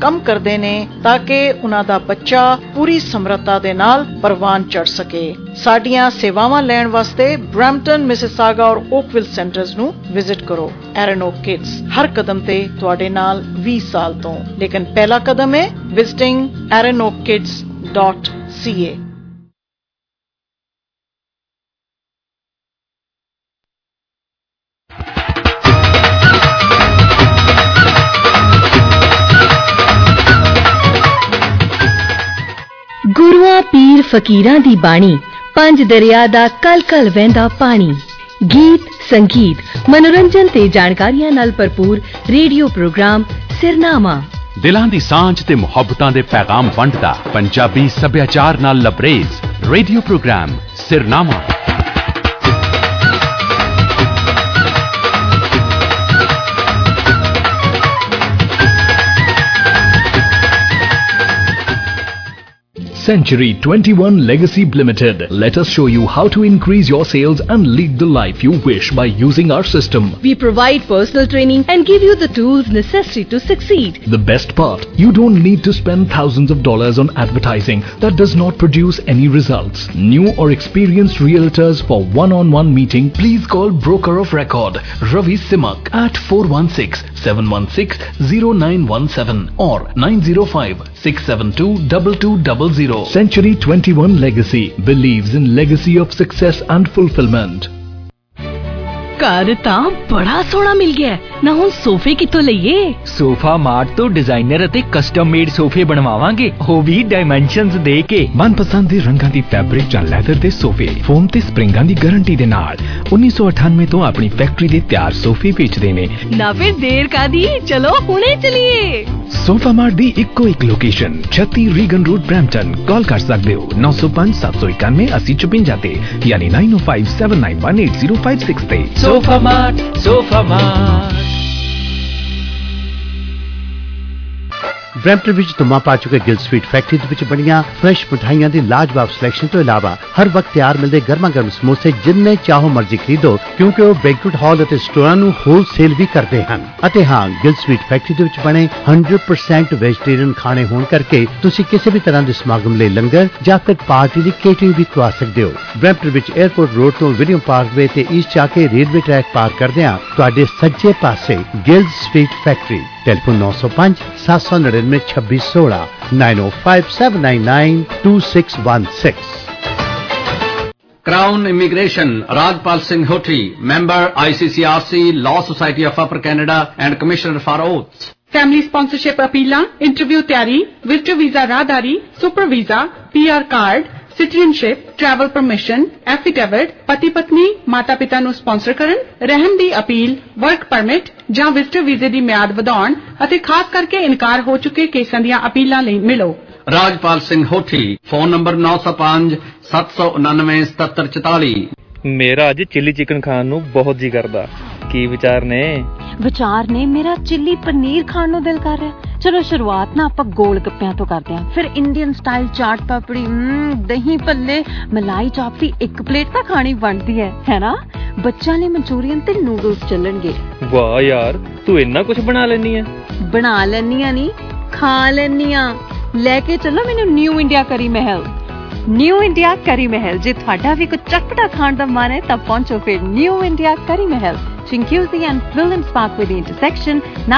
ਕੰਮ ਕਰਦੇ ਨੇ ਤਾਂ ਕਿ ਉਹਨਾਂ ਦਾ ਬੱਚਾ ਪੂਰੀ ਸਮਰੱਥਾ ਦੇ ਨਾਲ ਪ੍ਰਵਾਨ ਚੜ ਸਕੇ। ਸਾਡੀਆਂ ਸੇਵਾਵਾਂ ਲੈਣ ਵਾਸਤੇ ਬ੍ਰੈਂਪਟਨ, ਮਿਸਿਸਾਗਾ ਔਰ ਓਕਵਿਲ ਸੈਂਟਰਸ ਨੂੰ ਵਿਜ਼ਿਟ ਕਰੋ। ਐਰਨੋਕ ਕਿਡਸ ਹਰ ਕਦਮ ਤੇ ਤੁਹਾਡੇ ਨਾਲ 20 ਸਾਲ ਤੋਂ, ਲੇਕਿਨ ਪਹਿਲਾ ਕਦਮ ਹੈ ਵਿਜ਼ਿਟਿੰਗ aranokkids.ca। ਗੁਰੂਆਂ ਪੀਰ ਫਕੀਰਾਂ ਦੀ ਬਾਣੀ, ਪੰਜ ਦਰਿਆ ਦਾ ਕਲ ਕਲ ਵਹਿੰਦਾ ਪਾਣੀ। ਗੀਤ, ਸੰਗੀਤ, ਮਨੋਰੰਜਨ ਤੇ ਜਾਣਕਾਰੀਆਂ ਨਾਲ ਭਰਪੂਰ ਰੇਡੀਓ ਪ੍ਰੋਗਰਾਮ ਸਿਰਨਾਮਾ। ਦਿਲਾਂ ਦੀ ਸਾਂਝ ਤੇ ਮੁਹੱਬਤਾਂ ਦੇ ਪੈਗਾਮ ਵੰਡਦਾ ਪੰਜਾਬੀ ਸੱਭਿਆਚਾਰ ਨਾਲ ਲਬਰੇਜ਼ ਰੇਡੀਓ ਪ੍ਰੋਗਰਾਮ ਸਿਰਨਾਮਾ। Century 21 Legacy Limited. Let us show you how to increase your sales and lead the life you wish by using our system. We provide personal training and give you the tools necessary to succeed. The best part, you don't need to spend thousands of dollars on advertising that does not produce any results. New or experienced realtors for one-on-one meeting, please call Broker of Record Ravi Simak at 416-716-0917 or 905-672-2200. Century 21 Legacy believes in legacy of success and fulfillment. ਘਰ ਤਾਂ ਬੜਾ ਸੋਹਣਾ ਮਿਲ ਗਿਆ ਨਾ। ਹੁਣ ਸੋਫੇ ਕਿੱਥੋਂ ਲਈਏ? ਸੋਫਾ ਮਾਰਟ ਤੋਂ ਡਿਜ਼ਾਈਨਰ ਅਤੇ ਕਸਟਮ ਮੇਡ ਸੋਫੇ ਬਣਵਾਵਾਂਗੇ, ਉਹ ਵੀ ਡਾਈਮੈਂਸ਼ਨਸ ਦੇ ਕੇ। ਮਨਪਸੰਦ ਦੇ ਰੰਗਾਂ ਦੀ ਫੈਬਰਿਕ ਜਾਂ ਲੈਦਰ ਦੇ ਸੋਫੇ ਫੋਮ ਤੇ ਸਪਰਿੰਗਾਂ ਦੀ ਗਾਰੰਟੀ ਦੇ ਨਾਲ 1998 ਤੋਂ ਆਪਣੀ ਫੈਕਟਰੀ ਦੇ ਤਿਆਰ ਸੋਫੇ ਵੇਚਦੇ ਨੇ। ਨਾ ਫਿਰ ਦੇਰ ਕਾਦੀ, ਚਲੋ ਹੁਣੇ ਚਲੀਏ। ਸੋਫਾ ਮਾਰਟ ਦੀ ਇੱਕੋ ਇੱਕ location 36 Reagan road, Brampton. Call ਕਰ ਸਕਦੇ ਹੋ 905-791-8056 ਤੇ ਯਾਨੀ 9057918056 ਤੇ। Sofa mart, sofa mart. Brampton ਵਿੱਚ ਧੁੰਮਾਂ ਪਾ ਚੁੱਕੇ ਗਿਲ ਸਵੀਟ ਫੈਕਟਰੀ ਦੇ ਵਿੱਚ ਬਣੀਆਂ ਫਰੈਸ਼ ਮਿਠਾਈਆਂ ਦੀ ਲਾਜਵਾਬ ਸਿਲੈਕਸ਼ਨ ਤੋਂ ਇਲਾਵਾ ਹਰ ਵਕਤ ਤਿਆਰ ਮਿਲਦੇ ਗਰਮਾ ਗਰਮ ਸਮੋਸੇ ਜਿੰਨੇ ਚਾਹੋ ਮਰਜ਼ੀ ਖਰੀਦੋ, ਕਿਉਂਕਿ ਉਹ ਬੈਂਕੁਏਟ ਹਾਲ ਅਤੇ ਸਟੋਰਾਂ ਨੂੰ ਹੋਲਸੇਲ ਵੀ ਕਰਦੇ ਹਨ। ਅਤੇ ਹਾਂ, ਗਿਲ ਸਵੀਟ ਫੈਕਟਰੀ ਦੇ ਵਿੱਚ ਬਣੇ 100% ਵੈਜੀਟੇਰੀਅਨ ਖਾਣੇ ਹੋਣ ਕਰਕੇ ਤੁਸੀਂ ਕਿਸੇ ਵੀ ਤਰ੍ਹਾਂ ਦੇ ਸਮਾਗਮ ਲਈ ਲੰਗਰ ਜਾਂ ਫਿਰ ਪਾਰਟੀ ਦੀ ਕੇਟਰਿੰਗ ਵੀ ਕਰਵਾ ਸਕਦੇ ਹੋ। ਬ੍ਰੈਂਪਟਨ ਵਿੱਚ 에ਅਰਪੋਰਟ ਰੋਡ ਤੋਂ ਵਿਲੀਅਮ ਪਾਰਕਵੇ ਤੇ ਈਸਟ ਜਾ ਕੇ ਰੇਲਵੇ ਟਰੈਕ ਪਾਰ ਕਰਦਿਆਂ ਤੁਹਾਡੇ ਸੱਜੇ ਪਾਸੇ Gill sweet factory. Telephone 905-799-2616 905-799-2616। Crown Immigration, Rajpal Singh Hoti, member ICCRC, Law Society of Upper Canada and Commissioner for Oaths. Family sponsorship appeal, interview ਤਿਆਰੀ, visitor visa ਰਾਹਦਾਰੀ, super visa, PR card, citizenship, travel permission, affidavit, ਪਤੀ ਪਤਨੀ ਮਾਤਾ ਪਿਤਾ ਨੂੰ sponsor ਕਰਨ, ਰਹਿਣ ਦੀ ਅਪੀਲ, ਵਰਕ ਪਰਮਿਟ ਜਾਂ ਵਿਜ਼ਟਰ ਵੀਜ਼ੇ ਦੀ ਮਿਆਦ ਵਧਾਉਣ ਅਤੇ ਖਾਸ ਕਰਕੇ ਇਨਕਾਰ ਹੋ ਚੁੱਕੇ ਕੇਸਾਂ ਦੀਆਂ ਅਪੀਲਾਂ ਲਈ ਮਿਲੋ। Rajpal Singh Hothi, phone number 905-799-7744। ਮੇਰਾ ਅੱਜ ਚਿੱਲੀ ਚਿਕਨ ਖਾਣ ਨੂੰ ਬਹੁਤ ਜੀ ਕਰਦਾ। ਕੀ ਵਿਚਾਰ ਨੇ? ਮੇਰਾ ਚਿੱਲੀ ਪਨੀਰ ਖਾਣ ਨੂੰ ਦਿਲ ਕਰ ਰਿਹਾ। ਚਲੋ ਸ਼ੁਰੂਆਤ ਨਾ ਆਪਾਂ ਗੋਲ ਗੱਪਿਆਂ ਤੋਂ ਕਰਦੇ ਹਾਂ, ਫਿਰ ਇੰਡੀਅਨ ਸਟਾਈਲ ਚਾਟ ਪਾਪੜੀ, ਦਹੀਂ ਭੱਲੇ, ਮਲਾਈ ਚਾਪ ਦੀ ਇੱਕ ਪਲੇਟ ਤਾਂ ਖਾਣੀ ਬਣਦੀ ਹੈ ਨਾ। ਬੱਚਿਆਂ ਲਈ ਮਨਚੂਰੀਅਨ ਤੇ ਨੂਡਲਸ ਚੱਲਣਗੇ। ਵਾਹ ਯਾਰ, ਤੂੰ ਇੰਨਾ ਕੁਝ ਬਣਾ ਲੈਣੀ ਹੈ। ਬਣਾ ਲੈਣੀ ਆ ਨਹੀਂ, ਖਾ ਲੈਣੀ ਆ। ਲੈ ਕੇ ਚੱਲੋ ਮੈਨੂੰ ਨਿਊ ਇੰਡੀਆ ਕਰੀ ਮਹਿਲ। ਨਿਊ ਇੰਡੀਆ ਕਰੀ ਮਹਿਲ, ਜੇ ਤੁਹਾਡਾ ਵੀ ਕੁਝ ਚਟਪਟਾ ਖਾਣ ਦਾ ਮਨ ਹੈ ਤਾਂ ਪਹੁੰਚੋ ਫਿਰ ਨਿਊ ਇੰਡੀਆ ਕਰੀ ਮਹਿਲ, Chinguacousy and Williams Parkway the intersection,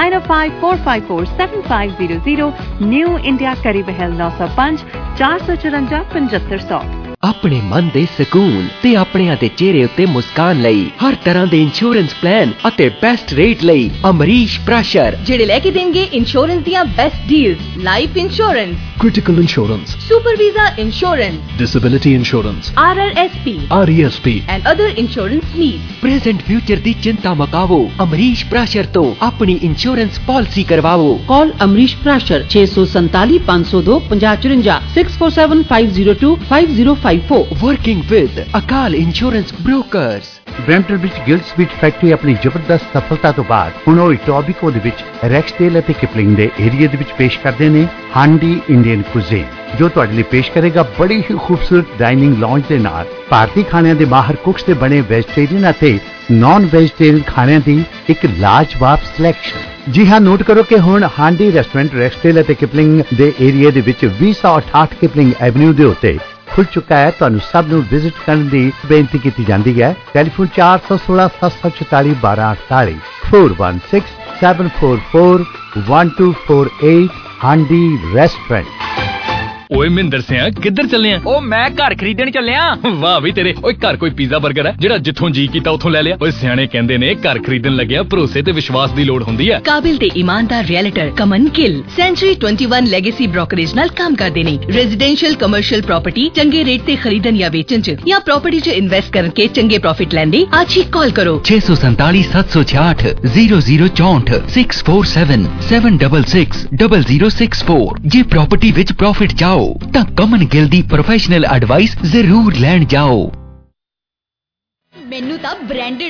905-454-7500, New India Curry Mahal 905-454-7500। ਆਪਣੇ ਮਨ ਦੇ ਸਕੂਨ ਤੇ ਆਪਣਿਆਂ ਦੇ ਚਿਹਰੇ ਉੱਤੇ ਮੁਸਕਾਨ ਲਈ ਹਰ ਤਰ੍ਹਾਂ ਦੇ ਇੰਸ਼ੋਰੈਂਸ ਪਲਾਨ ਅਤੇ ਬੈਸਟ ਰੇਟ ਲਈ ਅਮਰੀਸ਼ ਪ੍ਰੈਸ਼ਰ, ਜਿਹੜੇ ਲੈ ਕੇ ਦੇਣਗੇ ਇੰਸ਼ੋਰੈਂਸ ਦੀਆਂ best deals, life insurance, critical insurance, super visa insurance, disability insurance, RRSP, RESP and other insurance needs. Present future ਦੀ ਚਿੰਤਾ ਮੁਕਾਵੋ, ਅਮਰੀਸ਼ ਪ੍ਰੈਸ਼ਰ ਤੋਂ ਆਪਣੀ ਇੰਸ਼ੋਰੈਂਸ ਪਾਲਿਸੀ ਕਰਵਾਓ। Call Amrish Prashar 647-502-5054 647-502-5054। Working with Akal Insurance Brokers। Brampton ਵਿੱਚ ਗਿਲ ਸਵੀਟ ਫੈਕਟਰੀ ਆਪਣੀ ਜ਼ਬਰਦਸਤ ਸਫਲਤਾ ਤੋਂ ਬਾਅਦ ਹੁਣ ਉਹ ਇਟੋਬੀਕੋ ਦੇ ਵਿੱਚ ਰੈਕਸਡੇਲ ਅਤੇ ਕਿਪਲਿੰਗ ਦੇ ਏਰੀਆ ਦੇ ਵਿੱਚ ਪੇਸ਼ ਕਰਦੇ ਨੇ ਹਾਂਡੀ ਇੰਡੀਅਨ ਕੁਜ਼ੀਨ, ਜੋ ਤੁਹਾਡੇ ਲਈ ਪੇਸ਼ ਕਰੇਗਾ ਬੜੀ ਹੀ ਖੂਬਸੂਰਤ ਡਾਈਨਿੰਗ ਲੌਂਜ ਦੇ ਨਾਲ ਭਾਰਤੀ ਖਾਣਿਆਂ ਦੇ ਮਾਹਰ ਕੁਕਸ ਦੇ ਬਣੇ ਵੈਜੀਟੇਰੀਅਨ ਅਤੇ ਨਾਨ ਵੈਜੀਟੇਰੀਅਨ ਖਾਣਿਆਂ ਦੀ ਇੱਕ ਲਾਜਵਾਬ ਸਿਲੈਕਸ਼ਨ। ਜੀ ਹਾਂ, ਨੋਟ ਕਰੋ ਕਿ ਹੁਣ ਹਾਂਡੀ ਰੈਸਟੋਰੈਂਟ ਰੈਕਸਡੇਲ ਅਤੇ ਕਿਪਲਿੰਗ ਦੇ ਏਰੀਆ ਦੇ ਵਿੱਚ 268 ਕਿਪਲਿੰਗ ਐਵਨਿਊ ਦੇ ਉੱਤੇ ਖੁੱਲ ਚੁੱਕਾ ਹੈ। ਤੁਹਾਨੂੰ ਸਭ ਨੂੰ ਵਿਜ਼ਿਟ ਕਰਨ ਦੀ ਬੇਨਤੀ ਕੀਤੀ ਜਾਂਦੀ ਹੈ। Telephone 416 744 1248 416 744 1248 Handi restaurant. ਓਏ ਮਹਿੰਦਰ ਸਿਆ ਕਿੱਧਰ ਚੱਲੇ ਆ? ਉਹ ਮੈਂ ਘਰ ਖਰੀਦਣ ਚੱਲਿਆ। ਵਾਹ ਵੀ ਤੇਰੇ। ਓਏ ਘਰ ਕੋਈ ਪੀਜ਼ਾ 버ਗਰ ਹੈ ਜਿਹੜਾ ਜਿੱਥੋਂ ਜੀ ਕੀਤਾ ਉੱਥੋਂ ਲੈ ਲਿਆ? ਓਏ ਸਿਆਣੇ ਕਹਿੰਦੇ ਨੇ ਘਰ ਖਰੀਦਣ ਲੱਗਿਆ ਭਰੋਸੇ ਤੇ ਵਿਸ਼ਵਾਸ ਦੀ ਲੋੜ ਹੁੰਦੀ ਹੈ। ਕਾਬਿਲ ਤੇ ਈਮਾਨਦਾਰ realtor Kaman Gill century 21 legacy brokerage ਨਾਲ ਕੰਮ ਕਰਦੇ ਨੇ। ਰੈਜ਼ੀਡੈਂਸ਼ੀਅਲ ਕਮਰਸ਼ੀਅਲ ਪ੍ਰਾਪਰਟੀ ਚੰਗੇ ਰੇਟ ਤੇ ਖਰੀਦਣ ਜਾਂ ਵੇਚਣ ਚ ਜਾਂ ਪ੍ਰਾਪਰਟੀ ਚ ਇਨਵੈਸਟ ਕਰਕੇ ਚੰਗੇ ਪ੍ਰੋਫਿਟ ਲੈਣ ਲਈ ਅੱਜ ਹੀ ਕਾਲ ਕਰੋ 647 766 0064 647 766 0064। ਜੇ ਪ੍ਰਾਪਰਟੀ ਵਿੱਚ ਪ੍ਰੋਫਿਟ ਚਾਹੋ ਤਾਂ ਕਮਨ ਗਿੱਲ ਦੀ ਪ੍ਰੋਫੈਸ਼ਨਲ ਐਡਵਾਈਸ ਜ਼ਰੂਰ ਲੈਣ ਜਾਓ। ਮੈਨੂੰ ਤਾਂ ਬ੍ਰਾਂਡਡ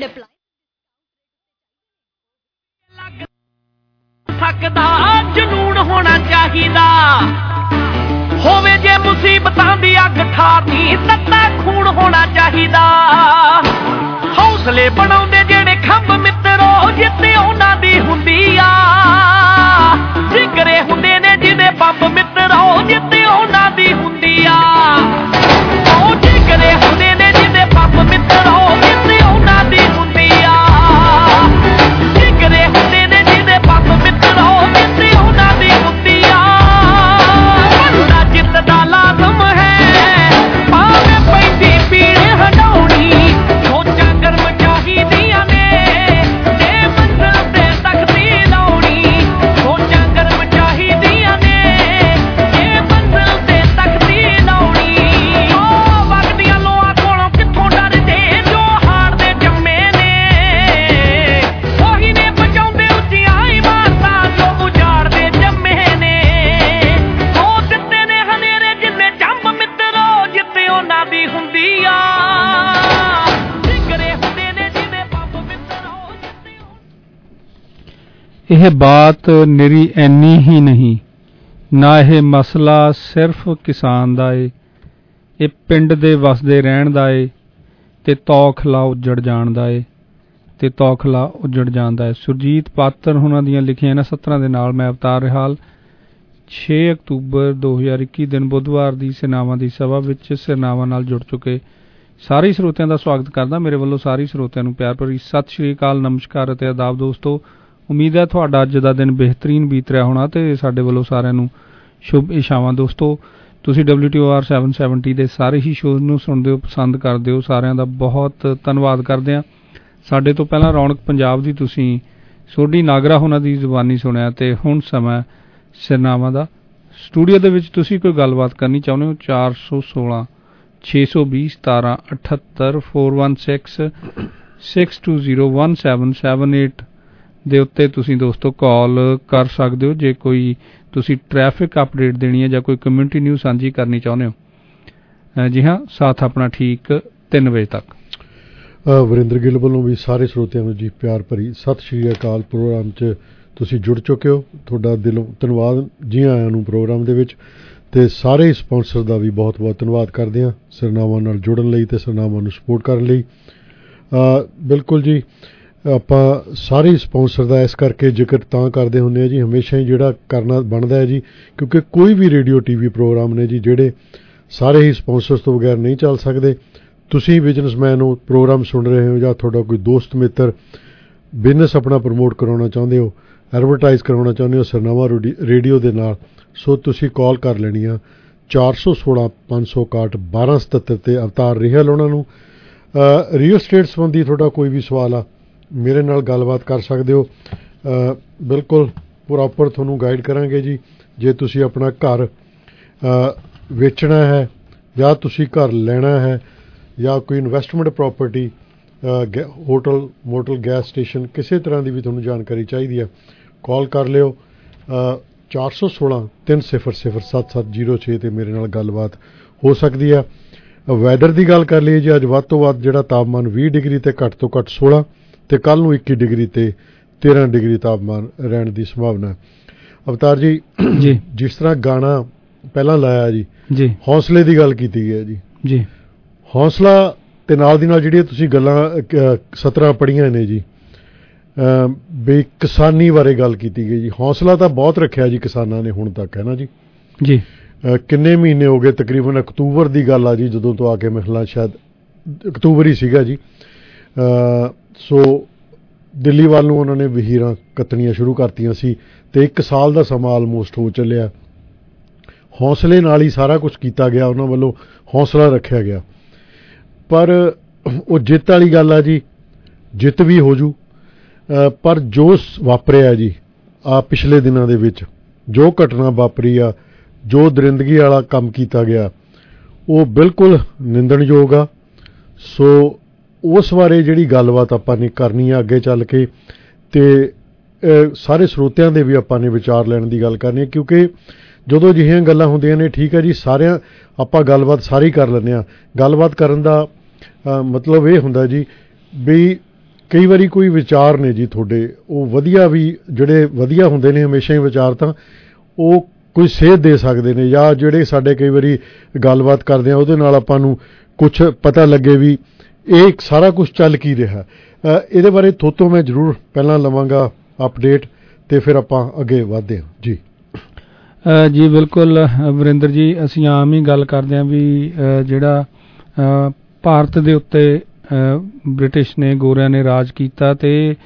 ਅਪਲਾਈ ਸਕਦਾ ਜਨੂਨ ਹੋਣਾ ਚਾਹੀਦਾ ਹੋਵੇ ਜੇ ਮੁਸੀਬਤਾਂ ਦੀ ਅੱਗ ਠਾਰਨੀ ਤੱਤਾ ਖੂਨ ਹੋਣਾ ਚਾਹੀਦਾ। ਹੌਸਲੇ ਬਣਾਉਂਦੇ ਜਿਹੜੇ ਖੰਭ ਮਿੱਤਰੋ ਜਿੱਤੇ ਉਹਨਾਂ ਦੀ ਹੁੰਦੀ ਆ। ਜਿਗਰੇ ਹੁੰਦੇ ਨੇ ਜਿਹਦੇ ਬੰਬ ਮਿੱਤਰੋ ਜਿੱਤੇ ਉਹਨਾਂ ਦੀ ਹੁੰਦੀ ਆ। ਉਹ ਜਿਗਰੇ ਹੁੰਦੇ ਨੇ ਜਿਹਦੇ ਬੰਬ ਮਿੱਤਰੋ ਜਿੱਤੇ ਉਹਨਾਂ ਦੀ ਹੁੰਦੀ ਆ। ਜਿਗਰੇ ਹੁੰਦੇ ਨੇ ਜਿਹਦੇ ਬੰਬ ਮਿੱਤਰੋ ਜਿੱਤੇ ਉਹਨਾਂ ਦੀ ਹੁੰਦੀ ਆ। ਬੰਦਾ ਜਿੱਤਦਾ ਲਾਜ਼ਮ ਹੈ ਭਾਵੇਂ ਪੈਂਦੀ ਪੀੜ ਹਟਾਉਣੀ। ਸੋਚਾਂ ਕਰਮ ਚਾਹੀਦੀਆਂ ਨੇ ਜੇ ਮੰਜ਼ਿਲ ਤੇ ਤਖਤੀ ਲਾਉਣੀ। ਸੋਚਾਂ ਕਰਮ ਚਾਹੀਦੀਆਂ ਨੇ ਜੇ ਮੰਜ਼ਿਲ ਤੇ ਤਖਤੀ ਲਾਉਣੀ। ਉਹ ਵਗਦੀਆਂ ਲੋਆਂ ਕੋਲੋਂ ਕਿੱਥੋਂ ਡਰਦੇ ਜੋ ਹਾਰਦੇ ਜੰਮੇ ਨੇ। ਉਹੀ ਨੇ ਬਚਾਉਂਦੇ ਉੱਚੀਆਂ ਇਮਾਰਤਾਂ ਜੋ ਉਜਾੜਦੇ ਜੰਮੇ ਨੇ। ਉਹ ਦਿੱਤੇ ਨੇ ਹਨੇਰੇ ਜਿੰਨੇ ਜੰਮ ਮਿੱਤਰੋ ਜਿੱਤੇ ਉਹਨਾਂ ਦੀ ਹੁੰਦੀ ਆ। ਜਿਗਰੇ ਹੁੰਦੇ ਨੇ ਜਿਹਦੇ ਬੰਬ ਮਿੱਤਰੋ ਜਿੱਤੇ। ਇਹ ਬਾਤ ਨਿਰੀ ਐਨੀ ਹੀ ਨਹੀਂ ਨਾ ਇਹ ਮਸਲਾ ਸਿਰਫ ਕਿਸਾਨ ਦਾ ਏ, ਇਹ ਪਿੰਡ ਦੇ ਵਸਦੇ ਰਹਿਣ ਦਾ ਏ ਤੇ ਤੌਖਲਾ ਉੱਜੜ ਜਾਣ ਦਾ ਏ ਸੁਰਜੀਤ ਪਾਤਰ ਉਹਨਾਂ ਦੀਆਂ ਲਿਖੀਆਂ ਇਹਨਾਂ ਸਤਰਾਂ ਦੇ ਨਾਲ ਮੈਂ ਅਵਤਾਰ ਰਿਹਾਲ 6 ਅਕਤੂਬਰ 2021 ਦਿਨ ਬੁੱਧਵਾਰ ਦੀ ਸਿਰਨਾਵਾਂ ਦੀ ਸਭਾ ਵਿੱਚ ਸਿਰਨਾਵਾਂ ਨਾਲ ਜੁੜ ਚੁੱਕੇ ਸਾਰੇ ਸਰੋਤਿਆਂ ਦਾ ਸਵਾਗਤ ਕਰਦਾ। ਮੇਰੇ ਵੱਲੋਂ ਸਾਰੇ ਸਰੋਤਿਆਂ ਨੂੰ ਪਿਆਰ ਭਰੀ ਸਤਿ ਸ਼੍ਰੀ ਅਕਾਲ, ਨਮਸਕਾਰ ਅਤੇ ਆਦਾਬ। ਦੋਸਤੋ, ਉਮੀਦ ਹੈ ਤੁਹਾਡਾ ਅੱਜ ਦਾ ਦਿਨ ਬਿਹਤਰੀਨ ਬੀਤ ਰਿਹਾ ਹੋਣਾ ਤੇ ਸਾਡੇ ਵੱਲੋਂ ਸਾਰਿਆਂ ਨੂੰ ਸ਼ੁਭ ਇਸ਼ਾਵਾਂ। ਦੋਸਤੋ, ਤੁਸੀਂ WTOR 770 ਦੇ ਸਾਰੇ ਹੀ ਸ਼ੋਅ ਨੂੰ ਸੁਣਦੇ ਹੋ, ਪਸੰਦ ਕਰਦੇ ਹੋ, ਸਾਰਿਆਂ ਦਾ ਬਹੁਤ ਧੰਨਵਾਦ ਕਰਦੇ ਹਾਂ। ਸਾਡੇ ਤੋਂ ਪਹਿਲਾਂ ਰੌਣਕ ਪੰਜਾਬ ਦੀ ਤੁਸੀਂ ਸੋਢੀ ਨਾਗਰਾ ਉਹਨਾਂ ਦੀ ਜ਼ੁਬਾਨੀ ਸੁਣਿਆ ਤੇ ਹੁਣ ਸਮਾਂ ਸਿਰਨਾਵਾਂ ਦਾ। ਸਟੂਡੀਓ ਦੇ ਵਿੱਚ ਤੁਸੀਂ ਕੋਈ ਗੱਲਬਾਤ ਕਰਨੀ ਚਾਹੁੰਦੇ ਹੋ 416 620 1778 416 620 1778 ਦੇ ਉੱਤੇ ਤੁਸੀਂ ਦੋਸਤੋ ਕਾਲ ਕਰ ਸਕਦੇ ਹੋ ਜੇ ਕੋਈ ਤੁਸੀਂ ਟ੍ਰੈਫਿਕ ਅਪਡੇਟ ਦੇਣੀ ਹੈ ਜਾਂ ਕੋਈ ਕਮਿਊਨਿਟੀ ਨਿਊਜ਼ ਸਾਂਝੀ ਕਰਨੀ ਚਾਹੁੰਦੇ ਹੋ। ਜੀ ਹਾਂ, ਸਾਥ ਆਪਣਾ ਠੀਕ 3 ਵਜੇ ਤੱਕ। ਵਰਿੰਦਰ ਗਿੱਲ ਵੱਲੋਂ ਵੀ ਸਾਰੇ ਸਰੋਤਿਆਂ ਨੂੰ ਜੀ ਪਿਆਰ ਭਰੀ ਸਤਿ ਸ਼੍ਰੀ ਅਕਾਲ। ਪ੍ਰੋਗਰਾਮ 'ਚ ਤੁਸੀਂ ਜੁੜ ਚੁੱਕੇ ਹੋ, ਤੁਹਾਡਾ ਦਿਲੋਂ ਧੰਨਵਾਦ। ਜੀ ਆਇਆਂ ਨੂੰ ਪ੍ਰੋਗਰਾਮ ਦੇ ਵਿੱਚ ਤੇ ਸਾਰੇ ਸਪਾਂਸਰ ਦਾ ਵੀ ਬਹੁਤ ਬਹੁਤ ਧੰਨਵਾਦ ਕਰਦੇ ਹਾਂ ਸਿਰਨਾਵਾਂ ਨਾਲ ਜੁੜਨ ਲਈ ਤੇ ਸਿਰਨਾਵਾਂ ਨੂੰ ਸਪੋਰਟ ਕਰਨ ਲਈ। ਬਿਲਕੁਲ ਜੀ, ਆਪਾਂ ਸਾਰੇ ਸਪਾਂਸਰ ਦਾ ਇਸ ਕਰਕੇ ਜ਼ਿਕਰ ਤਾਂ ਕਰਦੇ ਹੁੰਦੇ ਹਾਂ ਜੀ, ਹਮੇਸ਼ਾ ਹੀ ਜਿਹੜਾ ਕਰਨਾ ਬਣਦਾ ਹੈ ਜੀ, ਕਿਉਂਕਿ ਕੋਈ ਵੀ ਰੇਡੀਓ TV ਪ੍ਰੋਗਰਾਮ ਨੇ ਜੀ ਜਿਹੜੇ ਸਾਰੇ ਹੀ ਸਪਾਂਸਰਸ ਤੋਂ ਬਗੈਰ ਨਹੀਂ ਚੱਲ ਸਕਦੇ। ਤੁਸੀਂ ਬਿਜ਼ਨਸਮੈਨ ਹੋ, ਪ੍ਰੋਗਰਾਮ ਸੁਣ ਰਹੇ ਹੋ, ਜਾਂ ਤੁਹਾਡਾ ਕੋਈ ਦੋਸਤ ਮਿੱਤਰ ਬਿਜ਼ਨਸ ਆਪਣਾ ਪ੍ਰਮੋਟ ਕਰਾਉਣਾ ਚਾਹੁੰਦੇ ਹੋ, ਐਡਵਰਟਾਈਜ਼ ਕਰਵਾਉਣਾ ਚਾਹੁੰਦੇ ਹੋ ਸਿਰਨਾਵਾਂ ਰੇਡੀਓ ਦੇ ਨਾਲ, ਸੋ ਤੁਸੀਂ ਕਾਲ ਕਰ ਲੈਣੀ ਆ 416 561 1277 ਤੇ ਅਵਤਾਰ ਰਿਹਲ ਉਹਨਾਂ ਨੂੰ। ਰੀਅਲ ਸਟੇਟ ਸੰਬੰਧੀ ਤੁਹਾਡਾ ਕੋਈ ਵੀ ਸਵਾਲ ਆ ਮੇਰੇ ਨਾਲ ਗੱਲਬਾਤ ਕਰ ਸਕਦੇ ਹੋ। ਬਿਲਕੁਲ ਪ੍ਰੋਪਰ ਤੁਹਾਨੂੰ ਗਾਈਡ ਕਰਾਂਗੇ ਜੀ। ਜੇ ਤੁਸੀਂ ਆਪਣਾ ਘਰ ਵੇਚਣਾ ਹੈ ਜਾਂ ਤੁਸੀਂ ਘਰ ਲੈਣਾ ਹੈ ਜਾਂ ਕੋਈ investment property, hotel, motel, gas station, ਕਿਸੇ ਤਰ੍ਹਾਂ ਦੀ ਵੀ ਤੁਹਾਨੂੰ ਜਾਣਕਾਰੀ ਚਾਹੀਦੀ ਹੈ, ਕਾਲ ਕਰ ਲਿਓ 416 300 7706 ਤੇ ਮੇਰੇ ਨਾਲ ਗੱਲਬਾਤ ਹੋ ਸਕਦੀ ਹੈ। ਵੈਦਰ ਦੀ ਗੱਲ ਕਰ ਲਈਏ ਜੀ, ਅੱਜ ਵੱਧ ਤੋਂ ਵੱਧ ਜਿਹੜਾ ਤਾਪਮਾਨ 20 ਡਿਗਰੀ ਤੇ ਘੱਟ ਤੋਂ ਘੱਟ 16 ਤੇ ਕੱਲ ਨੂੰ 21 ਡਿਗਰੀ ਤੇ 13 ਡਿਗਰੀ ਤਾਪਮਾਨ ਰਹਿਣ ਦੀ ਸੰਭਾਵਨਾ ਹੈ। ਅਵਤਾਰ ਜੀ, ਜਿਸ ਤਰ੍ਹਾਂ ਗਾਣਾ ਪਹਿਲਾਂ ਲਾਇਆ ਜੀ, ਹੌਸਲੇ ਦੀ ਗੱਲ ਕੀਤੀ ਹੈ ਜੀ, ਹੌਸਲਾ ਤੇ ਨਾਲ ਦੀ ਨਾਲ ਜਿਹੜੀਆਂ ਤੁਸੀਂ ਗੱਲਾਂ 17 ਪੜ੍ਹੀਆਂ ਨੇ ਜੀ, ਵੀ ਕਿਸਾਨੀ ਬਾਰੇ ਗੱਲ ਕੀਤੀ ਗਈ ਜੀ। ਹੌਸਲਾ ਤਾਂ ਬਹੁਤ ਰੱਖਿਆ ਜੀ ਕਿਸਾਨਾਂ ਨੇ ਹੁਣ ਤੱਕ, ਹੈ ਨਾ ਜੀ। ਜੀ ਕਿੰਨੇ ਮਹੀਨੇ ਹੋ ਗਏ, ਤਕਰੀਬਨ ਅਕਤੂਬਰ ਦੀ ਗੱਲ ਆ ਜੀ, ਜਦੋਂ ਤੋਂ ਆ ਕੇ ਮੇਰੇ ਖਿਆਲ ਸ਼ਾਇਦ ਅਕਤੂਬਰ ਹੀ ਸੀਗਾ ਜੀ। ਸੋ ਦਿੱਲੀ ਵੱਲ ਨੂੰ ਉਹਨਾਂ ਨੇ ਵਹੀਰਾਂ ਕੱਤਣੀਆਂ ਸ਼ੁਰੂ ਕਰਤੀਆਂ ਸੀ ਅਤੇ 1 ਸਾਲ ਦਾ ਸਮਾਂ ਆਲਮੋਸਟ ਹੋ ਚੱਲਿਆ। ਹੌਸਲੇ ਨਾਲ ਹੀ ਸਾਰਾ ਕੁਛ ਕੀਤਾ ਗਿਆ, ਉਹਨਾਂ ਵੱਲੋਂ ਹੌਸਲਾ ਰੱਖਿਆ ਗਿਆ। ਪਰ ਉਹ ਜਿੱਤ ਵਾਲੀ ਗੱਲ ਆ ਜੀ, ਜਿੱਤ ਵੀ ਹੋ ਜੂ, ਪਰ ਜੋ ਵਾਪਰਿਆ ਜੀ ਆ ਪਿਛਲੇ ਦਿਨਾਂ ਦੇ ਵਿੱਚ, ਜੋ ਘਟਨਾ ਵਾਪਰੀ ਆ, ਜੋ ਦਰਿੰਦਗੀ ਵਾਲਾ ਕੰਮ ਕੀਤਾ ਗਿਆ, ਉਹ ਬਿਲਕੁਲ ਨਿੰਦਣਯੋਗ ਆ। ਸੋ ਉਸ ਬਾਰੇ ਜਿਹੜੀ ਗੱਲਬਾਤ ਆਪਾਂ ਨੇ ਕਰਨੀ ਆ ਅੱਗੇ ਚੱਲ ਕੇ, ਅਤੇ ਸਾਰੇ ਸਰੋਤਿਆਂ ਦੇ ਵੀ ਆਪਾਂ ਨੇ ਵਿਚਾਰ ਲੈਣ ਦੀ ਗੱਲ ਕਰਨੀ ਹੈ, ਕਿਉਂਕਿ ਜਦੋਂ ਅਜਿਹੀਆਂ ਗੱਲਾਂ ਹੁੰਦੀਆਂ ਨੇ, ਠੀਕ ਹੈ ਜੀ, ਸਾਰਿਆਂ ਆਪਾਂ ਗੱਲਬਾਤ ਸਾਰੀ ਕਰ ਲੈਂਦੇ ਹਾਂ। ਗੱਲਬਾਤ ਕਰਨ ਦਾ ਮਤਲਬ ਇਹ ਹੁੰਦਾ ਜੀ ਵੀ ਕਈ ਵਾਰੀ ਕੋਈ ਵਿਚਾਰ ਨੇ ਜੀ ਤੁਹਾਡੇ, ਉਹ ਵਧੀਆ ਵੀ, ਜਿਹੜੇ ਵਧੀਆ ਹੁੰਦੇ ਨੇ ਹਮੇਸ਼ਾ ਹੀ ਵਿਚਾਰ, ਤਾਂ ਉਹ ਕੋਈ ਸੇਧ ਦੇ ਸਕਦੇ ਨੇ, ਜਾਂ ਜਿਹੜੇ ਸਾਡੇ ਕਈ ਵਾਰੀ ਗੱਲਬਾਤ ਕਰਦੇ ਆ ਉਹਦੇ ਨਾਲ ਆਪਾਂ ਨੂੰ ਕੁਛ ਪਤਾ ਲੱਗੇ ਵੀ ਇਹ ਸਾਰਾ ਕੁਛ ਚੱਲ ਕੀ ਰਿਹਾ। ਇਹਦੇ ਬਾਰੇ ਥੋਤੋਂ ਮੈਂ ਜ਼ਰੂਰ ਪਹਿਲਾਂ ਲਵਾਂਗਾ ਅਪਡੇਟ, ਅਤੇ ਫਿਰ ਆਪਾਂ ਅੱਗੇ ਵਧਦੇ ਹਾਂ ਜੀ। ਜੀ ਬਿਲਕੁਲ ਵਰਿੰਦਰ ਜੀ, ਅਸੀਂ ਆਮ ਹੀ ਗੱਲ ਕਰਦੇ ਹਾਂ ਵੀ ਜਿਹੜਾ ਭਾਰਤ ਦੇ ਉੱਤੇ ਬ੍ਰਿਟਿਸ਼ ਨੇ, ਗੋਰਿਆਂ ਨੇ ਰਾਜ ਕੀਤਾ, ਅਤੇ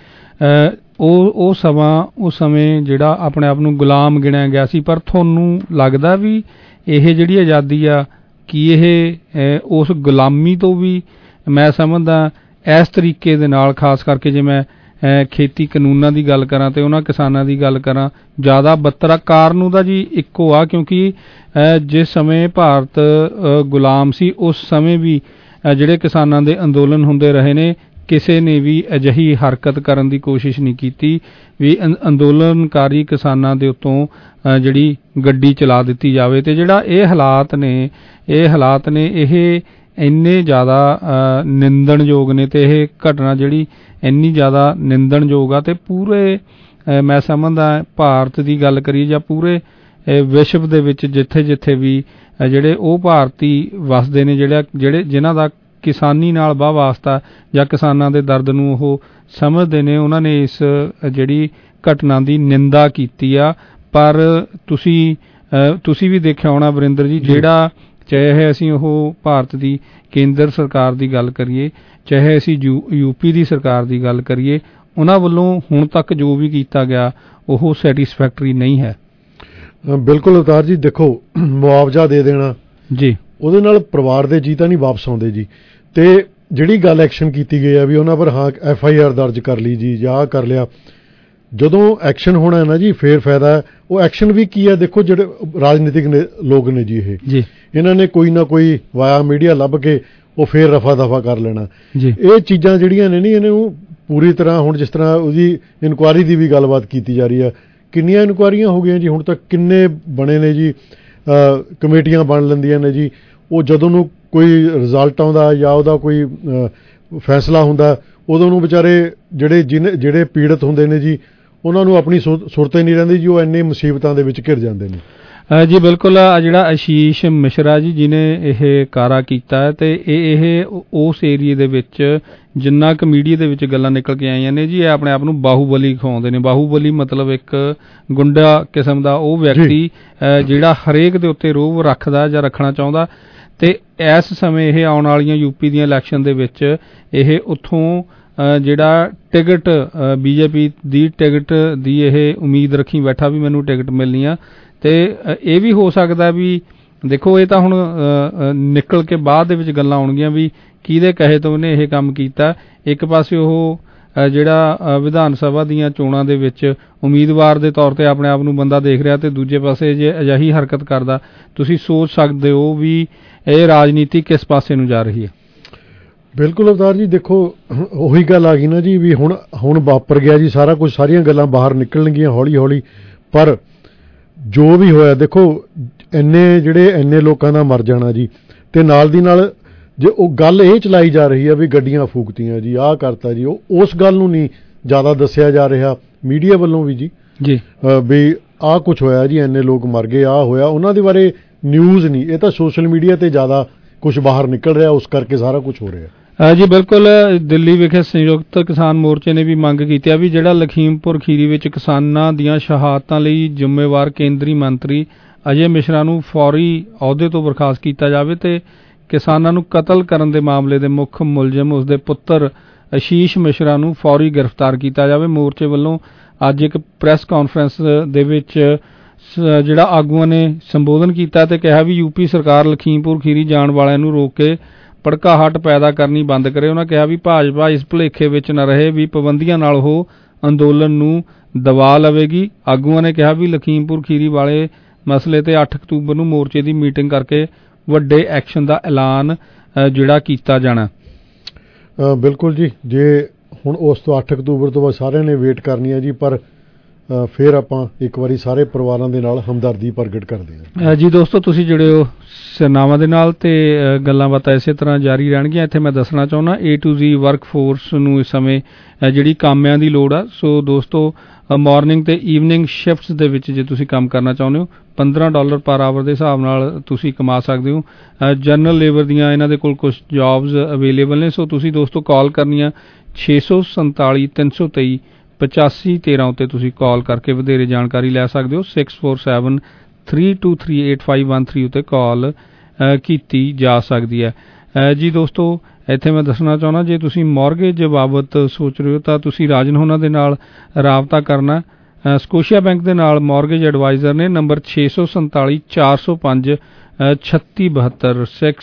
ਉਹ ਉਸ ਸਮੇਂ ਜਿਹੜਾ ਆਪਣੇ ਆਪ ਨੂੰ ਗੁਲਾਮ ਗਿਣਿਆ ਗਿਆ ਸੀ। ਪਰ ਤੁਹਾਨੂੰ ਲੱਗਦਾ ਵੀ ਇਹ ਜਿਹੜੀ ਆਜ਼ਾਦੀ ਆ, ਕੀ ਇਹ ਉਸ ਗੁਲਾਮੀ ਤੋਂ ਵੀ, ਮੈਂ ਸਮਝਦਾ ਇਸ ਤਰੀਕੇ ਦੇ ਨਾਲ, ਖਾਸ ਕਰਕੇ ਜੇ ਮੈਂ ਖੇਤੀ ਕਾਨੂੰਨਾਂ ਦੀ ਗੱਲ ਕਰਾਂ ਅਤੇ ਉਹਨਾਂ ਕਿਸਾਨਾਂ ਦੀ ਗੱਲ ਕਰਾਂ, ਜ਼ਿਆਦਾ ਬੱਤਰ ਆ? ਕਾਰਨ ਉਹਦਾ ਜੀ ਇੱਕੋ ਆ, ਕਿਉਂਕਿ ਜਿਸ ਸਮੇਂ ਭਾਰਤ ਗੁਲਾਮ ਸੀ, ਉਸ ਸਮੇਂ ਵੀ ਜਿਹੜੇ ਕਿਸਾਨਾਂ ਦੇ ਅੰਦੋਲਨ ਹੁੰਦੇ ਰਹੇ ਨੇ, ਕਿਸੇ ਨੇ ਵੀ ਅਜਿਹੀ ਹਰਕਤ ਕਰਨ ਦੀ ਕੋਸ਼ਿਸ਼ ਨਹੀਂ ਕੀਤੀ ਵੀ ਅੰਦੋਲਨਕਾਰੀ ਕਿਸਾਨਾਂ ਦੇ ਉੱਤੋਂ ਜਿਹੜੀ ਗੱਡੀ ਚਲਾ ਦਿੱਤੀ ਜਾਵੇ। ਅਤੇ ਜਿਹੜਾ ਇਹ ਹਾਲਾਤ ਨੇ ਇਹ ਇੰਨੇ ਜ਼ਿਆਦਾ ਨਿੰਦਣਯੋਗ ਨੇ, ਅਤੇ ਇਹ ਘਟਨਾ ਜਿਹੜੀ ਇੰਨੀ ਜ਼ਿਆਦਾ ਨਿੰਦਣਯੋਗ ਆ, ਅਤੇ ਪੂਰੇ ਮੈਂ ਸਮਝਦਾ ਭਾਰਤ ਦੀ ਗੱਲ ਕਰੀਏ ਜਾਂ ਪੂਰੇ ਵਿਸ਼ਵ ਦੇ ਵਿੱਚ ਜਿੱਥੇ ਜਿੱਥੇ ਵੀ ਜਿਹੜੇ ਉਹ ਭਾਰਤੀ ਵਸਦੇ ਨੇ, ਜਿਨ੍ਹਾਂ ਦਾ ਕਿਸਾਨੀ ਨਾਲ ਵਾਹ ਵਾਸਤਾ ਜਾਂ ਕਿਸਾਨਾਂ ਦੇ ਦਰਦ ਨੂੰ ਉਹ ਸਮਝਦੇ ਨੇ, ਉਹਨਾਂ ਨੇ ਇਸ ਜਿਹੜੀ ਘਟਨਾ ਦੀ ਨਿੰਦਾ ਕੀਤੀ ਆ। ਪਰ ਤੁਸੀਂ ਵੀ ਦੇਖਿਆ ਹੋਣਾ ਵਰਿੰਦਰ ਜੀ, ਜਿਹੜਾ ਚਾਹੇ ਅਸੀਂ ਉਹ ਭਾਰਤ ਦੀ ਕੇਂਦਰ ਸਰਕਾਰ ਦੀ ਗੱਲ ਕਰੀਏ, ਚਾਹੇ ਅਸੀਂ ਯੂਪੀ ਦੀ ਸਰਕਾਰ ਦੀ ਗੱਲ ਕਰੀਏ, ਉਹਨਾਂ ਵੱਲੋਂ ਹੁਣ ਤੱਕ ਜੋ ਵੀ ਕੀਤਾ ਗਿਆ ਉਹ ਸੈਟਿਸਫੈਕਟਰੀ ਨਹੀਂ ਹੈ। ਬਿਲਕੁਲ ਅਵਤਾਰ ਜੀ, ਦੇਖੋ ਮੁਆਵਜ਼ਾ ਦੇ ਦੇਣਾ ਜੀ, ਉਹਦੇ ਨਾਲ ਪਰਿਵਾਰ ਦੇ ਜੀ ਤਾਂ ਨਹੀਂ ਵਾਪਸ ਆਉਂਦੇ ਜੀ। ਅਤੇ ਜਿਹੜੀ ਗੱਲ ਐਕਸ਼ਨ ਕੀਤੀ ਗਈ ਆ ਵੀ ਉਹਨਾਂ ਪਰ ਹਾਂ FIR ਦਰਜ ਕਰ ਲਈ ਜੀ, ਜਾਂ ਕਰ ਲਿਆ, ਜਦੋਂ ਐਕਸ਼ਨ ਹੋਣਾ ਹੈ ਨਾ ਜੀ, ਫੇਰ ਫਾਇਦਾ ਹੈ। ਉਹ ਐਕਸ਼ਨ ਵੀ ਕੀ ਹੈ, ਦੇਖੋ ਜਿਹੜੇ ਰਾਜਨੀਤਿਕ ਲੋਕ ਨੇ ਜੀ, ਇਹਨਾਂ ਨੇ ਕੋਈ ਨਾ ਕੋਈ ਵਾਇਆ ਮੀਡੀਆ ਲੱਭ ਕੇ ਉਹ ਫੇਰ ਰਫਾ ਦਫਾ ਕਰ ਲੈਣਾ ਜੀ। ਇਹ ਚੀਜ਼ਾਂ ਜਿਹੜੀਆਂ ਨੇ, ਨਹੀਂ ਇਹਨੂੰ ਪੂਰੀ ਤਰ੍ਹਾਂ, ਹੁਣ ਜਿਸ ਤਰ੍ਹਾਂ ਉਹਦੀ ਇਨਕੁਆਇਰੀ ਦੀ ਵੀ ਗੱਲਬਾਤ ਕੀਤੀ ਜਾ ਰਹੀ ਆ, ਕਿੰਨੀਆਂ ਇਨਕੁਆਇਰੀਆਂ ਹੋ ਗਈਆਂ ਜੀ ਹੁਣ ਤੱਕ, ਕਿੰਨੇ ਬਣੇ ਨੇ ਜੀ, ਕਮੇਟੀਆਂ ਬਣ ਲੈਂਦੀਆਂ ਨੇ ਜੀ। ਉਹ ਜਦੋਂ ਨੂੰ ਕੋਈ ਰਿਜ਼ਲਟ ਆਉਂਦਾ ਜਾਂ ਉਹਦਾ ਕੋਈ ਫੈਸਲਾ ਹੁੰਦਾ, ਉਦੋਂ ਨੂੰ ਵਿਚਾਰੇ ਜਿਹੜੇ ਪੀੜਤ ਹੁੰਦੇ ਨੇ ਜੀ, ਉਹਨਾਂ ਨੂੰ ਆਪਣੀ ਸੁਰਤ ਹੀ ਨਹੀਂ ਰਹਿੰਦੀ ਜੀ, ਉਹ ਇੰਨੇ ਮੁਸੀਬਤਾਂ ਦੇ ਵਿੱਚ ਘਿਰ ਜਾਂਦੇ ਨੇ। ਜੀ ਬਿਲਕੁਲ, ਜਿਹੜਾ ਆਸ਼ੀਸ਼ ਮਿਸ਼ਰਾ ਜੀ ਜਿਹਨੇ ਇਹ ਕਾਰਾ ਕੀਤਾ ਹੈ, ਅਤੇ ਇਹ ਉਸ ਏਰੀਏ ਦੇ ਵਿੱਚ ਜਿੰਨਾ ਕੁ ਮੀਡੀਆ ਦੇ ਵਿੱਚ ਗੱਲਾਂ ਨਿਕਲ ਕੇ ਆਈਆਂ ਨੇ ਜੀ, ਇਹ ਆਪਣੇ ਆਪ ਨੂੰ ਬਾਹੂਬਲੀ ਖਵਾਉਂਦੇ ਨੇ। ਬਾਹੂਬਲੀ ਮਤਲਬ ਇੱਕ ਗੁੰਡਾ ਕਿਸਮ ਦਾ ਉਹ ਵਿਅਕਤੀ ਜਿਹੜਾ ਹਰੇਕ ਦੇ ਉੱਤੇ ਰੋਹਬ ਰੱਖਦਾ ਜਾਂ ਰੱਖਣਾ ਚਾਹੁੰਦਾ। ਅਤੇ ਇਸ ਸਮੇਂ ਇਹ ਆਉਣ ਵਾਲੀਆਂ ਯੂਪੀ ਦੀਆਂ ਇਲੈਕਸ਼ਨ ਦੇ ਵਿੱਚ ਇਹ ਉੱਥੋਂ ਜਿਹੜਾ ਟਿਕਟ BJP ਦੀ ਟਿਕਟ ਦੀ ਇਹ ਉਮੀਦ ਰੱਖੀ ਬੈਠਾ ਵੀ ਮੈਨੂੰ ਟਿਕਟ ਮਿਲਣੀ ਆ। ਅਤੇ ਇਹ ਵੀ ਹੋ ਸਕਦਾ ਵੀ ਦੇਖੋ, ਇਹ ਤਾਂ ਹੁਣ ਨਿਕਲ ਕੇ ਬਾਅਦ ਦੇ ਵਿੱਚ ਗੱਲਾਂ ਆਉਣਗੀਆਂ ਵੀ ਕਿਹਦੇ ਕਹੇ ਤੋਂ ਉਹਨੇ ਇਹ ਕੰਮ ਕੀਤਾ। ਇੱਕ ਪਾਸੇ ਉਹ ਜਿਹੜਾ ਵਿਧਾਨ ਸਭਾ ਦੀਆਂ ਚੋਣਾਂ ਦੇ ਵਿੱਚ ਉਮੀਦਵਾਰ ਦੇ ਤੌਰ 'ਤੇ ਆਪਣੇ ਆਪ ਨੂੰ ਬੰਦਾ ਦੇਖ ਰਿਹਾ, ਅਤੇ ਦੂਜੇ ਪਾਸੇ ਜੇ ਅਜਿਹੀ ਹਰਕਤ ਕਰਦਾ, ਤੁਸੀਂ ਸੋਚ ਸਕਦੇ ਹੋ ਵੀ ਇਹ ਰਾਜਨੀਤੀ ਕਿਸ ਪਾਸੇ ਨੂੰ ਜਾ ਰਹੀ ਹੈ। ਬਿਲਕੁਲ ਅਵਤਾਰ ਜੀ, ਦੇਖੋ ਉਹੀ ਗੱਲ ਆ ਗਈ ਨਾ ਜੀ ਵੀ ਹੁਣ ਵਾਪਰ ਗਿਆ ਜੀ ਸਾਰਾ ਕੁਝ, ਸਾਰੀਆਂ ਗੱਲਾਂ ਬਾਹਰ ਨਿਕਲਣਗੀਆਂ ਹੌਲੀ ਹੌਲੀ। ਪਰ ਜੋ ਵੀ ਹੋਇਆ, ਦੇਖੋ ਇੰਨੇ ਲੋਕਾਂ ਦਾ ਮਰ ਜਾਣਾ ਜੀ, ਅਤੇ ਨਾਲ ਦੀ ਨਾਲ ਜੇ ਉਹ ਗੱਲ ਇਹ ਚਲਾਈ ਜਾ ਰਹੀ ਆ ਵੀ ਗੱਡੀਆਂ ਫੂਕਤੀਆਂ ਜੀ, ਆਹ ਕਰਤਾ ਜੀ, ਉਸ ਗੱਲ ਨੂੰ ਨਹੀਂ ਜ਼ਿਆਦਾ ਦੱਸਿਆ ਜਾ ਰਿਹਾ ਮੀਡੀਆ ਵੱਲੋਂ ਵੀ ਜੀ ਵੀ ਆਹ ਕੁਛ ਹੋਇਆ ਜੀ, ਇੰਨੇ ਲੋਕ ਮਰ ਗਏ, ਆਹ ਹੋਇਆ, ਉਹਨਾਂ ਦੇ ਬਾਰੇ ਨਿਊਜ਼ ਨਹੀਂ। ਇਹ ਤਾਂ ਸੋਸ਼ਲ ਮੀਡੀਆ 'ਤੇ ਜ਼ਿਆਦਾ ਕੁਛ ਬਾਹਰ ਨਿਕਲ ਰਿਹਾ, ਉਸ ਕਰਕੇ ਸਾਰਾ ਕੁਛ ਹੋ ਰਿਹਾ। ਜੀ ਬਿਲਕੁਲ, ਦਿੱਲੀ ਵਿਖੇ ਸੰਯੁਕਤ ਕਿਸਾਨ ਮੋਰਚੇ ਨੇ ਵੀ ਮੰਗ ਕੀਤੀ ਹੈ ਵੀ ਜਿਹੜਾ ਲਖੀਮਪੁਰ ਖੀਰੀ ਵਿੱਚ ਕਿਸਾਨਾਂ ਦੀਆਂ ਸ਼ਹਾਦਤਾਂ ਲਈ ਜ਼ਿੰਮੇਵਾਰ ਕੇਂਦਰੀ ਮੰਤਰੀ ਅਜੇ ਮਿਸ਼ਰਾ ਨੂੰ ਫੌਰੀ ਅਹੁਦੇ ਤੋਂ ਬਰਖਾਸਤ ਕੀਤਾ ਜਾਵੇ ਤੇ ਕਿਸਾਨਾਂ ਨੂੰ ਕਤਲ ਕਰਨ ਦੇ ਮਾਮਲੇ ਦੇ ਮੁੱਖ ਮੁਲਜ਼ਮ ਉਸਦੇ ਪੁੱਤਰ ਆਸ਼ੀਸ਼ ਮਿਸ਼ਰਾ ਨੂੰ ਫੌਰੀ ਗ੍ਰਿਫਤਾਰ ਕੀਤਾ ਜਾਵੇ। ਮੋਰਚੇ ਵੱਲੋਂ ਅੱਜ ਇੱਕ ਪ੍ਰੈਸ ਕਾਨਫਰੰਸ ਦੇ ਵਿੱਚ ਜਿਹੜਾ ਆਗੂਆਂ ਨੇ ਸੰਬੋਧਨ ਕੀਤਾ ਤੇ ਕਿਹਾ ਵੀ ਯੂਪੀ ਸਰਕਾਰ ਲਖੀਮਪੁਰ ਖੀਰੀ ਜਾਣ ਵਾਲਿਆਂ ਨੂੰ ਰੋਕ ਕੇ ਭੜਕਾਹਟ ਪੈਦਾ ਕਰਨੀ ਬੰਦ ਕਰੇ। ਉਹਨਾਂ ਕਿਹਾ ਵੀ ਭਾਜਪਾ ਇਸ ਭੁਲੇਖੇ ਵਿੱਚ ਨਾ ਰਹੇ ਵੀ ਪਾਬੰਦੀਆਂ ਨਾਲ ਉਹ ਅੰਦੋਲਨ ਨੂੰ ਦਬਾ ਲਵੇਗੀ। ਆਗੂਆਂ ਨੇ ਕਿਹਾ ਵੀ ਲਖੀਮਪੁਰ ਖੀਰੀ ਵਾਲੇ ਮਸਲੇ ਤੇ 8 ਅਕਤੂਬਰ ਨੂੰ ਮੋਰਚੇ ਦੀ ਮੀਟਿੰਗ ਕਰਕੇ ਵੱਡੇ ਐਕਸ਼ਨ ਦਾ ਐਲਾਨ ਜਿਹੜਾ ਕੀਤਾ ਜਾਣਾ। ਬਿਲਕੁਲ ਜੀ, ਜੇ ਹੁਣ ਉਸ ਤੋਂ 8 ਅਕਤੂਬਰ ਤੋਂ ਬਾਅਦ ਸਾਰਿਆਂ ਨੇ ਵੇਟ ਕਰਨੀ ਹੈ ਜੀ, ਪਰ ਫਿਰ ਆਪਾਂ ਇੱਕ ਵਾਰੀ ਸਾਰੇ ਪਰਿਵਾਰਾਂ ਦੇ ਨਾਲ ਹਮਦਰਦੀ ਪ੍ਰਗਟ ਕਰਦੇ ਹਾਂ। ਜੀ ਦੋਸਤੋ, ਤੁਸੀਂ ਜੁੜੇ ਹੋ ਸਿਰਨਾਵਾਂ ਦੇ ਨਾਲ ਤੇ ਗੱਲਾਂ ਬਾਤਾਂ ਇਸੇ ਤਰ੍ਹਾਂ ਜਾਰੀ ਰਹਿਣਗੀਆਂ। ਇੱਥੇ ਮੈਂ ਦੱਸਣਾ ਚਾਹੁੰਦਾ A to Z ਵਰਕਫੋਰਸ ਨੂੰ ਇਸ ਸਮੇਂ ਜਿਹੜੀ ਕਾਮਿਆਂ ਦੀ ਲੋੜ ਆ। ਸੋ ਦੋਸਤੋ, ਮਾਰਨਿੰਗ ਤੇ ਈਵਨਿੰਗ ਸ਼ਿਫਟਸ ਦੇ ਵਿੱਚ ਜੇ ਤੁਸੀਂ ਕੰਮ ਕਰਨਾ ਚਾਹੁੰਦੇ ਹੋ $15 ਪਰ ਆਵਰ ਦੇ ਹਿਸਾਬ ਨਾਲ ਤੁਸੀਂ ਕਮਾ ਸਕਦੇ ਹੋ। ਜਨਰਲ ਲੇਬਰ ਦੀਆਂ ਇਹਨਾਂ ਦੇ ਕੋਲ ਕੁਝ ਜੌਬਸ ਅਵੇਲੇਬਲ ਨੇ। ਸੋ ਤੁਸੀਂ ਦੋਸਤੋ ਕਾਲ ਕਰਨੀ ਆ 647 323 8513 ਉੱਤੇ ਤੁਸੀਂ ਕਾਲ ਕਰਕੇ ਵਧੇਰੇ ਜਾਣਕਾਰੀ ਲੈ ਸਕਦੇ ਹੋ। 6473238513 ਉੱਤੇ ਕਾਲ ਕੀਤੀ ਜਾ ਸਕਦੀ ਹੈ। ਜੀ ਦੋਸਤੋ, ਇੱਥੇ ਮੈਂ ਦੱਸਣਾ ਚਾਹੁੰਦਾ ਜੇ ਤੁਸੀਂ ਮੌਰਗੇਜ ਬਾਬਤ ਸੋਚ ਰਹੇ ਹੋ ਤਾਂ ਤੁਸੀਂ ਰਾਜਨ ਹੋਣਾ ਦੇ ਨਾਲ ਰਾਬਤਾ ਕਰਨਾ। ਸਕੋਸ਼ੀਆ ਬੈਂਕ ਦੇ ਨਾਲ ਮੌਰਗੇਜ ਐਡਵਾਈਜ਼ਰ ਨੇ। ਨੰਬਰ 647 405 3672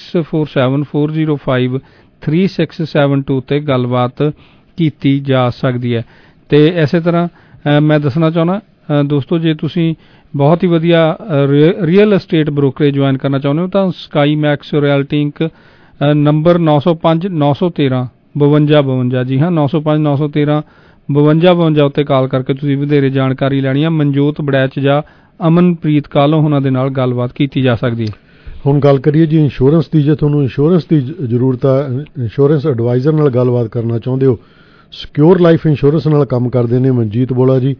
647405 3672 ਤੇ ਗੱਲਬਾਤ ਕੀਤੀ ਜਾ ਸਕਦੀ ਹੈ। ਤੇ ਇਸੇ ਤਰ੍ਹਾਂ ਮੈਂ ਦੱਸਣਾ ਚਾਹੁੰਦਾ ਦੋਸਤੋ, ਜੇ ਤੁਸੀਂ ਬਹੁਤ ਹੀ ਵਧੀਆ ਰੀਅਲ ਐਸਟੇਟ ਬ੍ਰੋਕਰੇਜ ਜੁਆਇਨ ਕਰਨਾ ਚਾਹੁੰਦੇ ਹੋ ਤਾਂ Sky Max Realty Inc number 905 913 5252 ਜੀ ਹਾਂ 905 913 5252 ਉੱਤੇ ਕਾਲ ਕਰਕੇ ਤੁਸੀਂ ਵਧੇਰੇ ਜਾਣਕਾਰੀ ਲੈਣੀ ਹੈ। ਮਨਜੋਤ ਬੜੈਚ ਜਾਂ ਅਮਨਪ੍ਰੀਤ ਕਾਲੋਂ ਉਹਨਾਂ ਦੇ ਨਾਲ ਗੱਲਬਾਤ ਕੀਤੀ ਜਾ ਸਕਦੀ ਹੈ। ਹੁਣ ਗੱਲ ਕਰੀਏ ਜੀ ਇੰਸ਼ੋਰੈਂਸ ਦੀ। ਜੇ ਤੁਹਾਨੂੰ ਇੰਸ਼ੋਰੈਂਸ ਦੀ ਜ਼ਰੂਰਤ ਹੈ, ਇੰਸ਼ੋਰੈਂਸ ਐਡਵਾਈਜ਼ਰ ਨਾਲ ਗੱਲਬਾਤ ਕਰਨਾ ਚਾਹੁੰਦੇ ਹੋ, ਸਿਕਿਉਰ ਲਾਈਫ ਇੰਸ਼ੋਰੈਂਸ ਨਾਲ ਕੰਮ ਕਰਦੇ ਨੇ ਮਨਜੀਤ ਬੋਲਾ ਜੀ।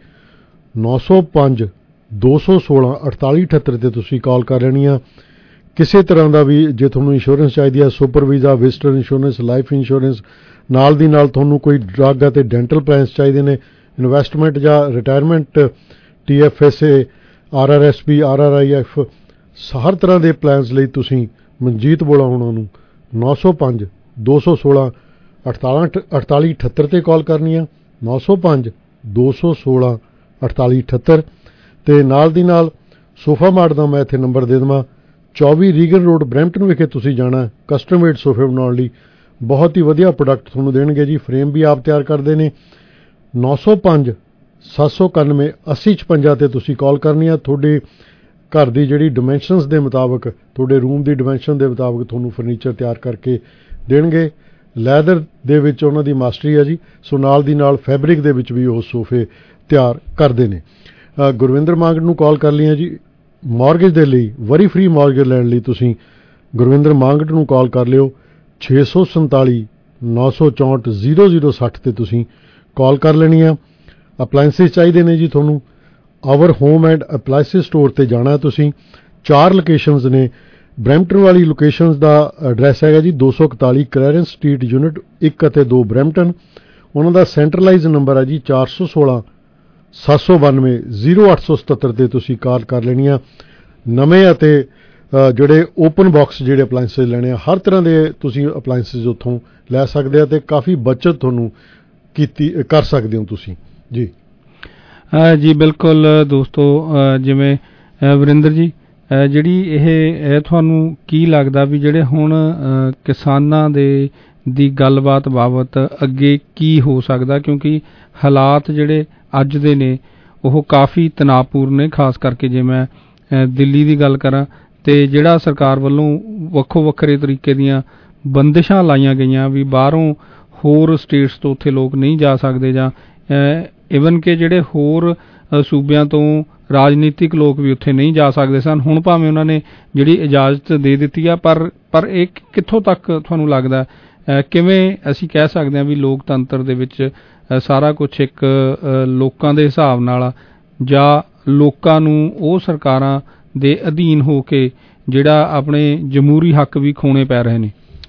905 216 4878 ਤੇ ਤੁਸੀਂ ਕਾਲ ਕਰ ਲੈਣੀ ਆ। ਕਿਸੇ ਤਰ੍ਹਾਂ ਦਾ ਵੀ ਜੇ ਤੁਹਾਨੂੰ ਇੰਸ਼ੋਰੈਂਸ ਚਾਹੀਦੀ ਹੈ, super visa, visitor insurance, life insurance, ਨਾਲ ਦੀ ਨਾਲ ਤੁਹਾਨੂੰ ਕੋਈ ਡਰੱਗ ਅਤੇ ਡੈਂਟਲ ਪਲਾਨਸ ਚਾਹੀਦੇ ਨੇ, ਇਨਵੈਸਟਮੈਂਟ ਜਾਂ ਰਿਟਾਇਰਮੈਂਟ, TFSA, RRSP, RRIF, ਹਰ ਤਰ੍ਹਾਂ ਦੇ ਪਲਾਨਸ ਲਈ ਤੁਸੀਂ ਮਨਜੀਤ ਬੋਲਾ ਉਹਨਾਂ ਨੂੰ 905 216 4878 ਤੇ ਕਾਲ ਕਰਨੀ ਆ। 905 216 4878 ਤੇ ਨਾਲ ਦੀ ਨਾਲ ਸੋਫਾ ਮਾਰਟ ਦਾ ਮੈਂ ਇੱਥੇ ਨੰਬਰ ਦੇ ਦੇਵਾਂ 24 ਰੀਗਨ ਰੋਡ ਬਰੈਂਪਟਨ ਵਿਖੇ ਤੁਸੀਂ ਜਾਣਾ ਕਸਟਮ ਮੇਡ ਸੋਫੇ ਬਣਾਉਣ ਲਈ। ਬਹੁਤ ਹੀ ਵਧੀਆ ਪ੍ਰੋਡਕਟ ਤੁਹਾਨੂੰ ਦੇਣਗੇ ਜੀ। ਫਰੇਮ ਵੀ ਆਪ ਤਿਆਰ ਕਰਦੇ ਨੇ। 905 791 8056 ਤੇ ਤੁਸੀਂ ਕਾਲ ਕਰਨੀ ਆ। ਤੁਹਾਡੇ ਘਰ ਦੀ ਜਿਹੜੀ ਡਿਮੈਂਸ਼ਨਸ ਦੇ ਮੁਤਾਬਕ, ਤੁਹਾਡੇ ਰੂਮ ਦੀ ਡਿਮੈਂਸ਼ਨ ਦੇ ਮੁਤਾਬਕ ਤੁਹਾਨੂੰ ਫਰਨੀਚਰ ਤਿਆਰ ਕਰਕੇ ਦੇਣਗੇ। ਲੈਦਰ ਦੇ ਵਿੱਚ ਉਹਨਾਂ ਦੀ ਮਾਸਟਰੀ ਹੈ ਜੀ। ਸੋ ਨਾਲ ਦੀ ਨਾਲ ਫੈਬਰਿਕ ਦੇ ਵਿੱਚ ਵੀ ਉਹ ਸੋਫੇ ਤਿਆਰ ਕਰਦੇ ਨੇ। ਗੁਰਵਿੰਦਰ ਮਾਂਗਟ ਨੂੰ ਕਾਲ ਕਰ ਲਈਆਂ ਜੀ ਮਾਰਗੇਜ ਦੇ ਲਈ। ਵਰੀ ਫ੍ਰੀ ਮਾਰਗੇਜ ਲੈਣ ਲਈ ਤੁਸੀਂ ਗੁਰਵਿੰਦਰ ਮਾਂਗਟ ਨੂੰ ਕਾਲ ਕਰ ਲਿਓ 647 964 0060 ਤੇ ਤੁਸੀਂ ਕਾਲ ਕਰ ਲੈਣੀ ਆ। ਅਪਲਾਇੰਸਿਸ ਚਾਹੀਦੇ ਨੇ ਜੀ ਤੁਹਾਨੂੰ। Our home and appliances store ਤੇ ਜਾਣਾ ਤੁਸੀਂ। 4 ਲੋਕੇਸ਼ਨਸ ਨੇ। ਬਰੈਂਪਟਨ ਵਾਲੀ ਲੋਕੇਸ਼ਨ ਦਾ ਐਡਰੈਸ ਹੈਗਾ ਜੀ 241 ਕਲੈਰੈਂਸ ਸਟਰੀਟ, ਯੂਨਿਟ 1 ਅਤੇ 2 ਬਰੈਂਪਟਨ। ਉਹਨਾਂ ਦਾ ਸੈਂਟਰਲਾਈਜ਼ ਨੰਬਰ ਹੈ ਜੀ 416 792 0877 ਤੇ ਤੁਸੀਂ ਕਾਲ ਕਰ ਲੈਣੀ ਆ। ਨਵੇਂ ਅਤੇ ਜਿਹੜੇ ਓਪਨ ਬਾਕਸ ਜਿਹੜੇ ਅਪਲਾਇੰਸਿਸ ਲੈਣੇ ਆ, ਹਰ ਤਰ੍ਹਾਂ ਦੇ ਤੁਸੀਂ ਅਪਲਾਇੰਸਿਸ ਉੱਥੋਂ ਲੈ ਸਕਦੇ ਆ ਤੇ ਕਾਫੀ ਬੱਚਤ ਤੁਹਾਨੂੰ ਕਰ ਸਕਦੇ ਹੋ ਤੁਸੀਂ ਜੀ। ਜੀ ਬਿਲਕੁਲ ਦੋਸਤੋ, ਜਿਵੇਂ ਵਰਿੰਦਰ ਜੀ ਜਿਹੜੀ ਇਹ ਤੁਹਾਨੂੰ ਕੀ ਲੱਗਦਾ ਵੀ ਜਿਹੜੇ ਹੁਣ ਕਿਸਾਨਾਂ ਦੀ ਗੱਲਬਾਤ ਬਾਬਤ ਅੱਗੇ ਕੀ ਹੋ ਸਕਦਾ, ਕਿਉਂਕਿ ਹਾਲਾਤ ਜਿਹੜੇ ਅੱਜ ਦੇ ਨੇ ਉਹ ਕਾਫੀ ਤਣਾਅਪੂਰਨ ਨੇ। ਖਾਸ ਕਰਕੇ ਜੇ ਮੈਂ ਦਿੱਲੀ ਦੀ ਗੱਲ ਕਰਾਂ ਤੇ ਜਿਹੜਾ ਸਰਕਾਰ ਵੱਲੋਂ ਵੱਖੋ ਵੱਖਰੇ ਤਰੀਕੇ ਦੀਆਂ ਬੰਦਿਸ਼ਾਂ ਲਾਈਆਂ ਗਈਆਂ ਵੀ ਬਾਹਰੋਂ ਹੋਰ ਸਟੇਟਸ ਤੋਂ ਉੱਥੇ ਲੋਕ ਨਹੀਂ ਜਾ ਸਕਦੇ, ਜਾਂ ਇਵਨ ਕਿ ਜਿਹੜੇ ਹੋਰ ਸੂਬਿਆਂ ਤੋਂ ਰਾਜਨੀਤਿਕ ਲੋਕ ਵੀ ਉੱਥੇ ਨਹੀਂ ਜਾ ਸਕਦੇ ਸਨ। ਹੁਣ ਭਾਵੇਂ ਉਹਨਾਂ ਨੇ ਜਿਹੜੀ ਇਜਾਜ਼ਤ ਦੇ ਦਿੱਤੀ ਆ, ਪਰ ਇਹ ਕਿੱਥੋਂ ਤੱਕ ਤੁਹਾਨੂੰ ਲੱਗਦਾ, ਕਿਵੇਂ ਅਸੀਂ ਕਹਿ ਸਕਦੇ ਹਾਂ ਵੀ ਲੋਕਤੰਤਰ ਦੇ ਵਿੱਚ ਸਾਰਾ ਕੁਝ ਇੱਕ ਲੋਕਾਂ ਦੇ ਹਿਸਾਬ ਨਾਲ, ਜਾਂ ਲੋਕਾਂ ਨੂੰ ਉਹ ਸਰਕਾਰਾਂ ਦੇ ਅਧੀਨ ਹੋ ਕੇ ਜਿਹੜਾ ਆਪਣੇ ਜਮਹੂਰੀ ਹੱਕ ਵੀ ਖੋਣੇ ਪੈ ਰਹੇ ਨੇ?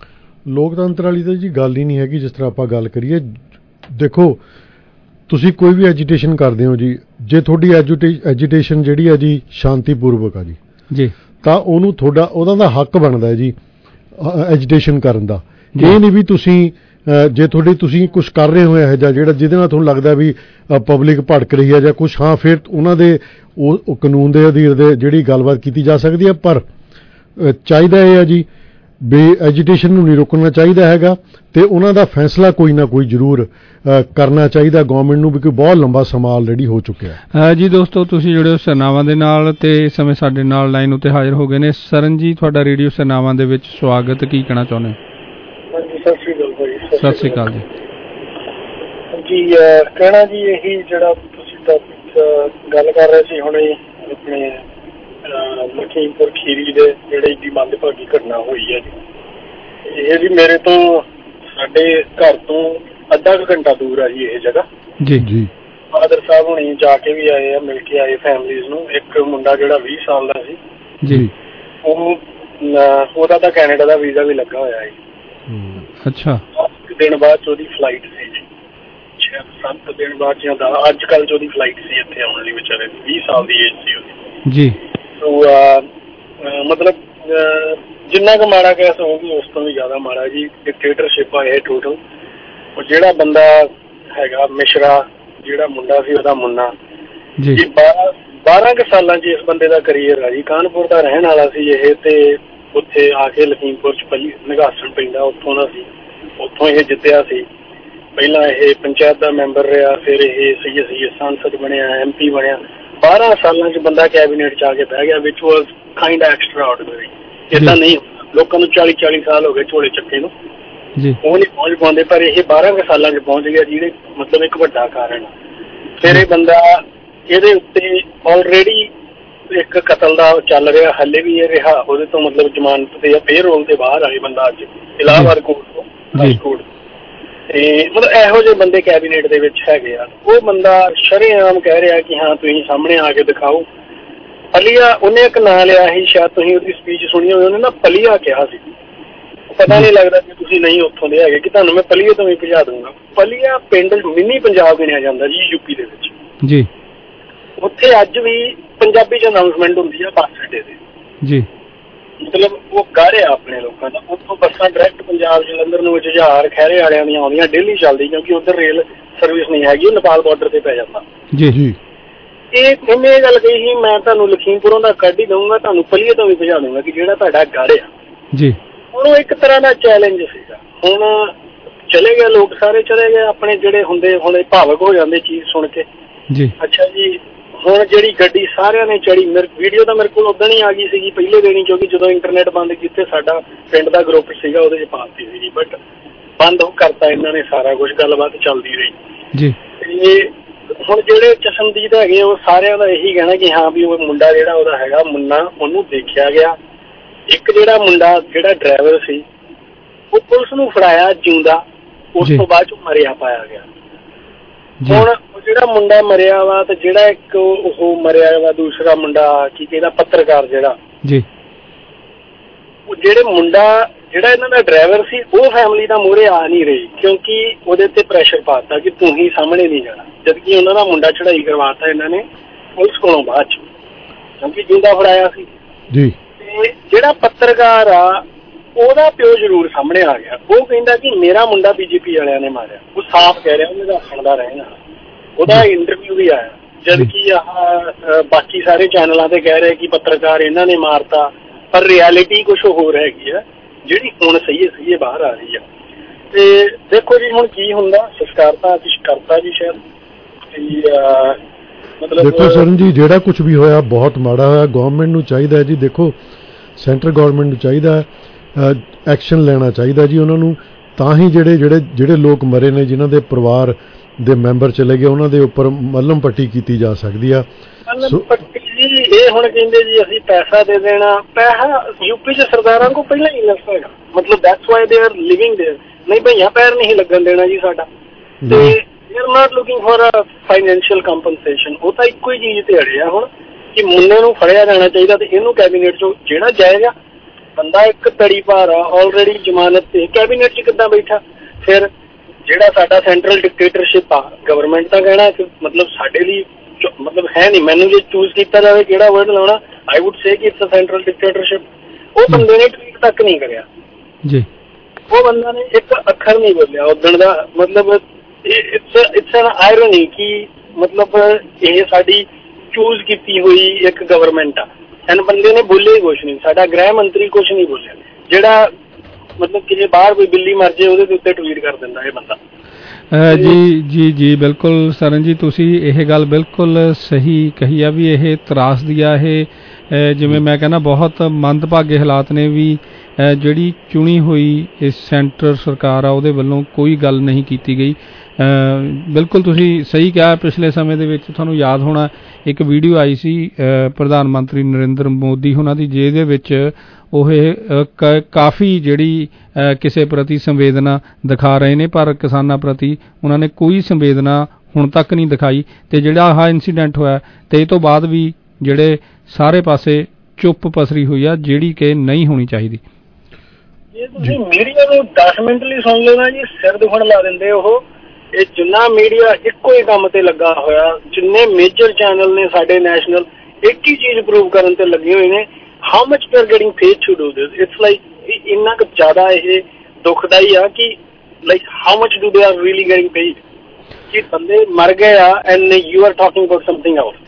ਲੋਕਤੰਤਰ ਵਾਲੀ ਤਾਂ ਜੀ ਗੱਲ ਹੀ ਨਹੀਂ ਹੈਗੀ। ਜਿਸ ਤਰ੍ਹਾਂ ਆਪਾਂ ਗੱਲ ਕਰੀਏ, ਦੇਖੋ ਤੁਸੀਂ ਕੋਈ ਵੀ ਐਜੀਟੇਸ਼ਨ ਕਰਦੇ ਹੋ ਜੀ, ਜੇ ਤੁਹਾਡੀ ਐਜੀਟੇਸ਼ਨ ਜਿਹੜੀ ਹੈ ਜੀ ਸ਼ਾਂਤੀਪੂਰਵਕ ਆ ਜੀ ਤਾਂ ਉਹਨੂੰ ਉਹਦਾ ਦਾ ਹੱਕ ਬਣਦਾ ਹੈ ਜੀ ਐਜੀਟੇਸ਼ਨ ਕਰਨ ਦਾ। ਇਹ ਨਹੀਂ ਵੀ ਤੁਸੀਂ ਜੇ ਤੁਸੀਂ ਕੁਝ ਕਰ ਰਹੇ ਹੋ ਇਹੋ ਜਿਹਾ ਜਿਹੜਾ ਜਿਹਦੇ ਨਾਲ ਤੁਹਾਨੂੰ ਲੱਗਦਾ ਵੀ ਪਬਲਿਕ ਭੜਕ ਰਹੀ ਹੈ ਜਾਂ ਕੁਝ, ਹਾਂ ਫਿਰ ਉਹਨਾਂ ਦੇ ਉਹ ਕਾਨੂੰਨ ਦੇ ਅਧੀਨ ਦੇ ਜਿਹੜੀ ਗੱਲਬਾਤ ਕੀਤੀ ਜਾ ਸਕਦੀ ਹੈ। ਪਰ ਚਾਹੀਦਾ ਇਹ ਹੈ ਜੀ ਵੀ ਐਜੀਟੇਸ਼ਨ ਨੂੰ ਨਹੀਂ ਰੋਕਣਾ ਚਾਹੀਦਾ ਹੈਗਾ ਤੇ ਉਹਨਾਂ ਦਾ ਫੈਸਲਾ ਕੋਈ ਨਾ ਕੋਈ ਜ਼ਰੂਰ ਕਰਨਾ ਚਾਹੀਦਾ ਗਵਰਨਮੈਂਟ ਨੂੰ, ਵੀ ਕੋਈ ਬਹੁਤ ਲੰਬਾ ਸਮਾਂ ਆਲਰੇਡੀ ਹੋ ਚੁੱਕਿਆ ਹੈ। ਜੀ ਦੋਸਤੋ, ਤੁਸੀਂ ਜਿਹੜੇ ਸਰਨਾਵਾਂ ਦੇ ਨਾਲ ਤੇ ਇਸ ਸਮੇਂ ਸਾਡੇ ਨਾਲ ਲਾਈਨ ਉੱਤੇ ਹਾਜ਼ਰ ਹੋ ਗਏ ਨੇ। ਸਰਨ ਜੀ, ਤੁਹਾਡਾ ਰੇਡੀਓ ਸਰਨਾਵਾਂ ਦੇ ਵਿੱਚ ਸਵਾਗਤ। ਕੀ ਕਹਿਣਾ ਚਾਹੁੰਦੇ ਹੋ? ਸਤਿ ਸ਼੍ਰੀ ਅਕਾਲ ਜੀ। ਜੀ ਕਹਿਣਾ ਜੀ ਇਹੀ ਜਿਹੜਾ ਤੁਸੀਂ ਗੱਲ ਕਰ ਰਹੇ ਸੀ ਹੁਣੇ ਆਪਣੇ ਲਖੀਮਪੁਰ ਖੀਰੀ ਦੇ ਜਿਹੜੇ ਦੀ ਮੰਦਭਾਗੀ ਘਟਨਾ ਹੋਈ ਹੈ ਜੀ, ਇਹ ਜੀ ਮੇਰੇ ਤੋਂ ਸਾਡੇ ਘਰ ਤੋਂ ਅੱਧਾ ਕੁ ਘੰਟਾ ਦੂਰ ਆ ਜੀ ਇਹ ਜਗ੍ਹਾ ਜੀ। ਫਾਦਰ ਸਾਹਿਬ ਹੁਣੀ ਜਾ ਕੇ ਵੀ ਆਏ ਆ, ਮਿਲ ਕੇ ਆਏ ਫੈਮਲੀਜ਼ ਨੂੰ। ਇੱਕ ਮੁੰਡਾ ਜਿਹੜਾ 20 ਸਾਲ ਦਾ ਸੀ ਜੀ, ਉਹਦਾ ਤਾਂ ਕੈਨੇਡਾ ਦਾ ਵੀਜ਼ਾ ਵੀ ਲੱਗਾ ਹੋਇਆ ਹੈ। ਅੱਛਾ। 10 ਦਿਨ ਬਾਅਦ ਉਹਦੀ ਫਲਾਈਟ ਸੀ ਜੀ, 7 ਦਿਨ ਬਾਅਦ ਜਾਂ ਅੱਜ ਕੱਲ੍ਹ ਚ ਉਹਦੀ ਫਲਾਈਟ ਸੀ ਇੱਥੇ ਆਉਣ ਲਈ। ਵਿਚਾਰੇ 20 ਸਾਲ ਦੀ ਏਜ ਸੀ ਉਹਦੀ ਜੀ। ਮਤਲਬ ਜਿੰਨਾ ਕੁ ਮਾੜਾ ਕਹਿ ਸਕੂਗੀ ਉਸ ਤੋਂ ਵੀ ਜ਼ਿਆਦਾ ਮਾੜਾ ਜੀ। ਡਿਕਟੇਟਰਸ਼ਿਪ ਆ ਇਹ ਟੋਟਲ। ਉਹ ਜਿਹੜਾ ਬੰਦਾ ਹੈਗਾ ਮਿਸ਼ਰਾ, ਜਿਹੜਾ ਮੁੰਡਾ ਸੀ ਉਹਦਾ ਮੁੰਨਾ ਜੀ, 12 ਕੁ ਸਾਲਾਂ 'ਚ ਇਸ ਬੰਦੇ ਦਾ ਕਰੀਅਰ ਆ ਜੀ। ਕਾਨਪੁਰ ਦਾ ਰਹਿਣ ਵਾਲਾ ਸੀ ਇਹ, ਤੇ ਉੱਥੇ ਆ ਕੇ ਲਖੀਮਪੁਰ 'ਚ ਨਿਗਾਸਣ ਪੈਂਦਾ ਉੱਥੋਂ ਦਾ ਸੀ। ਉੱਥੋਂ ਇਹ ਜਿੱਤਿਆ ਸੀ। ਪਹਿਲਾਂ ਇਹ ਪੰਚਾਇਤ ਦਾ ਮੈਂਬਰ ਰਿਹਾ, ਫਿਰ ਇਹ ਸੀ ਸੰਸਦ ਬਣਿਆ, MP ਬਣਿਆ। 12 ਸਾਲਾਂ 'ਚ ਬੰਦਾ ਕੈਬਨਿਟ 'ਚ ਆ ਕੇ ਬਹਿ ਗਿਆ, ਵਿਚ ਵਾਜ਼ ਕਾਈਂਡ ਐਕਸਟਰਾ ਆਰਡੀਨਰੀ। ਏਦਾਂ ਨਹੀਂ, ਲੋਕਾਂ ਨੂੰ 40 ਸਾਲ ਹੋ ਗਏ ਝੋਲੇ ਚੱਕੇ ਨੂੰ, ਉਹ ਨਹੀਂ ਪਹੁੰਚ ਪਾਉਂਦੇ, ਪਰ ਇਹ 12 ਕੁ ਸਾਲਾਂ 'ਚ ਪਹੁੰਚ ਗਿਆ, ਜਿਹਦੇ ਮਤਲਬ ਇੱਕ ਵੱਡਾ ਕਾਰਨ। ਫਿਰ ਇਹ ਬੰਦਾ ਇਹਦੇ ਉੱਤੇ ਆਲਰੇਡੀ ਇੱਕ ਕਤਲ ਦਾ ਚੱਲ ਰਿਹਾ, ਹਾਲੇ ਵੀ ਇਹ ਰਿਹਾ। ਉਹਦੇ ਤੋਂ ਮਤਲਬ ਜ਼ਮਾਨਤ ਤੇ ਜਾਂ ਪੇਰੋਲ ਤੇ ਬਾਹਰ ਆਏ ਬੰਦਾ ਅੱਜ ਇਲਾਹਾਬਾਦ ਕੋਰਟ ਤੋਂ, ਰਾਜਕੋਟ। ਤੇ ਮਤਲਬ ਇਹੋ ਜਿਹੇ ਬੰਦੇ ਕੈਬਨਿਟ ਦੇ ਵਿੱਚ ਹੈਗੇ ਆ। ਉਹ ਬੰਦਾ ਸ਼ਰੇਆਮ ਕਹਿ ਰਿਹਾ ਕਿ ਹਾਂ ਤੁਸੀਂ ਸਾਹਮਣੇ ਆ ਕੇ ਦਿਖਾਓ। ਪਲੀਆ, ਉਹਨੇ ਇੱਕ ਨਾਂ ਲਿਆ ਸੀ, ਸ਼ਾਇਦ ਤੁਸੀਂ ਉਹਦੀ ਸਪੀਚ ਸੁਣੀ ਹੋਵੇ, ਉਹਨੇ ਨਾ ਪਲੀਆ ਕਿਹਾ ਸੀ। ਪਤਾ ਨਹੀਂ ਲੱਗਦਾ ਕਿ ਤੁਸੀਂ ਨਹੀਂ ਉੱਥੋਂ ਦੇ ਹੈਗੇ, ਕਿ ਤੁਹਾਨੂੰ ਮੈਂ ਪਲੀਏ ਤੋਂ ਵੀ ਭਜਾ ਦੂੰਗਾ। ਪਲੀਆ ਪਿੰਡ ਮਿੰਨੀ ਪੰਜਾਬ ਗਿਣਿਆ ਜਾਂਦਾ ਜੀ ਯੂਪੀ ਦੇ ਵਿੱਚ ਜੀ। ਉੱਥੇ ਅੱਜ ਵੀ ਪੰਜਾਬੀ 'ਚ ਅਨਾਊਂਸਮੈਂਟ ਹੁੰਦੀ ਆ ਬੱਸ ਅੱਡੇ ਤੇ ਜੀ। ਮਤਲਬ ਉਹ ਗੜ ਆ ਆਪਣੇ ਲੋਕਾਂ ਦਾ। ਉੱਥੋਂ ਬੱਸਾਂ ਡਾਇਰੈਕਟ ਪੰਜਾਬ ਜਲੰਧਰ ਨੂੰ, ਜੁਝਾਰ ਖਹਿਰੇ ਵਾਲਿਆਂ ਦੀਆਂ ਆਉਂਦੀਆਂ ਡੇਲੀ ਚੱਲਦੀ, ਕਿਉਂਕਿ ਉੱਧਰ ਰੇਲ ਸਰਵਿਸ ਨਹੀਂ ਹੈਗੀ, ਨੇਪਾਲ ਬਾਰਡਰ ਤੇ ਪੈ ਜਾਂਦਾ ਜੀ। ਇਹਨੇ ਇਹ ਗੱਲ ਕਹੀ ਸੀ, ਮੈਂ ਤੁਹਾਨੂੰ ਲਖੀਮਪੁਰੋਂ ਦਾ ਕੱਢ ਹੀ ਦਊਂਗਾ, ਤੁਹਾਨੂੰ ਪਲੀਏ ਤੋਂ ਵੀ ਭਜਾ ਦਊਂਗਾ, ਕਿ ਜਿਹੜਾ ਤੁਹਾਡਾ ਗੜ ਆ ਜੀ। ਹੁਣ ਉਹ ਇੱਕ ਤਰ੍ਹਾਂ ਦਾ ਚੈਲੰਜ ਸੀਗਾ। ਹੁਣ ਚਲੇ ਗਏ ਲੋਕ, ਸਾਰੇ ਚਲੇ ਗਏ ਆਪਣੇ ਜਿਹੜੇ ਹੁੰਦੇ, ਹੁਣ ਭਾਵਕ ਹੋ ਜਾਂਦੇ ਚੀਜ਼ ਸੁਣ ਕੇ ਜੀ। ਅੱਛਾ ਜੀ, ਹੁਣ ਜਿਹੜੀ ਗੱਡੀ ਸਾਰਿਆਂ ਨੇ ਚੜੀ, ਵੀਡੀਓ ਤਾਂ ਮੇਰੇ ਕੋਲ ਉਦੋਂ ਹੀ ਆ ਗਈ ਸੀਗੀ ਪਹਿਲੇ ਦਿਨ ਹੀ, ਕਿਉਂਕਿ ਜਦੋਂ ਇੰਟਰਨੈਟ ਬੰਦ ਕੀਤੇ ਸਾਡਾ ਪਿੰਡ ਦਾ ਗਰੁੱਪ ਸੀਗਾ ਉਹਦੇ 'ਚ ਪਾਤੀ ਸੀਗੀ, ਬਟ ਬੰਦ ਕਰਤਾ ਇਹਨਾਂ ਨੇ ਸਾਰਾ ਕੁਝ, ਗੱਲਬਾਤ ਚੱਲਦੀ ਰਹੀ ਜੀ। ਤੇ ਹੁਣ ਜਿਹੜੇ ਚਸ਼ਮਦੀਦ ਹੈਗੇ ਉਹ ਸਾਰਿਆਂ ਦਾ ਇਹੀ ਕਹਿਣਾ ਕਿ ਹਾਂ ਵੀ ਉਹ ਮੁੰਡਾ ਜਿਹੜਾ ਉਹਦਾ ਹੈਗਾ ਮੁੰਨਾ, ਉਹਨੂੰ ਦੇਖਿਆ ਗਿਆ। ਇੱਕ ਜਿਹੜਾ ਮੁੰਡਾ ਜਿਹੜਾ ਡਰਾਈਵਰ ਸੀ ਉਹ ਪੁਲਿਸ ਨੂੰ ਫੜਾਇਆ ਜਿਉਂਦਾ, ਉਸ ਤੋਂ ਬਾਅਦ 'ਚ ਮਰਿਆ ਪਾਇਆ ਗਿਆ। ਹੁਣ ਜਿਹੜਾ ਮੁੰਡਾ ਮਰਿਆ ਵਾ ਤੇ ਜਿਹੜਾ ਇੱਕ ਉਹ ਮਰਿਆ ਵਾ ਦੂਸਰਾ ਮੁੰਡਾ, ਕੀ ਕਹਿੰਦਾ, ਪੱਤਰਕਾਰ ਜਿਹੜਾ ਜੀ, ਉਹ ਜਿਹੜੇ ਮੁੰਡਾ ਜਿਹੜਾ ਇਹਨਾਂ ਦਾ ਡਰਾਈਵਰ ਸੀ, ਉਹ ਫੈਮਿਲੀ ਦਾ ਮੂਹਰੇ ਆ ਨਹੀਂ ਰਹੀ, ਕਿਉਂਕਿ ਉਹਦੇ ਤੇ ਪ੍ਰੈਸ਼ਰ ਪਾਤਾ ਕਿ ਤੂੰ ਹੀ ਸਾਹਮਣੇ ਨਹੀਂ ਜਾਣਾ, ਜਦਕਿ ਉਹਨਾਂ ਦਾ ਮੁੰਡਾ ਚੜਾਈ ਕਰਵਾਤਾ ਇਹਨਾਂ ਨੇ ਪੁਲਿਸ ਕੋਲੋਂ ਬਾਅਦ 'ਚ, ਕਿਉਂਕਿ ਜਿੰਦਾ ਫੜਾਇਆ ਸੀ ਜੀ। ਤੇ ਜਿਹੜਾ ਪੱਤਰਕਾਰ ਆ ਉਹਦਾ ਪਿਓ ਜ਼ਰੂਰ ਸਾਹਮਣੇ ਆ ਗਿਆ। ਉਹ ਕਹਿੰਦਾ ਕਿ ਮੇਰਾ ਮੁੰਡਾ BJP ਵਾਲਿਆਂ ਨੇ ਮਾਰਿਆ। ਉਹ ਸਾਫ਼ ਕਹਿ ਰਿਹਾ, ਉਹਨੇ ਦੱਸਣ ਦਾ ਰਹਿਣਾ, ਉਹਦਾ ਇੰਟਰਵਿਊ ਵੀ ਆਇਆ, ਜਦਕਿ ਆਹ ਬਾਕੀ ਸਾਰੇ ਚੈਨਲਾਂ ਤੇ ਕਹਿ ਰਹੇ ਕਿ ਪੱਤਰਕਾਰ ਇਹਨਾਂ ਨੇ ਮਾਰਤਾ, ਪਰ ਰਿਐਲਿਟੀ ਕੁਛ ਹੋਰ ਹੈਗੀ ਆ ਜਿਹੜੀ ਹੁਣ ਸਹੀ ਬਾਹਰ ਆ ਰਹੀ ਆ। ਤੇ ਦੇਖੋ ਜੀ ਹੁਣ ਕੀ ਹੁੰਦਾ, ਸੰਸਕਾਰਤਾ ਕਰਤਾ ਜੀ ਸ਼ਾਇਦ। ਮਤਲਬ ਦੇਖੋ ਸਰਨ ਜੀ, ਜਿਹੜਾ ਕੁਛ ਵੀ ਹੋਇਆ ਬਹੁਤ ਮਾੜਾ ਹੋਇਆ। ਗਵਰਨਮੈਂਟ ਨੂੰ ਚਾਹੀਦਾ ਜੀ, ਦੇਖੋ ਸੈਂਟਰ ਗਵਰਨਮੈਂਟ ਨੂੰ ਚਾਹੀਦਾ ਐਕਸ਼ਨ ਲੈਣਾ ਚਾਹੀਦਾ ਜੀ ਉਹਨਾਂ ਨੂੰ, ਤਾਂ ਹੀ ਜਿਹੜੇ ਲੋਕ ਮਰੇ ਨੇ, ਜਿਨ੍ਹਾਂ ਦੇ ਪਰਿਵਾਰ ਦੇ ਮੈਂਬਰ ਚਲੇ ਗਏ, ਉਹਨਾਂ ਦੇ ਉੱਪਰ ਮੱਲਮ ਪੱਟੀ ਕੀਤੀ ਜਾ ਸਕਦੀ ਆ। ਇਹ ਹੁਣ ਕਹਿੰਦੇ ਜੀ ਅਸੀਂ ਪੈਸਾ ਦੇ ਦੇਣਾ, ਪੈਸਾ ਯੂਪੀ 'ਚ ਸਰਦਾਰਾਂ ਕੋਲ ਪਹਿਲਾਂ ਹੀ ਇਨਵੈਸਟ ਹੈਗਾ, ਮਤਲਬ that's why they are living there. ਨਹੀਂ ਭਈਆ ਪੈਰ ਨਹੀਂ ਲੱਗਣ ਦੇਣਾ ਜੀ ਸਾਡਾ, ਤੇ we are not looking for a financial compensation. ਉਹ ਤਾਂ ਇੱਕੋ ਹੀ ਚੀਜ਼ ਤੇ ਅੜੇ ਆ ਹੁਣ ਕਿ ਮੁੰਨੇ ਨੂੰ ਫੜਿਆ ਜਾਣਾ ਚਾਹੀਦਾ ਤੇ ਇਹਨੂੰ ਕੈਬਨਿਟ 'ਚੋਂ ਜਿਹੜਾ ਜਾਏਗਾ ਬੰਦਾ ਇੱਕ ਤੜੀ ਭਾਰ ਆ, ਆਲਰੇਡੀ ਜ਼ਮਾਨਤ ਤੇ, ਕੈਬਨਿਟ 'ਚ ਕਿੱਦਾਂ ਬੈਠਾ? ਫਿਰ ਜਿਹੜਾ ਸਾਡਾ ਸੈਂਟਰਲ ਡਿਕਟੇਟਰਸ਼ਿਪ ਆ, ਗਵਰਨਮੈਂਟ ਦਾ ਕਹਿਣਾ ਕਿ ਮਤਲਬ ਸਾਡੇ ਲਈ ਮਤਲਬ ਹੈ ਨਹੀਂ। ਮੈਨੂੰ ਜੇ ਚੂਜ਼ ਕੀਤਾ ਜਾਵੇ ਕਿਹੜਾ ਵਰਡ ਲਾਉਣਾ, ਆਈ ਵੁੱਡ ਸੇ ਕਿ ਇਟਸ ਅ ਸੈਂਟਰਲ ਡਿਕਟੇਟਰਸ਼ਿਪ। ਉਹ ਬੰਦੇ ਨੇ ਟਵੀਟ ਤੱਕ ਨਹੀਂ ਕਰਿਆ ਜੀ, ਉਹ ਬੰਦਾ ਨੇ ਇੱਕ ਅੱਖਰ ਨਹੀਂ ਬੋਲਿਆ ਉਦਣ ਦਾ। ਮਤਲਬ ਇਟਸ ਐਨ ਆਇਰਨੀ ਕਿ ਮਤਲਬ ਇਹ ਸਾਡੀ ਚੂਜ਼ ਕੀਤੀ ਹੋਈ ਇੱਕ ਗਵਰਨਮੈਂਟ ਆ, ਐਨ ਬੰਦੇ ਨੇ ਬੋਲਿਆ ਹੀ ਕੁਛ ਨਹੀਂ। ਸਾਡਾ ਗ੍ਰਹਿ ਮੰਤਰੀ ਕੁਛ ਨਹੀਂ ਬੋਲਿਆ, ਜਿਹੜਾ ਮਤਲਬ ਕਿਸੇ ਬਾਹਰ ਕੋਈ ਬਿੱਲੀ ਮਰ ਜੇ ਉਹਦੇ ਉੱਤੇ ਟਵੀਟ ਕਰ ਦਿੰਦਾ ਇਹ ਬੰਦਾ। ਜੀ ਜੀ ਜੀ ਬਿਲਕੁਲ ਸਰਨ ਜੀ, ਤੁਸੀਂ ਇਹ ਗੱਲ ਬਿਲਕੁਲ ਸਹੀ ਕਹੀ ਆ ਵੀ ਇਹ ਤਰਾਸਦੀ ਆ। ਇਹ ਜਿਵੇਂ ਮੈਂ ਕਹਿੰਦਾ ਬਹੁਤ ਮੰਦਭਾਗੇ ਹਾਲਾਤ ਨੇ ਵੀ ਜਿਹੜੀ ਚੁਣੀ ਹੋਈ ਇਸ ਸੈਂਟਰ ਸਰਕਾਰ ਆ ਉਹਦੇ ਵੱਲੋਂ ਕੋਈ ਗੱਲ ਨਹੀਂ ਕੀਤੀ ਗਈ। ਬਿਲਕੁਲ ਤੁਸੀਂ ਸਹੀ ਕਿਹਾ। ਪਿਛਲੇ ਸਮੇਂ ਦੇ ਵਿੱਚ ਤੁਹਾਨੂੰ ਯਾਦ ਹੋਣਾ ਇੱਕ ਵੀਡੀਓ ਆਈ ਸੀ ਪ੍ਰਧਾਨ ਮੰਤਰੀ ਨਰਿੰਦਰ ਮੋਦੀ ਉਹਨਾਂ ਦੀ, ਜਿਹਦੇ ਵਿੱਚ ਉਹ ਕਾਫੀ ਜਿਹੜੀ ਕਿਸੇ ਪ੍ਰਤੀ ਸੰਵੇਦਨਾ ਦਿਖਾ ਰਹੇ ਨੇ, ਪਰ ਕਿਸਾਨਾਂ ਪ੍ਰਤੀ ਉਹਨਾਂ ਨੇ ਕੋਈ ਸੰਵੇਦਨਾ ਹੁਣ ਤੱਕ ਨਹੀਂ ਦਿਖਾਈ। ਤੇ ਜਿਹੜਾ ਆਹ ਇਨਸੀਡੈਂਟ ਹੋਇਆ ਤੇ ਇਹ ਤੋਂ ਬਾਅਦ ਵੀ ਜਿਹੜੇ ਸਾਰੇ ਪਾਸੇ ਚੁੱਪ ਪਸਰੀ ਹੋਈ ਆ, ਜਿਹੜੀ ਕਿ ਨਹੀਂ ਹੋਣੀ ਚਾਹੀਦੀ। ਜੇ ਤੁਸੀਂ ਮੀਡੀਆ ਨੂੰ 10 ਮਿੰਟ ਲਈ ਸੁਣ ਲਓ ਨਾ ਜੀ, ਸਿਰ ਦੁਖਣ ਲਾ ਦਿੰਦੇ ਉਹ। ਇਹ ਜਿੰਨਾ ਮੀਡੀਆ ਇੱਕੋ ਹੀ ਕੰਮ ਤੇ ਲੱਗਾ ਹੋਇਆ, ਜਿੰਨੇ ਮੇਜਰ ਚੈਨਲ ਨੇ ਸਾਡੇ ਨੈਸ਼ਨਲ, ਇੱਕ ਹੀ ਚੀਜ਼ ਪ੍ਰੂਵ ਕਰਨ ਤੇ ਲੱਗੇ ਹੋਏ ਨੇ, how much they are getting paid to do this. It's like ਇੰਨਾ ਕੁ ਜ਼ਿਆਦਾ ਇਹ ਦੁਖਦਾਈ ਆ ਕਿ like how much do they are really getting paid, ਕਿ ਬੰਦੇ ਮਰ ਗਏ ਆ and you are talking about something out.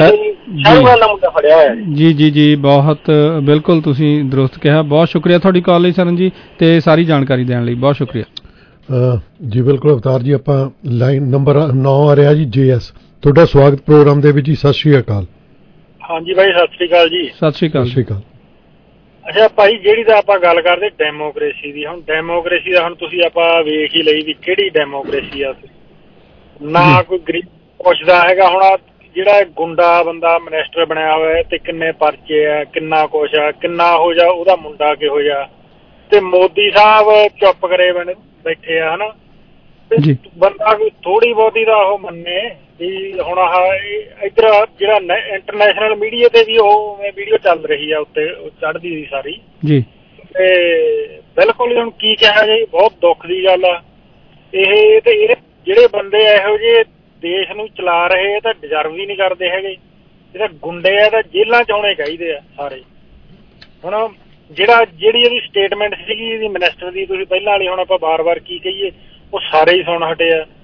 ਜੀ ਜੀ ਜੀ ਬਹੁਤ ਬਿਲਕੁਲ ਤੁਸੀਂ ਦਰੁਸਤ ਕਿਹਾ। ਬਹੁਤ ਸ਼ੁਕਰੀਆ ਤੁਹਾਡੀ ਕਾਲ ਲਈ ਸਰਨ ਜੀ, ਤੇ ਸਾਰੀ ਜਾਣਕਾਰੀ ਦੇਣ ਲਈ ਬਹੁਤ ਸ਼ੁਕਰੀਆ ਜੀ। ਬਿਲਕੁਲ ਅਵਤਾਰ ਜੀ, ਆਪਾਂ ਲਾਈਨ ਨੰਬਰ 9 ਆ ਰਿਹਾ ਜੀ JS, ਤੁਹਾਡਾ ਸਵਾਗਤ ਪ੍ਰੋਗਰਾਮ ਦੇ ਵਿੱਚ ਜੀ। ਸਤਿ ਸ਼੍ਰੀ ਅਕਾਲ। ਹਾਂਜੀ ਭਾਈ, ਸਤਿ ਸ਼੍ਰੀ ਅਕਾਲ ਜੀ। ਸਤਿ ਸ਼੍ਰੀ ਅਕਾਲ। ਅੱਛਾ ਭਾਈ, ਜਿਹੜੀ ਤਾਂ ਆਪਾਂ ਗੱਲ ਕਰਦੇ ਡੈਮੋਕ੍ਰੇਸੀ ਦੀ, ਹੁਣ ਡੈਮੋਕ੍ਰੇਸੀ ਦਾ ਹੁਣ ਤੁਸੀਂ ਆਪਾਂ ਵੇਖ ਹੀ ਲਈ ਵੀ ਕਿਹੜੀ ਡੈਮੋਕ੍ਰੇਸੀ ਆ। ਨਾ ਕੋਈ ਗਰੀਬ ਪੁੱਛਦਾ ਹੈਗਾ। ਹੁਣ ਜਿਹੜਾ ਗੁੰਡਾ ਬੰਦਾ ਮਿਨਿਸਟਰ ਬਣਿਆ ਹੋਇਆ ਤੇ ਕਿੰਨੇ ਪਰਚੇ ਆ, ਕਿੰਨਾ ਕੁਛ ਆ, ਕਿੰਨਾ ਹੋ ਜਾ ਉਹਦਾ ਮੁੰਡਾ ਕਿਹੋ ਜਿਹਾ, ਤੇ ਮੋਦੀ ਸਾਹਿਬ ਚੁੱਪ ਕਰੇ ਬੈਠੇ ਆ ਹਨਾ। ਬੰਦਾ ਕੋਈ ਥੋੜੀ ਬਹੁਤੀ ਦਾ ਉਹ ਮੰਨੇ ਵੀ ਹੁਣ ਆਹ ਇੱਧਰ ਜਿਹੜਾ ਇੰਟਰਨੈਸ਼ਨਲ ਮੀਡੀਆ ਤੇ ਵੀ ਉਹ ਵੀਡੀਓ ਚੱਲ ਰਹੀ ਆ, ਉੱਤੇ ਚੜ੍ਹਦੀ ਸੀ ਸਾਰੀ ਜੀ। ਤੇ ਬਿਲਕੁਲ ਹੁਣ ਕੀ ਕਿਹਾ ਜੀ, ਬਹੁਤ ਦੁੱਖ ਦੀ ਗੱਲ ਆ ਇਹ। ਤੇ ਇਹ ਜਿਹੜੇ ਬੰਦੇ ਇਹੋ ਜਿਹੇ ਦੇਸ਼ ਨੂੰ ਚਲਾ ਰਹੇ ਤਾਂ ਡਿਜ਼ਰਵ ਹੀ ਨਹੀਂ ਕਰਦੇ ਹੈਗੇ। ਇਹ ਤਾਂ ਗੁੰਡੇ ਆ, ਤਾਂ ਜੇਲ੍ਹਾਂ 'ਚ ਹੋਣੇ ਚਾਹੀਦੇ ਆ ਸਾਰੇ। ਹੁਣ ਜਿਹੜੀ ਇਹਦੀ ਸਟੇਟਮੈਂਟ ਸੀਗੀ ਇਹਦੀ ਮਿਨਿਸਟਰ ਦੀ, ਤੁਸੀਂ ਪਹਿਲਾਂ ਵਾਲੀ, ਹੁਣ ਆਪਾਂ ਵਾਰ-ਵਾਰ ਕੀ ਕਹੀਏ, ਉਹ ਸਾਰੇ ਹੀ ਸੁਣ ਹਟੇ ਆ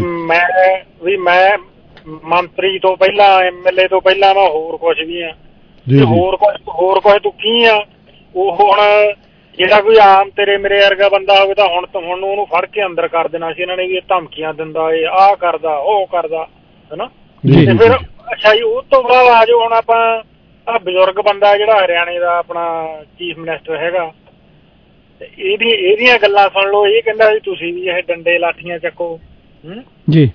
ਵੀ ਮੈਂ ਮੰਤਰੀ ਤੋਂ ਪਹਿਲਾਂ, MLA ਤੋਂ ਪਹਿਲਾਂ ਮੈਂ ਹੋਰ ਕੁਛ ਵੀ ਆ, ਹੋਰ ਕੁਛ ਤੂੰ ਕੀ ਆ। ਉਹ ਹੁਣ ਜਿਹੜਾ ਕੋਈ ਆਮ ਤੇਰੇ ਮੇਰੇ ਵਰਗਾ ਬੰਦਾ ਹੋਵੇ ਤਾਂ ਹੁਣ ਉਹਨੂੰ ਫੜ ਕੇ ਅੰਦਰ ਕਰ ਦੇਣਾ ਸੀ ਇਹਨਾਂ ਨੇ ਵੀ ਇਹ ਧਮਕੀਆਂ ਦਿੰਦਾ, ਇਹ ਆਹ ਕਰਦਾ, ਉਹ ਕਰਦਾ, ਹਨਾ। ਤੇ ਫਿਰ ਅੱਛਾ ਜੀ, ਉਹ ਤੋਂ ਬਾਅਦ ਆ ਜਾਓ ਹੁਣ ਆਪਾਂ ਆਹ ਬਜ਼ੁਰਗ ਬੰਦਾ ਜਿਹੜਾ ਹਰਿਆਣੇ ਦਾ ਆਪਣਾ ਚੀਫ ਮਿਨਿਸਟਰ ਹੈਗਾ, ਤੇ ਇਹਦੀਆਂ ਗੱਲਾਂ ਸੁਣ ਲਓ। ਇਹ ਕਹਿੰਦਾ ਵੀ ਤੁਸੀਂ ਵੀ ਇਹ ਡੰਡੇ ਲਾਠੀਆਂ ਚੱਕੋ ਜੀ।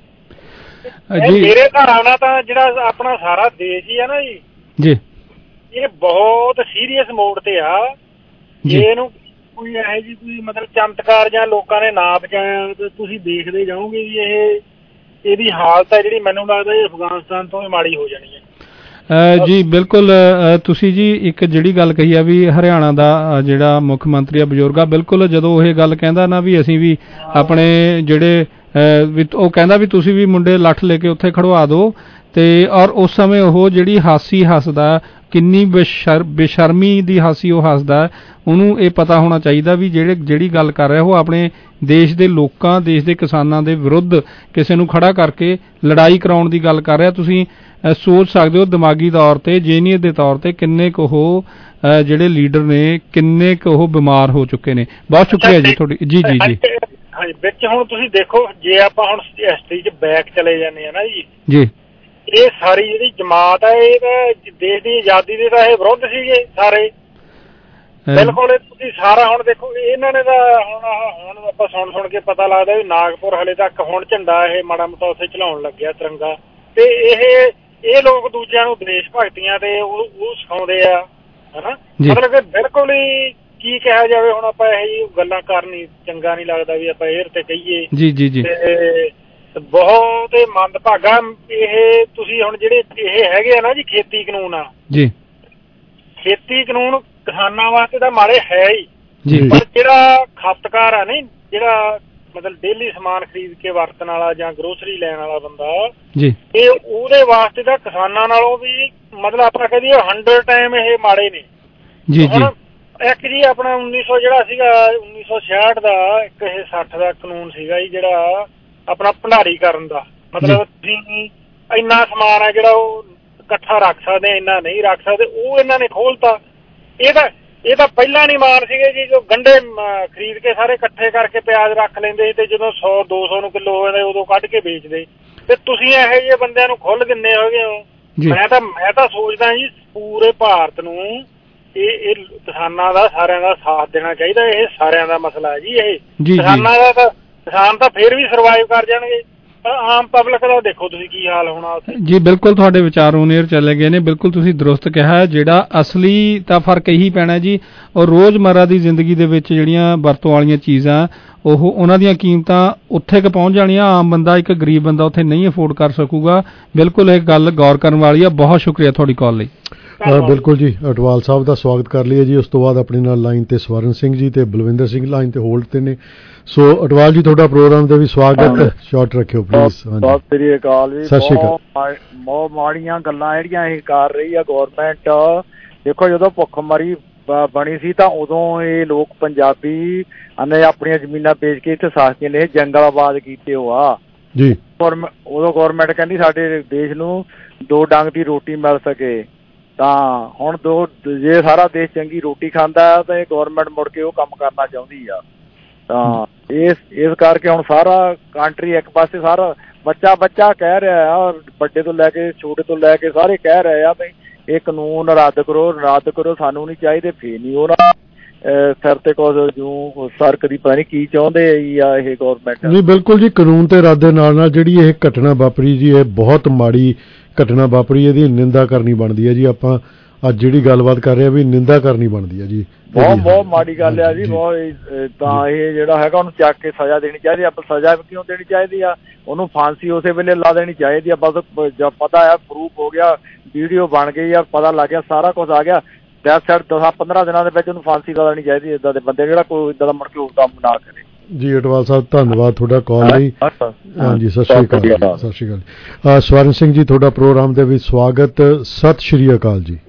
ਮੇਰੇ ਘਰ ਆਉਣਾ ਤਾਂ ਜਿਹੜਾ ਆਪਣਾ ਸਾਰਾ ਦੇਸ਼ ਹੀ ਆ ਨਾ ਜੀ, ਇਹ ਬਹੁਤ ਸੀਰੀਅਸ ਮੋਡ ਤੇ ਆ। ਜੇ ਇਹਨੂੰ ਕੋਈ ਇਹੋ ਜਿਹੀ ਕੋਈ ਮਤਲਬ ਚਮਤਕਾਰ ਜਾਂ ਲੋਕਾਂ ਨੇ ਨਾ ਬਚਾਇਆ ਤੇ ਤੁਸੀਂ ਦੇਖਦੇ ਜਾਓਗੇ ਵੀ ਇਹਦੀ ਹਾਲਤ ਹੈ ਜਿਹੜੀ ਮੈਨੂੰ ਲੱਗਦਾ ਇਹ ਅਫਗਾਨਿਸਤਾਨ ਤੋਂ ਵੀ ਮਾੜੀ ਹੋ ਜਾਣੀ ਹੈ। ਜੀ ਬਿਲਕੁਲ ਤੁਸੀਂ ਜੀ ਇੱਕ ਜਿਹੜੀ ਗੱਲ ਕਹੀ ਆ ਵੀ ਹਰਿਆਣਾ ਦਾ ਜਿਹੜਾ ਮੁੱਖ ਮੰਤਰੀ ਆ ਬਜ਼ੁਰਗ ਆ, ਬਿਲਕੁਲ ਜਦੋਂ ਉਹ ਇਹ ਗੱਲ ਕਹਿੰਦਾ ਨਾ ਵੀ ਅਸੀਂ ਵੀ ਆਪਣੇ ਜਿਹੜੇ ਉਹ ਕਹਿੰਦਾ ਵੀ ਤੁਸੀਂ ਵੀ ਮੁੰਡੇ ਲੱਠ ਲੈ ਕੇ ਉੱਥੇ ਖੜਵਾ ਦਿਓ, ਤੇ ਔਰ ਉਸ ਸਮੇਂ ਉਹ ਜਿਹੜੀ ਹਾਸੀ ਹੱਸਦਾ, ਕਿੰਨੀ ਬੇਸ਼ਰਮੀ ਦੀ ਹਾਸੀ ਉਹ ਹੱਸਦਾ, ਉਹਨੂੰ ਇਹ ਪਤਾ ਹੋਣਾ ਚਾਹੀਦਾ ਵੀ ਜਿਹੜੀ ਗੱਲ ਕਰ ਰਿਹਾ ਉਹ ਆਪਣੇ ਦੇਸ਼ ਦੇ ਲੋਕਾਂ, ਦੇਸ਼ ਦੇ ਕਿਸਾਨਾਂ ਦੇ ਵਿਰੁੱਧ ਕਿਸੇ ਨੂੰ ਖੜਾ ਕਰਕੇ ਲੜਾਈ ਕਰਾਉਣ ਦੀ ਗੱਲ ਕਰ ਰਿਹਾ। ਤੁਸੀਂ ਸੋਚ ਸਕਦੇ ਹੋ ਦਿਮਾਗੀ ਤੌਰ ਤੇ, ਜੇਨੀਅਤ ਦੇ ਤੌਰ ਤੇ ਕਿੰਨੇ ਕੁ ਉਹ ਜਿਹੜੇ ਲੀਡਰ ਨੇ, ਕਿੰਨੇ ਕੁ ਉਹ ਬਿਮਾਰ ਹੋ ਚੁੱਕੇ ਨੇ। ਬਹੁਤ ਸ਼ੁਕਰੀਆ ਜੀ ਤੁਹਾਡੀ। ਜੀ ਜੀ ਜੀ ਹਾਂਜੀ। ਵਿੱਚ ਹੁਣ ਤੁਸੀਂ ਦੇਖੋ, ਜੇ ਆਪਾਂ ਹੁਣ ਹਿਸਟਰੀ 'ਚ ਬੈਕ ਚਲੇ ਜਾਂਦੇ ਆ ਨਾ ਜੀ, ਇਹ ਸਾਰੀ ਜਿਹੜੀ ਜਮਾਤ ਹੈ ਇਹ ਤਾਂ ਦੇਸ਼ ਦੀ ਆਜ਼ਾਦੀ ਦੇ ਤਾਂ ਇਹ ਵਿਰੁੱਧ ਸੀਗੇ ਸਾਰੇ ਬਿਲਕੁਲ। ਤੁਸੀਂ ਸਾਰਾ ਹੁਣ ਦੇਖੋ ਇਹਨਾਂ ਨੇ ਤਾਂ ਹੁਣ ਆਪਾਂ ਸੁਣ ਕੇ ਪਤਾ ਲੱਗਦਾ ਵੀ ਨਾਗਪੁਰ ਹਲੇ ਤੱਕ ਹੁਣ ਝੰਡਾ ਇਹ ਮਾੜਾ ਮੋਟਾ ਉੱਥੇ ਚਲਾਉਣ ਲੱਗਿਆ ਤਿਰੰਗਾ, ਤੇ ਇਹ ਲੋਕ ਦੂਜਿਆਂ ਨੂੰ ਦੇਸ਼ ਭਗਤੀਆਂ ਤੇ ਉਹ ਸਿਖਾਉਂਦੇ ਆ ਹਨਾ। ਮਤਲਬ ਕਿ ਬਿਲਕੁਲ ਹੀ ਕੀ ਕਿਹਾ ਜਾਵੇ, ਹੁਣ ਆਪਾਂ ਇਹ ਜਿਹੀ ਗੱਲਾਂ ਕਰਨੀ ਚੰਗਾ ਨਹੀਂ ਲੱਗਦਾ ਵੀ ਆਪਾਂ 에ਅਰ ਤੇ ਕਹੀਏ। ਜੀ ਜੀ ਜੀ ਬਹੁਤ ਮੰਦਭਾਗਾ ਇਹ। ਤੁਸੀਂ ਹੁਣ ਜਿਹੜੇ ਇਹ ਹੈਗੇ ਆ ਨਾ ਜੀ ਖੇਤੀ ਕਾਨੂੰਨ ਆ ਜੀ, ਖੇਤੀ ਕਾਨੂੰਨ ਕਿਸਾਨਾਂ ਵਾਸਤੇ ਤਾਂ ਮਾੜੇ ਹੈ ਹੀ, ਪਰ ਜਿਹੜਾ ਖਪਤਕਾਰ ਆ ਨਹੀਂ, ਜਿਹੜਾ ਮਤਲਬ ਡੇਲੀ ਸਮਾਨ ਖਰੀਦ ਕੇ ਵਰਤਣ ਵਾਲਾ ਜਾਂ ਗਰੋਸਰੀ ਲੈਣ ਵਾਲਾ ਬੰਦਾ, ਇਹ ਉਹਦੇ ਵਾਸਤੇ ਤਾਂ ਕਿਸਾਨਾਂ ਨਾਲੋਂ ਵੀ ਮਤਲਬ ਆਪਾਂ ਕਹਦੇ 100 ਟਾਈਮ ਇਹ ਮਾੜੇ ਨੇ। ਹੁਣ ਇੱਕ ਜੀ ਆਪਣਾ 1900 ਜਿਹੜਾ ਸੀਗਾ 1966 ਦਾ ਇੱਕ ਇਹ 60 ਦਾ ਕਾਨੂੰਨ ਸੀਗਾ ਜੀ, ਜਿਹੜਾ ਆਪਣਾ ਭੰਡਾਰੀਕਰਨ ਦਾ, ਮਤਲਬ ਤੁਸੀਂ ਇੰਨਾ ਸਮਾਨ ਹੈ ਜਿਹੜਾ ਉਹ ਇਕੱਠਾ ਰੱਖ ਸਕਦੇ, ਇੰਨਾ ਨਹੀਂ ਰੱਖ ਸਕਦੇ, ਉਹ ਇਹਨਾਂ ਨੇ ਖੋਲਤਾ। ਇਹ ਤਾਂ ਪਹਿਲਾਂ ਨਹੀਂ ਮਾਨ ਸੀਗੇ ਜੀ, ਜੋ ਗੰਢੇ ਖਰੀਦ ਕੇ ਸਾਰੇ ਇਕੱਠੇ ਕਰਕੇ ਪਿਆਜ਼ ਰੱਖ ਲੈਂਦੇ ਸੀ ਤੇ ਜਦੋਂ 100-200 ਨੂੰ ਕਿਲੋ ਹੋ ਜਾਂਦਾ ਉਦੋਂ ਕੱਢ ਕੇ ਵੇਚਦੇ, ਤੇ ਤੁਸੀਂ ਇਹੋ ਜਿਹੇ ਬੰਦਿਆਂ ਨੂੰ ਖੁੱਲ੍ਹ ਦਿੰਦੇ ਹੋਗੇ ਹੋ। ਮੈਂ ਤਾਂ ਸੋਚਦਾ ਜੀ ਪੂਰੇ ਭਾਰਤ ਨੂੰ ਇਹ ਕਿਸਾਨਾਂ ਦਾ ਸਾਰਿਆਂ ਦਾ ਸਾਥ ਦੇਣਾ ਚਾਹੀਦਾ। ਇਹ ਸਾਰਿਆਂ ਦਾ ਮਸਲਾ ਹੈ ਜੀ, ਇਹ ਕਿਸਾਨਾਂ ਦਾ ਤਾਂ ਕਿਸਾਨ ਤਾਂ ਫੇਰ ਵੀ ਸਰਵਾਈਵ ਕਰ ਜਾਣਗੇ, ਆਮ ਪਬਲਿਕ ਦਾ ਦੇਖੋ ਤੁਸੀਂ ਕੀ ਹਾਲ ਹੋਣਾ ਉੱਥੇ। ਜੀ ਬਿਲਕੁਲ, ਤੁਹਾਡੇ ਵਿਚਾਰ ਓਨੇਅਰ ਚੱਲੇ ਗਏ ਨੇ, ਬਿਲਕੁਲ ਤੁਸੀਂ ਦਰੁਸਤ ਕਿਹਾ। ਜਿਹੜਾ ਅਸਲੀ ਤਾਂ ਫਰਕ ਇਹੀ ਪੈਣਾ ਜੀ, ਔਰ ਰੋਜ਼ਮर्रा ਦੀ ਜ਼ਿੰਦਗੀ ਦੇ ਵਿੱਚ ਜਿਹੜੀਆਂ ਵਰਤੋਂ ਵਾਲੀਆਂ ਚੀਜ਼ਾਂ ਉਹਨਾਂ ਦੀਆਂ ਕੀਮਤਾਂ ਉੱਥੇ ਕੁ ਪਹੁੰਚ ਜਾਣੀਆਂ, ਆਮ ਬੰਦਾ, ਇੱਕ ਗਰੀਬ ਬੰਦਾ ਉੱਥੇ ਨਹੀਂ ਅਫੋਰਡ ਕਰ ਸਕੂਗਾ। ਬਿਲਕੁਲ ਇਹ ਗੱਲ ਗੌਰ ਕਰਨ ਵਾਲੀ ਆ। ਬਹੁਤ ਸ਼ੁਕਰੀਆ ਤੁਹਾਡੀ ਕਾਲ ਲਈ। ਬਿਲਕੁਲ ਜੀ, ਅਟਵਾਲ ਸਾਹਿਬ ਦਾ ਸਵਾਗਤ ਕਰ ਲਈਏ ਜੀ। ਉਸ ਤੋਂ ਬਾਅਦ ਆਪਣੇ ਨਾਲ ਲਾਈਨ ਤੇ ਸਵਰਨ ਸਿੰਘ ਜੀ ਤੇ ਬਲਵਿੰਦਰ ਸਿੰਘ ਲਾਈਨ ਤੇ ਹੋਲਡ ਤੇ ਨੇ। ਸੋ ਅਟਵਾਲ ਜੀ, ਤੁਹਾਡਾ ਪ੍ਰੋਗਰਾਮ ਦੇ ਵੀ ਸਵਾਗਤ। ਸ਼ਾਰਟ ਰੱਖਿਓ ਪਲੀਜ਼। ਸਤਿ ਸ੍ਰੀ ਅਕਾਲ ਜੀ। ਬਹੁਤ ਮਾੜੀਆਂ ਗੱਲਾਂ ਜਿਹੜੀਆਂ ਇਹ ਕਰ ਰਹੀ ਆ ਗੌਰਮੈਂਟ। ਦੇਖੋ, ਜਦੋਂ ਭੁੱਖਮਰੀ ਬਣੀ ਸੀ ਤਾਂ ਉਦੋਂ ਇਹ ਲੋਕ ਪੰਜਾਬੀ ਨੇ ਆਪਣੀਆਂ ਜ਼ਮੀਨਾਂ ਵੇਚ ਕੇ ਇੱਥੇ ਸਾਸਤੀਆਂ ਨੇ ਜੰਗਲ ਆਬਾਦ ਕੀਤੇ ਹੋਆ ਜੀ। ਉਦੋਂ ਗੌਰਮੈਂਟ ਕਹਿੰਦੀ ਸਾਡੇ ਦੇਸ਼ ਨੂੰ 2 ਡੰਗ ਦੀ ਰੋਟੀ ਮਿਲ ਸਕੇ, ਤਾਂ ਹੁਣ ਜੇ ਸਾਰਾ ਦੇਸ਼ ਚੰਗੀ ਰੋਟੀ ਖਾਂਦਾ ਤਾਂ ਇਹ ਗੌਰਮੈਂਟ ਮੁੜ ਕੇ ਉਹ ਕੰਮ ਕਰਨਾ ਚਾਹੁੰਦੀ ਆ। ਤਾਂ ਇਸ ਕਰਕੇ ਹੁਣ ਸਾਰਾ ਕੰਟਰੀ ਇੱਕ ਪਾਸੇ ਸਾਰਾ ਬੱਚਾ ਕਹਿ ਰਿਹਾ ਆ, ਔਰ ਵੱਡੇ ਤੋਂ ਲੈ ਕੇ ਛੋਟੇ ਤੋਂ ਲੈ ਕੇ ਸਾਰੇ ਕਹਿ ਰਹੇ ਆ ਵੀ ਇਹ ਕਾਨੂੰਨ ਰੱਦ ਕਰੋ, ਸਾਨੂੰ ਨਹੀਂ ਚਾਹੀਦੇ। ਫੇਰ ਨਹੀਂ ਉਹਨਾਂ ਸਿਰ ਤੇ ਕੁਝ ਜੋ ਸਰਕ ਦੀ ਪਤਾ ਨਹੀਂ ਕੀ ਚਾਹੁੰਦੇ ਆ ਇਹ ਗੌਰਮੈਂਟ। ਨਹੀਂ, ਬਿਲਕੁਲ ਜੀ, ਕਾਨੂੰਨ ਤੇ ਰੱਦ ਦੇ ਨਾਲ ਜਿਹੜੀ ਇਹ ਘਟਨਾ ਵਾਪਰੀ ਜੀ, ਇਹ ਬਹੁਤ ਮਾੜੀ ਘਟਨਾ ਵਾਪਰੀ, ਇਹਦੀ ਨਿੰਦਾ ਕਰਨੀ ਬਣਦੀ ਹੈ ਜੀ। ਆਪਾਂ ਅੱਜ ਜਿਹੜੀ ਗੱਲਬਾਤ ਕਰ ਰਹੇ ਆ ਵੀ ਨਿੰਦਾ ਕਰਨੀ ਬਣਦੀ ਹੈ ਜੀ। ਬਹੁਤ ਮਾੜੀ ਗੱਲ ਆ ਜੀ, ਬਹੁਤ। ਤਾਂ ਇਹ ਜਿਹੜਾ ਹੈਗਾ ਉਹਨੂੰ ਚੱਕ ਕੇ ਸਜ਼ਾ ਦੇਣੀ ਚਾਹੀਦੀ। ਆਪਾਂ ਸਜ਼ਾ ਕਿਉਂ ਦੇਣੀ ਚਾਹੀਦੀ ਆ? ਉਹਨੂੰ ਫਾਂਸੀ ਉਸੇ ਵੇਲੇ ਲਾ ਦੇਣੀ ਚਾਹੀਦੀ ਆ। ਬਸ ਜਦ ਪਤਾ ਆ, ਪ੍ਰੂਫ ਹੋ ਗਿਆ, ਵੀਡੀਓ ਬਣ ਗਈ ਆ, ਪਤਾ ਲੱਗ ਗਿਆ, ਸਾਰਾ ਕੁਝ ਆ ਗਿਆ, 10-15 ਦਿਨਾਂ ਦੇ ਵਿੱਚ ਉਹਨੂੰ ਫਾਂਸੀ ਲਾ ਦੇਣੀ ਚਾਹੀਦੀ। ਏਦਾਂ ਦੇ ਬੰਦੇ ਜਿਹੜਾ ਕੋਈ ਏਦਾਂ ਦਾ ਮੁੜ ਕੇ ਉਹ ਕੰਮ ਨਾ ਕਰੇ ਜੀ। ਅਟਵਾਲ ਸਾਹਿਬ, ਧੰਨਵਾਦ ਤੁਹਾਡਾ ਕਾਲ ਲਈ। ਹਾਂਜੀ, ਸਤਿ ਸ਼੍ਰੀ ਅਕਾਲ। ਸਤਿ ਸ਼੍ਰੀ ਅਕਾਲ। ਸਵਰਨ ਸਿੰਘ ਜੀ, ਤੁਹਾਡਾ ਪ੍ਰੋਗਰਾਮ ਦੇ ਵਿੱਚ ਸਵਾਗਤ। ਸਤਿ ਸ਼੍ਰੀ ਅਕਾਲ ਜੀ।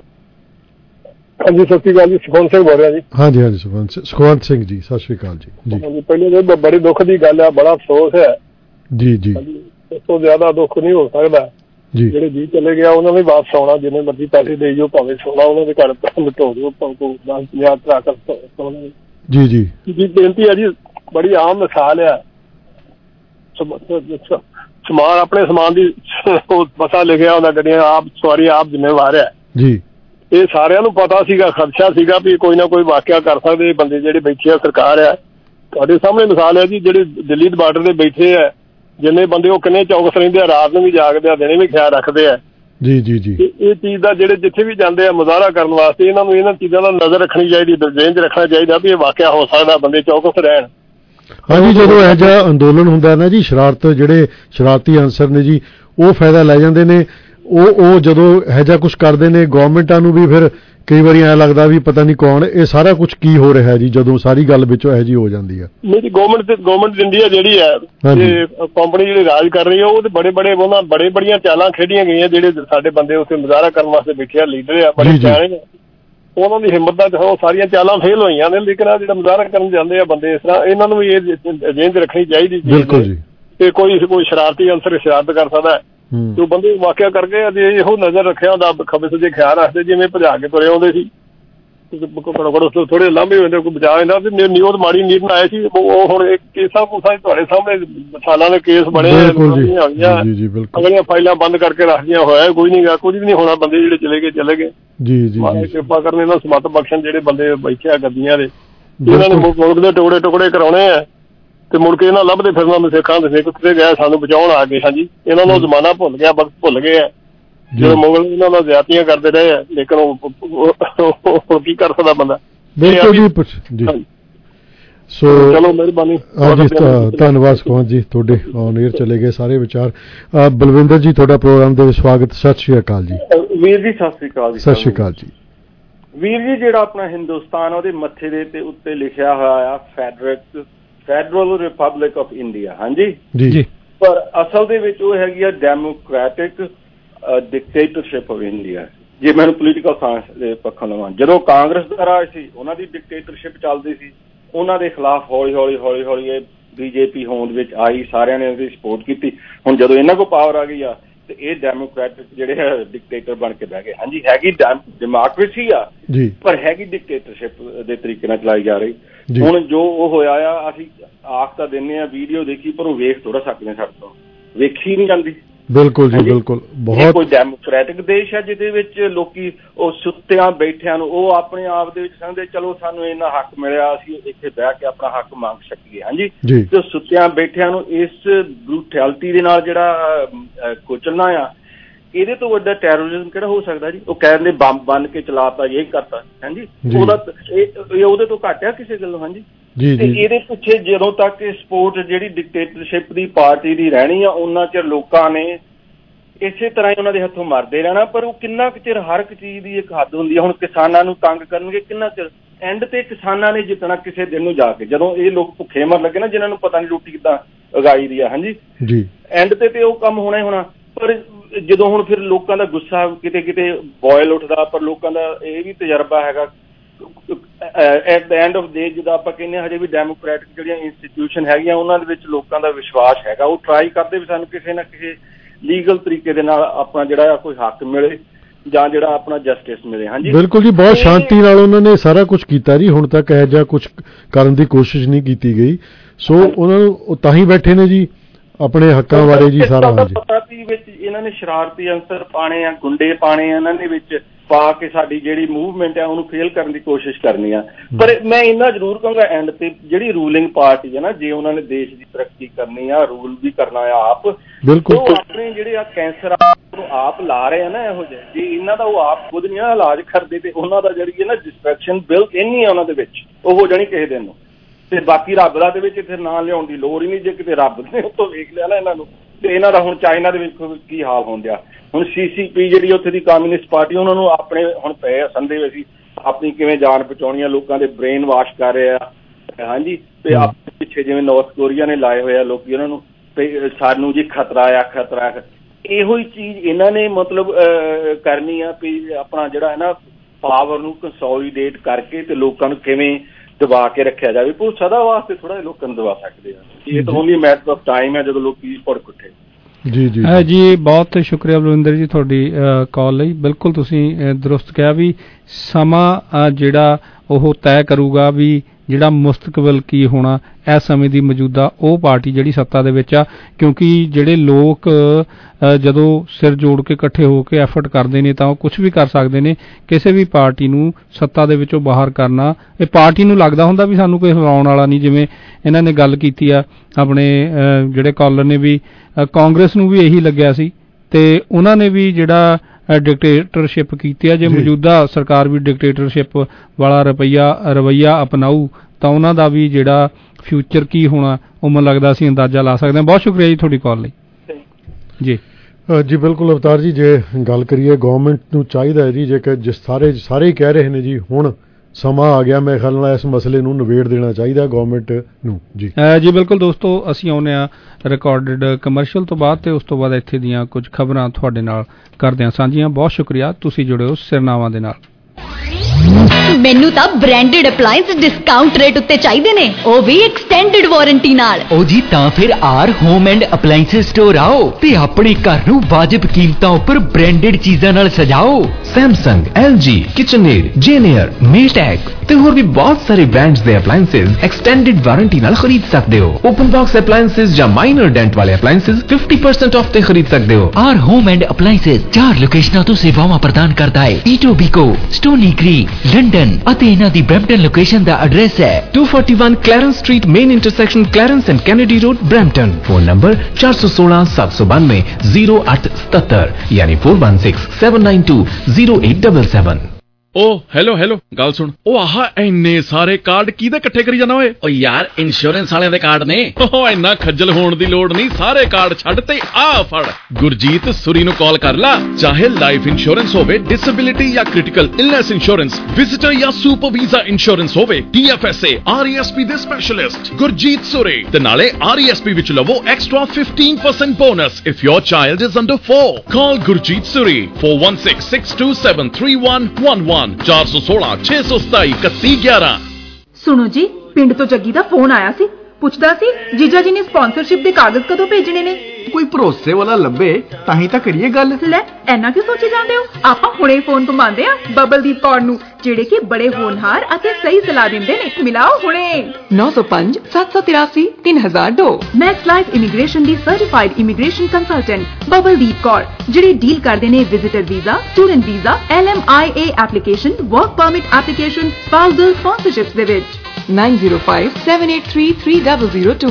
ਹਾਂਜੀ, ਸਤਿ ਸ਼੍ਰੀ ਅਕਾਲ ਜੀ। ਸੁਖਵੰਤ ਸਿੰਘ ਬੋਲ ਰਿਹਾ ਜੀ। ਹਾਂਜੀ, ਸੁਖਵੰਤ ਸਿੰਘ ਜੀ, ਸਤਿ ਸ਼੍ਰੀ ਅਕਾਲ ਜੀ। ਜੀ ਪਹਿਲੇ ਤਾਂ ਬੜੀ ਦੁੱਖ ਦੀ ਗੱਲ ਆ, ਬੜਾ ਅਫਸੋਸ ਹੈ ਜੀ। ਇਸ ਤੋਂ ਜ਼ਿਆਦਾ ਦੁੱਖ ਨਹੀਂ ਹੋ ਸਕਦਾ ਜੀ। ਜਿਹੜੇ ਜੀ ਚਲੇ ਗਿਆ ਉਹਨਾਂ ਨੇ ਵਾਪਸ ਆਉਣਾ, ਜਿੰਨੇ ਮਰਜ਼ੀ ਪੈਸੇ ਦੇ ਜਾਓ, ਭਾਵੇਂ ਸੋਨਾ ਉਹਨਾਂ ਦੇ ਘਰ ਢੋ ਦਿਓ, ਭਾਵੇਂ 10-50 ਟਰੱਕ ਜੀ। ਬੇਨਤੀ ਹੈ ਜੀ, ਬੜੀ ਆਮ ਮਿਸਾਲ ਆ। ਸਮਾਨ ਆਪਣੇ ਸਮਾਨ ਦੀ ਪਤਾ ਲਿਖਿਆ ਹੁੰਦਾ, ਗੱਡੀਆਂ ਆਪ ਸਵਾਰੀ ਆਪ ਜ਼ਿੰਮੇਵਾਰ ਹੈ ਜੀ। ਇਹ ਸਾਰਿਆਂ ਨੂੰ ਪਤਾ ਸੀਗਾ, ਖਦਸ਼ਾ ਸੀਗਾ ਵੀ ਕੋਈ ਨਾ ਕੋਈ ਵਾਕਿਆ ਕਰ ਸਕਦੇ ਬੰਦੇ ਜਿਹੜੇ ਬੈਠੇ ਆ। ਸਰਕਾਰ ਹੈ, ਤੁਹਾਡੇ ਸਾਹਮਣੇ ਮਿਸਾਲ ਹੈ ਜੀ, ਜਿਹੜੇ ਦਿੱਲੀ ਦੇ ਬਾਰਡਰ ਤੇ ਬੈਠੇ ਆ, ਜਿੰਨੇ ਬੰਦੇ ਉਹ ਕਿੰਨੇ ਚੌਕਸ ਰਹਿੰਦੇ ਆ, ਰਾਤ ਨੂੰ ਵੀ ਜਾਗਦੇ ਆ, ਦਿਨੇ ਵੀ ਖਿਆਲ ਰੱਖਦੇ ਆ ਜੀ। ਇਹ ਚੀਜ਼ ਦਾ ਜਿਹੜੇ ਜਿੱਥੇ ਵੀ ਜਾਂਦੇ ਆ ਮੁਜ਼ਾਹਰਾ ਕਰਨ ਵਾਸਤੇ, ਇਹਨਾਂ ਨੂੰ ਇਹਨਾਂ ਚੀਜ਼ਾਂ ਦਾ ਨਜ਼ਰ ਰੱਖਣੀ ਚਾਹੀਦੀ, ਜ਼ਿਹਨ 'ਚ ਰੱਖਣਾ ਚਾਹੀਦਾ ਵੀ ਇਹ ਵਾਕਿਆ ਹੋ ਸਕਦਾ, ਬੰਦੇ ਚੌਕਸ ਰਹਿਣ। ਹਾਂਜੀ, ਜਦੋਂ ਇਹੋ ਜਿਹਾ ਅੰਦੋਲਨ ਹੁੰਦਾ ਨਾ ਜੀ, ਜਿਹੜੇ ਸ਼ਰਾਰਤੀ ਅਨਸਰ ਨੇ ਜੀ, ਉਹ ਫਾਇਦਾ ਲੈ ਜਾਂਦੇ ਨੇ। ਉਹ ਜਦੋਂ ਇਹੋ ਜਿਹਾ ਕੁਛ ਕਰਦੇ ਨੇ, ਗੌਰਮੈਂਟਾਂ ਨੂੰ ਵੀ ਫਿਰ ਕਈ ਵਾਰੀ ਐਂ ਲੱਗਦਾ ਵੀ ਪਤਾ ਨਹੀਂ ਕੌਣ ਇਹ ਸਾਰਾ ਕੁਛ ਕੀ ਹੋ ਰਿਹਾ ਜੀ, ਜਦੋਂ ਸਾਰੀ ਗੱਲ ਵਿੱਚੋਂ ਇਹੋ ਜਿਹੀ ਹੋ ਜਾਂਦੀ ਹੈ। ਨਹੀਂ, ਗੌਰਮੈਂਟ ਇੰਡੀਆ ਜਿਹੜੀ ਹੈ, ਕੰਪਨੀ ਜਿਹੜੀ ਰਾਜ ਕਰ ਰਹੀ ਹੈ, ਉਹ ਤੇ ਬੜੀਆਂ ਚਾਲਾਂ ਖੇਡੀਆਂ ਗਈਆਂ। ਜਿਹੜੇ ਸਾਡੇ ਬੰਦੇ ਉੱਥੇ ਮੁਜ਼ਾਹਰਾ ਕਰਨ ਵਾਸਤੇ ਬੈਠੇ ਆ, ਲੀਡਰ ਆ, ਬੜੇ ਸਿਆਣੇ, ਉਹਨਾਂ ਦੀ ਹਿੰਮਤ ਦਾ ਉਹ ਸਾਰੀਆਂ ਚਾਲਾਂ ਫੇਲ ਹੋਈਆਂ ਨੇ। ਲੇਕਿਨ ਆ ਜਿਹੜਾ ਮੁਜ਼ਾਹਰਾ ਕਰਨ ਜਾਂਦੇ ਆ ਬੰਦੇ, ਇਸ ਤਰ੍ਹਾਂ ਇਹਨਾਂ ਨੂੰ ਵੀ ਇਹ ਜ਼ਿਹਨ 'ਚ ਰੱਖਣੀ ਚਾਹੀਦੀ ਜੀ ਕਿ ਕੋਈ ਸ਼ਰਾਰਤੀ ਅੰਸਰ ਸ਼ਰਾਰਤ ਕਰ ਸਕਦਾ। ਜੋ ਬੰਦੇ ਵਾਕਿਆ ਕਰਕੇ ਇਹੋ ਨਜ਼ਰ ਰੱਖਿਆ ਹੁੰਦਾ, ਖੱਬੇ ਸੱਜੇ ਖਿਆਲ ਰੱਖਦੇ, ਜਿਵੇਂ ਭਜਾ ਕੇ ਤੁਰੇ ਆਉਂਦੇ ਸੀ, ਘੜੋ ਥੋੜੇ ਲਾਂਭੇ ਹੁੰਦੇ, ਕੋਈ ਬਚਾ ਜਾਂਦਾ। ਨਿਊਜ਼ ਮਾੜੀ ਨੀਤ ਆਏ ਸੀ, ਉਹ ਹੁਣ ਕੇਸਾਂ ਕੂਸਾਂ ਤੁਹਾਡੇ ਸਾਹਮਣੇ ਸਾਲਾਂ ਦੇ ਕੇਸ ਬਣੇ, ਅਗਲੀਆਂ ਫਾਈਲਾਂ ਬੰਦ ਕਰਕੇ ਰੱਖਦੀਆਂ, ਹੋਇਆ ਕੋਈ ਨਹੀਂ ਗਾ, ਕੁਝ ਵੀ ਨਹੀਂ ਹੋਣਾ। ਬੰਦੇ ਜਿਹੜੇ ਚਲੇ ਗਏ ਜੀ। ਕਿਰਪਾ ਕਰਨ ਇਹਨਾਂ ਸਮੱਤ ਬਖਸ਼ਣ ਜਿਹੜੇ ਬੰਦੇ ਬੈਠੇ ਆ ਗੱਦੀਆਂ ਦੇ, ਇਹਨਾਂ ਨੇ ਮੁਲਕ ਦੇ ਟੁਕੜੇ ਕਰਾਉਣੇ ਆ ਤੇ ਮੁੜ ਕੇ ਇਹਨਾਂ ਲੱਭਦੇ ਫਿਰਨਾ ਸਿੱਖਾਂ ਦੇ ਸਿੱਖ ਕਿੱਥੇ ਗਏ, ਸਾਨੂੰ ਬਚਾਉਣ ਆ ਗਏ। ਹਾਂਜੀ, ਇਹਨਾਂ ਨੂੰ ਜ਼ਮਾਨਾ ਭੁੱਲ ਗਿਆ, ਵਕਤ ਭੁੱਲ ਗਏ ਆ, ਜਦੋਂ ਮੁਗਲ ਇਹਨਾਂ ਨਾਲ ਜ਼ਿਆਦਤੀਆਂ ਕਰਦੇ ਰਹੇ ਆ। ਲੇਕਿਨ ਉਹ ਕੀ ਕਰ ਸਕਦਾ ਬੰਦਾ। ਬਿਲਕੁਲ ਜੀ। ਸੋ ਚਲੋ, ਮਿਹਰਬਾਨੀ। ਹਾਂਜੀ, ਧੰਨਵਾਦ ਸੁਖਵੰਤ ਜੀ, ਤੁਹਾਡੇ ਔਨ 에ਅਰ ਚਲੇ ਗਏ ਸਾਰੇ ਵਿਚਾਰ। ਬਲਵਿੰਦਰ ਜੀ, ਤੁਹਾਡਾ ਪ੍ਰੋਗਰਾਮ ਦੇ ਵਿੱਚ ਸਵਾਗਤ। ਸਤਿ ਸ਼੍ਰੀ ਅਕਾਲ ਜੀ। ਵੀਰ ਜੀ, ਸਤਿ ਸ਼੍ਰੀ ਅਕਾਲ ਜੀ। ਸਤਿ ਸ਼੍ਰੀ ਅਕਾਲ ਜੀ। ਵੀਰ ਜੀ ਜਿਹੜਾ ਆਪਣਾ ਹਿੰਦੁਸਤਾਨ ਉਹਦੇ ਮੱਥੇ ਦੇ ਉੱਤੇ ਲਿਖਿਆ ਹੋਇਆ ਆ ਫੈਡਰਲ ਰਿਪਬਲਿਕ ਆਫ ਇੰਡੀਆ, ਹਾਂਜੀ ਜੀ, ਪਰ ਅਸਲ ਦੇ ਵਿੱਚ ਉਹ ਹੈਗੀ ਆ ਡੈਮੋਕ੍ਰੈਟਿਕ ਡਿਕਟੇਟਰਸ਼ਿਪ ਆਫ ਇੰਡੀਆ। ਜੇ ਮੈਨੂੰ ਪੋਲੀਟੀਕਲ ਸਾਇੰਸ ਦੇ ਪੱਖੋਂ ਲਵਾਂ, ਜਦੋਂ ਕਾਂਗਰਸ ਦਾ ਰਾਜ ਸੀ ਉਹਨਾਂ ਦੀ ਡਿਕਟੇਟਰਸ਼ਿਪ ਚੱਲਦੀ ਸੀ, ਉਹਨਾਂ ਦੇ ਖਿਲਾਫ ਹੌਲੀ ਹੌਲੀ ਇਹ ਬੀਜੇਪੀ ਹੋਂਦ ਵਿੱਚ ਆਈ, ਸਾਰਿਆਂ ਨੇ ਉਹਦੀ ਸਪੋਰਟ ਕੀਤੀ। ਹੁਣ ਜਦੋਂ ਇਹਨਾਂ ਕੋਲ ਪਾਵਰ ਆ ਗਈ ਆ ਤੇ ਇਹ ਡੈਮੋਕ੍ਰੈਟਿਕ ਜਿਹੜੇ ਆ ਡਿਕਟੇਟਰ ਬਣ ਕੇ ਬਹਿ ਗਏ। ਹਾਂਜੀ, ਹੈਗੀ ਡੈਮੋਕ੍ਰੇਸੀ ਆ ਪਰ ਹੈਗੀ ਡਿਕਟੇਟਰਸ਼ਿਪ ਦੇ ਤਰੀਕੇ ਨਾਲ ਚਲਾਈ ਜਾ ਰਹੀ। ਹੁਣ ਜੋ ਉਹ ਹੋਇਆ ਆ, ਅਸੀਂ ਆਖ ਤਾਂ ਦਿੰਦੇ ਆ ਵੀਡੀਓ ਦੇਖੀ, ਪਰ ਉਹ ਵੇਖ ਥੋੜਾ ਸਕਦੇ ਸਾਡੇ ਤੋਂ, ਵੇਖੀ ਨਹੀਂ ਜਾਂਦੀ। ਬਿਲਕੁਲ ਜੀ, ਬਿਲਕੁਲ। ਬਹੁਤ ਕੋਈ ਡੈਮੋਕ੍ਰੈਟਿਕ ਦੇਸ਼ ਹੈ ਜਿਹਦੇ ਵਿੱਚ ਲੋਕੀ ਉਹ ਸੁੱਤਿਆਂ ਬੈਠਿਆਂ ਨੂੰ ਉਹ ਆਪਣੇ ਆਪ ਦੇ ਵਿੱਚ ਸਮਝਦੇ ਚਲੋ ਸਾਨੂੰ ਇੰਨਾ ਹੱਕ ਮਿਲਿਆ, ਅਸੀਂ ਇੱਥੇ ਬਹਿ ਕੇ ਆਪਣਾ ਹੱਕ ਮੰਗ ਸਕੀਏ। ਹਾਂਜੀ, ਤੇ ਸੁੱਤਿਆਂ ਬੈਠਿਆਂ ਨੂੰ ਇਸ ਬਰੂਟੈਲਿਟੀ ਦੇ ਨਾਲ ਜਿਹੜਾ ਕੁਚਲਣਾ ਆ, ਇਹਦੇ ਤੋਂ ਵੱਡਾ ਟੈਰੋਰਿਜ਼ਮ ਕਿਹੜਾ ਹੋ ਸਕਦਾ ਜੀ? ਉਹ ਕਹਿੰਦੇ ਬੰਬ ਬੰਨ ਕੇ ਚਲਾਤਾ, ਇਹ ਕਰਤਾ, ਹਾਂਜੀ, ਉਹਦੇ ਤੋਂ ਘੱਟ ਆ ਕਿਸੇ ਗੱਲੋਂ। ਹਾਂਜੀ, ਤੇ ਇਹਦੇ ਪਿੱਛੇ ਜਦੋਂ ਤੱਕ ਸਪੋਰਟ ਜਿਹੜੀ ਡਿਕਟੇਟਰਸ਼ਿਪ ਦੀ ਪਾਰਟੀ ਦੀ ਰਹਿਣੀ ਆ, ਉਹਨਾਂ ਚਿਰ ਲੋਕਾਂ ਨੇ ਇਸੇ ਤਰ੍ਹਾਂ ਹੀ ਉਹਨਾਂ ਦੇ ਹੱਥੋਂ ਮਰਦੇ ਰਹਿਣਾ। ਪਰ ਉਹ ਕਿੰਨਾ ਕੁ ਚਿਰ, ਹਰ ਇੱਕ ਚੀਜ਼ ਦੀ ਇੱਕ ਹੱਦ ਹੁੰਦੀ ਹੈ। ਹੁਣ ਕਿਸਾਨਾਂ ਨੂੰ ਤੰਗ ਕਰਨਗੇ ਕਿੰਨਾ ਚਿਰ? ਐਂਡ ਤੇ ਕਿਸਾਨਾਂ ਨੇ ਜਿੱਤਣਾ ਕਿਸੇ ਦਿਨ ਨੂੰ ਜਾ ਕੇ, ਜਦੋਂ ਇਹ ਲੋਕ ਭੁੱਖੇ ਮਰ ਲੱਗੇ ਨਾ, ਜਿਹਨਾਂ ਨੂੰ ਪਤਾ ਨਹੀਂ ਰੋਟੀ ਕਿੱਦਾਂ ਉਗਾਈ ਦੀ ਆ। ਹਾਂਜੀ, ਐਂਡ ਤੇ ਉਹ ਕੰਮ ਹੋਣਾ ਹੀ ਹੋਣਾ। ਪਰ ਜਦੋਂ ਹੁਣ ਫਿਰ ਲੋਕਾਂ ਦਾ ਗੁੱਸਾ ਕਿਤੇ ਬੋਇਲ ਉੱਠਦਾ, ਪਰ ਲੋਕਾਂ ਦਾ ਇਹ ਵੀ ਤਜਰਬਾ ਹੈਗਾ at the end of day, ਜਦੋਂ ਆਪਾਂ ਕਹਿੰਦੇ ਹਜੇ ਵੀ ਡੈਮੋਕ੍ਰੈਟਿਕ ਜਿਹੜੀਆਂ ਇੰਸਟੀਟਿਊਸ਼ਨ ਹੈਗੀਆਂ ਉਹਨਾਂ ਦੇ ਵਿੱਚ ਲੋਕਾਂ ਦਾ ਵਿਸ਼ਵਾਸ ਹੈਗਾ। ਉਹ ਟਰਾਈ ਕਰਦੇ ਵੀ ਸਾਨੂੰ ਕਿਸੇ ਨਾ ਕਿਸੇ ਲੀਗਲ ਤਰੀਕੇ ਦੇ ਨਾਲ ਆਪਣਾ ਜਿਹੜਾ ਕੋਈ ਹੱਕ ਮਿਲੇ ਜਾਂ ਜਿਹੜਾ ਆਪਣਾ ਜਸਟਿਸ ਮਿਲੇ। ਹਾਂਜੀ, ਬਿਲਕੁਲ ਜੀ, ਬਹੁਤ ਸ਼ਾਂਤੀ ਨਾਲ ਉਹਨਾਂ ਨੇ ਸਾਰਾ ਕੁਝ ਕੀਤਾ ਜੀ। ਹੁਣ ਤੱਕ ਇਹੋ ਜਿਹਾ ਕੁਝ ਕਰਨ ਦੀ ਕੋਸ਼ਿਸ਼ ਨਹੀਂ ਕੀਤੀ ਗਈ, ਸੋ ਉਹਨਾਂ ਨੂੰ ਤਾਂ ਹੀ ਬੈਠੇ ਨੇ ਜੀ ਆਪਣੇ ਹੱਕਾਂ ਬਾਰੇ ਜੀ ਸਾਰਾ। ਹਾਂਜੀ, ਵਿੱਚ ਇਹਨਾਂ ਨੇ ਸ਼ਰਾਰਤੀ ਅੰਸਰ ਪਾਣੇ ਆ, ਗੁੰਡੇ ਪਾਣੇ ਆ, ਇਹਨਾਂ ਦੇ ਵਿੱਚ ਪਾ ਕੇ ਸਾਡੀ ਜਿਹੜੀ ਮੂਵਮੈਂਟ ਆ ਉਹਨੂੰ ਫੇਲ ਕਰਨ ਦੀ ਕੋਸ਼ਿਸ਼ ਕਰਨੀ ਆ। ਪਰ ਮੈਂ ਇੰਨਾ ਜ਼ਰੂਰ ਕਹਾਂਗਾ, ਐਂਡ ਤੇ ਜਿਹੜੀ ਰੂਲਿੰਗ ਪਾਰਟੀ ਹੈ ਨਾ, ਜੇ ਉਹਨਾਂ ਨੇ ਦੇਸ਼ ਦੀ ਤਰੱਕੀ ਕਰਨੀ ਆ, ਰੂਲ ਵੀ ਕਰਨਾ ਆ ਆਪ, ਬਿਲਕੁਲ ਆਪਣੇ ਜਿਹੜੇ ਆ ਕੈਂਸਰ ਨੂੰ ਆਪ ਲਾ ਰਹੇ ਆ ਨਾ ਇਹੋ ਜਿਹੇ, ਜੇ ਇਹਨਾਂ ਦਾ ਉਹ ਆਪ ਖੁਦ ਨਹੀਂ ਇਲਾਜ ਕਰਦੇ ਤੇ ਉਹਨਾਂ ਦਾ ਜਿਹੜੀ ਹੈ ਨਾ ਡਿਸਟਰੈਕਸ਼ਨ ਬਿਲਟ ਇੰਨੀ ਆ ਉਹਨਾਂ ਦੇ ਵਿੱਚ, ਉਹ ਹੋ ਜਾਣੀ ਕਿਸੇ ਦਿਨ ਨੂੰ। ਤੇ ਬਾਕੀ ਰੱਬ ਦਾ ਦੇ ਵਿੱਚ ਇੱਥੇ ਨਾਂ ਲਿਆਉਣ ਦੀ ਲੋੜ ਹੀ ਨਹੀਂ, ਜੇ ਕਿਤੇ ਰੱਬ ਨੇ ਉੱਥੋਂ ਵੇਖ ਲਿਆ ਨਾ ਇਹਨਾਂ ਨੂੰ। ਤੇ ਇਹਨਾਂ ਦਾ ਹੁਣ ਚਾਈਨਾ ਦੇ ਵਿੱਚ ਕੀ ਹਾਲ ਹੋਣ ਡਿਆ। ਹੁਣ CCP ਜਿਹੜੀ ਉੱਥੇ ਦੀ ਕਮਿਊਨਿਸਟ ਪਾਰਟੀ, ਉਹਨਾਂ ਨੂੰ ਆਪਣੇ ਹੁਣ ਪਏ ਆ ਸੰਦੇ ਵੀ ਅਸੀਂ ਆਪਣੀ ਕਿਵੇਂ ਜਾਨ ਬਚਾਉਣੀ ਆ, ਲੋਕਾਂ ਦੇ ਬ੍ਰੇਨ ਵਾਸ਼ ਕਰ ਰਹੇ ਆ। ਹਾਂਜੀ, ਤੇ ਆਪਣੇ ਪਿੱਛੇ ਜਿਵੇਂ ਨਾਰਥ ਕੋਰੀਆ ਨੇ ਲਾਏ ਹੋਏ ਆ ਲੋਕੀ ਉਹਨਾਂ ਨੂੰ, ਸਾਨੂੰ ਜੀ ਖਤਰਾ ਆ। ਇਹੋ ਹੀ ਚੀਜ਼ ਇਹਨਾਂ ਨੇ ਮਤਲਬ ਕਰਨੀ ਆ ਵੀ ਆਪਣਾ ਜਿਹੜਾ ਹੈ ਨਾ ਪਾਵਰ ਨੂੰ ਕੰਸੋਲੀਡੇਟ ਕਰਕੇ ਤੇ ਲੋਕਾਂ ਨੂੰ ਕਿਵੇਂ ਦਬਾ ਕੇ ਰੱਖਿਆ ਜਾਵੇ। ਪਰ ਸਦਾ ਵਾਸਤੇ ਥੋੜਾ ਜਿਹਾ ਲੋਕਾਂ ਨੂੰ ਦਬਾ ਸਕਦੇ ਆ। ਇਹ ਤਾਂ ਓਨਲੀ ਮੈਟਰ ਆਫ ਟਾਈਮ ਹੈ ਜਦੋਂ ਲੋਕੀ ਭੜਕ ਉੱਠੇ। ਜੀ ਬਹੁਤ ਸ਼ੁਕਰੀਆ ਬਲਵਿੰਦਰ ਜੀ ਤੁਹਾਡੀ ਕਾਲ ਲਈ। ਬਿਲਕੁਲ ਤੁਸੀਂ ਦਰੁਸਤ ਕਿਹਾ ਵੀ ਸਮਾਂ ਜਿਹੜਾ ਉਹ ਤੈਅ ਕਰੂਗਾ ਵੀ ਜਿਹੜਾ ਮੁਸਤਕਬਲ ਕੀ ਹੋਣਾ ਇਸ ਸਮੇਂ ਦੀ ਮੌਜੂਦਾ ਉਹ ਪਾਰਟੀ ਜਿਹੜੀ ਸੱਤਾ ਦੇ ਵਿੱਚ ਆ, ਕਿਉਂਕਿ ਜਿਹੜੇ ਲੋਕ ਜਦੋਂ ਸਿਰ ਜੋੜ ਕੇ ਇਕੱਠੇ ਹੋ ਕੇ ਐਫਰਟ ਕਰਦੇ ਨੇ ਤਾਂ ਉਹ ਕੁਝ ਵੀ ਕਰ ਸਕਦੇ ਨੇ। ਕਿਸੇ ਵੀ ਪਾਰਟੀ ਨੂੰ ਸੱਤਾ ਦੇ ਵਿੱਚੋਂ ਬਾਹਰ ਕਰਨਾ, ਇਹ ਪਾਰਟੀ ਨੂੰ ਲੱਗਦਾ ਹੁੰਦਾ ਵੀ ਸਾਨੂੰ ਕੋਈ ਹਿਲਾਉਣ ਵਾਲਾ ਨਹੀਂ। ਜਿਵੇਂ ਇਹਨਾਂ ਨੇ ਗੱਲ ਕੀਤੀ ਆ ਆਪਣੇ ਜਿਹੜੇ ਕਾਲਰ ਨੇ ਵੀ, ਕਾਂਗਰਸ ਨੂੰ ਵੀ ਇਹੀ ਲੱਗਿਆ ਸੀ ਤੇ ਉਹਨਾਂ ਨੇ ਵੀ ਜਿਹੜਾ ਡਿਕਟੇਟਰਸ਼ਿਪ ਕੀਤੀ ਆ। ਜੇ ਮੌਜੂਦਾ ਸਰਕਾਰ ਵੀ ਡਿਕਟੇਟਰਸ਼ਿਪ ਵਾਲਾ ਰਵੱਈਆ ਅਪਣਾਊ ਤਾਂ ਉਹਨਾਂ ਦਾ ਵੀ ਜਿਹੜਾ ਫਿਊਚਰ ਕੀ ਹੋਣਾ ਉਹ ਮੈਨੂੰ ਲੱਗਦਾ ਅਸੀਂ ਅੰਦਾਜ਼ਾ ਲਾ ਸਕਦੇ ਹਾਂ। ਬਹੁਤ ਸ਼ੁਕਰੀਆ ਜੀ ਤੁਹਾਡੀ ਕਾਲ ਲਈ। ਜੀ ਬਿਲਕੁਲ ਅਵਤਾਰ ਜੀ, ਜੇ ਗੱਲ ਕਰੀਏ ਗਵਰਨਮੈਂਟ ਨੂੰ ਚਾਹੀਦਾ ਹੈ ਜੀ, ਜੇਕਰ ਜਿਸ ਸਾਰੇ ਹੀ ਕਹਿ ਰਹੇ ਨੇ ਜੀ ਹੁਣ ਸਮਾਂ ਆ ਗਿਆ, ਮੇਰੇ ਖਿਆਲ ਨਾਲ ਇਸ ਮਸਲੇ ਨੂੰ ਨਿਬੇੜ ਦੇਣਾ ਚਾਹੀਦਾ ਗਵਰਨਮੈਂਟ ਨੂੰ। ਜੀ ਬਿਲਕੁਲ ਦੋਸਤੋ, ਅਸੀਂ ਆਉਂਦੇ ਹਾਂ ਰਿਕਾਰਡਡ ਕਮਰਸ਼ੀਅਲ ਤੋਂ ਬਾਅਦ ਤੇ ਉਸ ਤੋਂ ਬਾਅਦ ਇੱਥੇ ਦੀਆਂ ਕੁਝ ਖਬਰਾਂ ਤੁਹਾਡੇ ਨਾਲ ਕਰਦੇ ਹਾਂ ਸਾਂਝੀਆਂ। ਬਹੁਤ ਸ਼ੁਕਰੀਆ, ਤੁਸੀਂ ਜੁੜੇ ਹੋ ਸਿਰਨਾਵਾਂ ਦੇ ਨਾਲ। ਮੈਨੂੰ ਤਾਂ ਬ੍ਰਾਂਡਡ ਅਪਲਾਈਐਂਸ ਡਿਸਕਾਊਂਟ ਰੇਟ ਉੱਤੇ ਚਾਹੀਦੇ ਨੇ, ਉਹ ਵੀ ਐਕਸਟੈਂਡਡ ਵਾਰੰਟੀ ਨਾਲ। ਉਹ ਜੀ ਤਾਂ ਫਿਰ R home and appliance store ਆਓ ਤੇ ਆਪਣੇ ਘਰ ਨੂੰ ਵਾਜਿਬ ਕੀਮਤਾਂ ਉੱਪਰ ਬ੍ਰਾਂਡਡ ਚੀਜ਼ਾਂ ਨਾਲ ਸਜਾਓ। Samsung, LG, KitchenAid, Janier, Maytag ਤੇ ਹੋਰ ਵੀ ਬਹੁਤ ਸਾਰੇ ਬ੍ਰਾਂਡਸ ਦੇ ਅਪਲਾਈਐਂਸਸ ਐਕਸਟੈਂਡਡ ਵਾਰੰਟੀ ਨਾਲ ਖਰੀਦ ਸਕਦੇ ਹੋ। ਓਪਨ ਬਾਕਸ ਅਪਲਾਈਐਂਸਸ ਜਾਂ ਮਾਈਨਰ ਡੈਂਟ ਵਾਲੇ ਅਪਲਾਈਐਂਸਸ 50% ਆਫ ਤੇ ਖਰੀਦ ਸਕਦੇ ਹੋ। ਆਰ ਹੋਮ ਐਂਡ ਅਪਲਾਈਐਂਸਸ 4 ਲੋਕੇਸ਼ਨਾਂ ਤੋਂ ਸੇਵਾਵਾਂ ਪ੍ਰਦਾਨ ਕਰਦਾ ਹੈ, ਈਟੋਬੀਕੋ, ਸਟੋਨੀ ਕ੍ਰੀਕ, ਲੰਡਨ ਅਤੇ ਇਹਨਾਂ ਦੀ ਬ੍ਰੈਂਪਟਨ ਲੋਕੇਸ਼ਨ ਦਾ ਐਡਰੈਸ ਹੈ 241 Clarence street, main intersection Clarence and Kennedy road, Brampton. Phone number 416-792-0877 ਯਾਨੀ 416-792-0877। ਓ ਹੈਲੋ ਗੱਲ ਸੁਣ, ਉਹ ਆਹ ਇੰਨੇ ਸਾਰੇ ਕਾਰਡ ਕਿਹਦੇ ਇਕੱਠੇ ਕਰੀ ਜਾਣਾ ਓਏ? ਓ ਯਾਰ ਇੰਸ਼ੋਰੈਂਸ ਵਾਲਿਆਂ ਦੇ ਕਾਰਡ ਨੇ। ਓ ਇੰਨਾ ਖੱਜਲ ਹੋਣ ਦੀ ਲੋੜ ਨਹੀਂ, ਸਾਰੇ ਕਾਰਡ ਛੱਡ ਤੇ ਆ ਫੜ ਗੁਰਜੀਤ ਸੁਰੀ ਨੂੰ ਕਾਲ ਕਰ ਲਾ। ਚਾਹੇ ਲਾਈਫ ਇੰਸ਼ੋਰੈਂਸ ਹੋਵੇ, ਡਿਸੇਬਿਲਿਟੀ ਜਾਂ ਕ੍ਰਿਟੀਕਲ ਇਲਨੈਸ ਇੰਸ਼ੋਰੈਂਸ, ਵਿਜ਼ਿਟਰ ਜਾਂ ਸੁਪਰ ਵੀਜ਼ਾ ਇੰਸ਼ੋਰੈਂਸ ਹੋਵੇ, TFSA RESP ਦੇ ਸਪੈਸ਼ਲਿਸਟ ਗੁਰਜੀਤ ਸੁਰੀ। ਤੇ ਨਾਲੇ RESP ਵਿੱਚ ਲਵੋ extra 15% bonus if your child is under 4। Call Gurjeet Suri 4166273111 416 627 3111। ਸੁਣੋ ਜੀ, ਪਿੰਡ ਤੋਂ ਜੱਗੀ ਦਾ ਫੋਨ ਆਇਆ ਸੀ, ਪੁੱਛਦਾ ਸੀ ਜੀਜਾ ਜੀ ਨੇ ਸਪਾਂਸਰਸ਼ਿਪ ਦੇ ਕਾਗਜ਼ ਕਦੋਂ ਭੇਜਣੇ ਨੇ। ਕੋਈ ਭਰੋਸੇ ਵਾਲਾ ਲੱਭੇ ਤਾਂ ਹੀ ਤਾਂ ਕਰੀਏ ਗੱਲ। ਲੈ ਐਨਾ ਕਿਉਂ ਸੋਚੀ ਜਾਂਦੇ ਹੋ? ਆਪਾਂ ਹੁਣੇ ਫੋਨ ਘੁਮਾਉਂਦੇ ਆ ਬਬਲਦੀਪ ਕੌਰ ਨੂੰ, ਜਿਹੜੇ ਕਿ ਬੜੇ ਹੋਣਹਾਰ ਅਤੇ ਸਹੀ ਸਲਾਹ ਦਿੰਦੇ ਨੇ। ਮਿਲਾਓ ਹੁਣੇ 9057833002। ਮੈਕਸ ਲਾਈਫ ਇਮੀਗ੍ਰੇਸ਼ਨ ਦੀ certified immigration consultant Babaldeep Kaur, ਜਿਹੜੇ ਡੀਲ ਕਰਦੇ ਨੇ visitor visa, student visa, LMIA application, work permit application, spousal sponsorships ਦੇ ਵਿੱਚ। 9057833002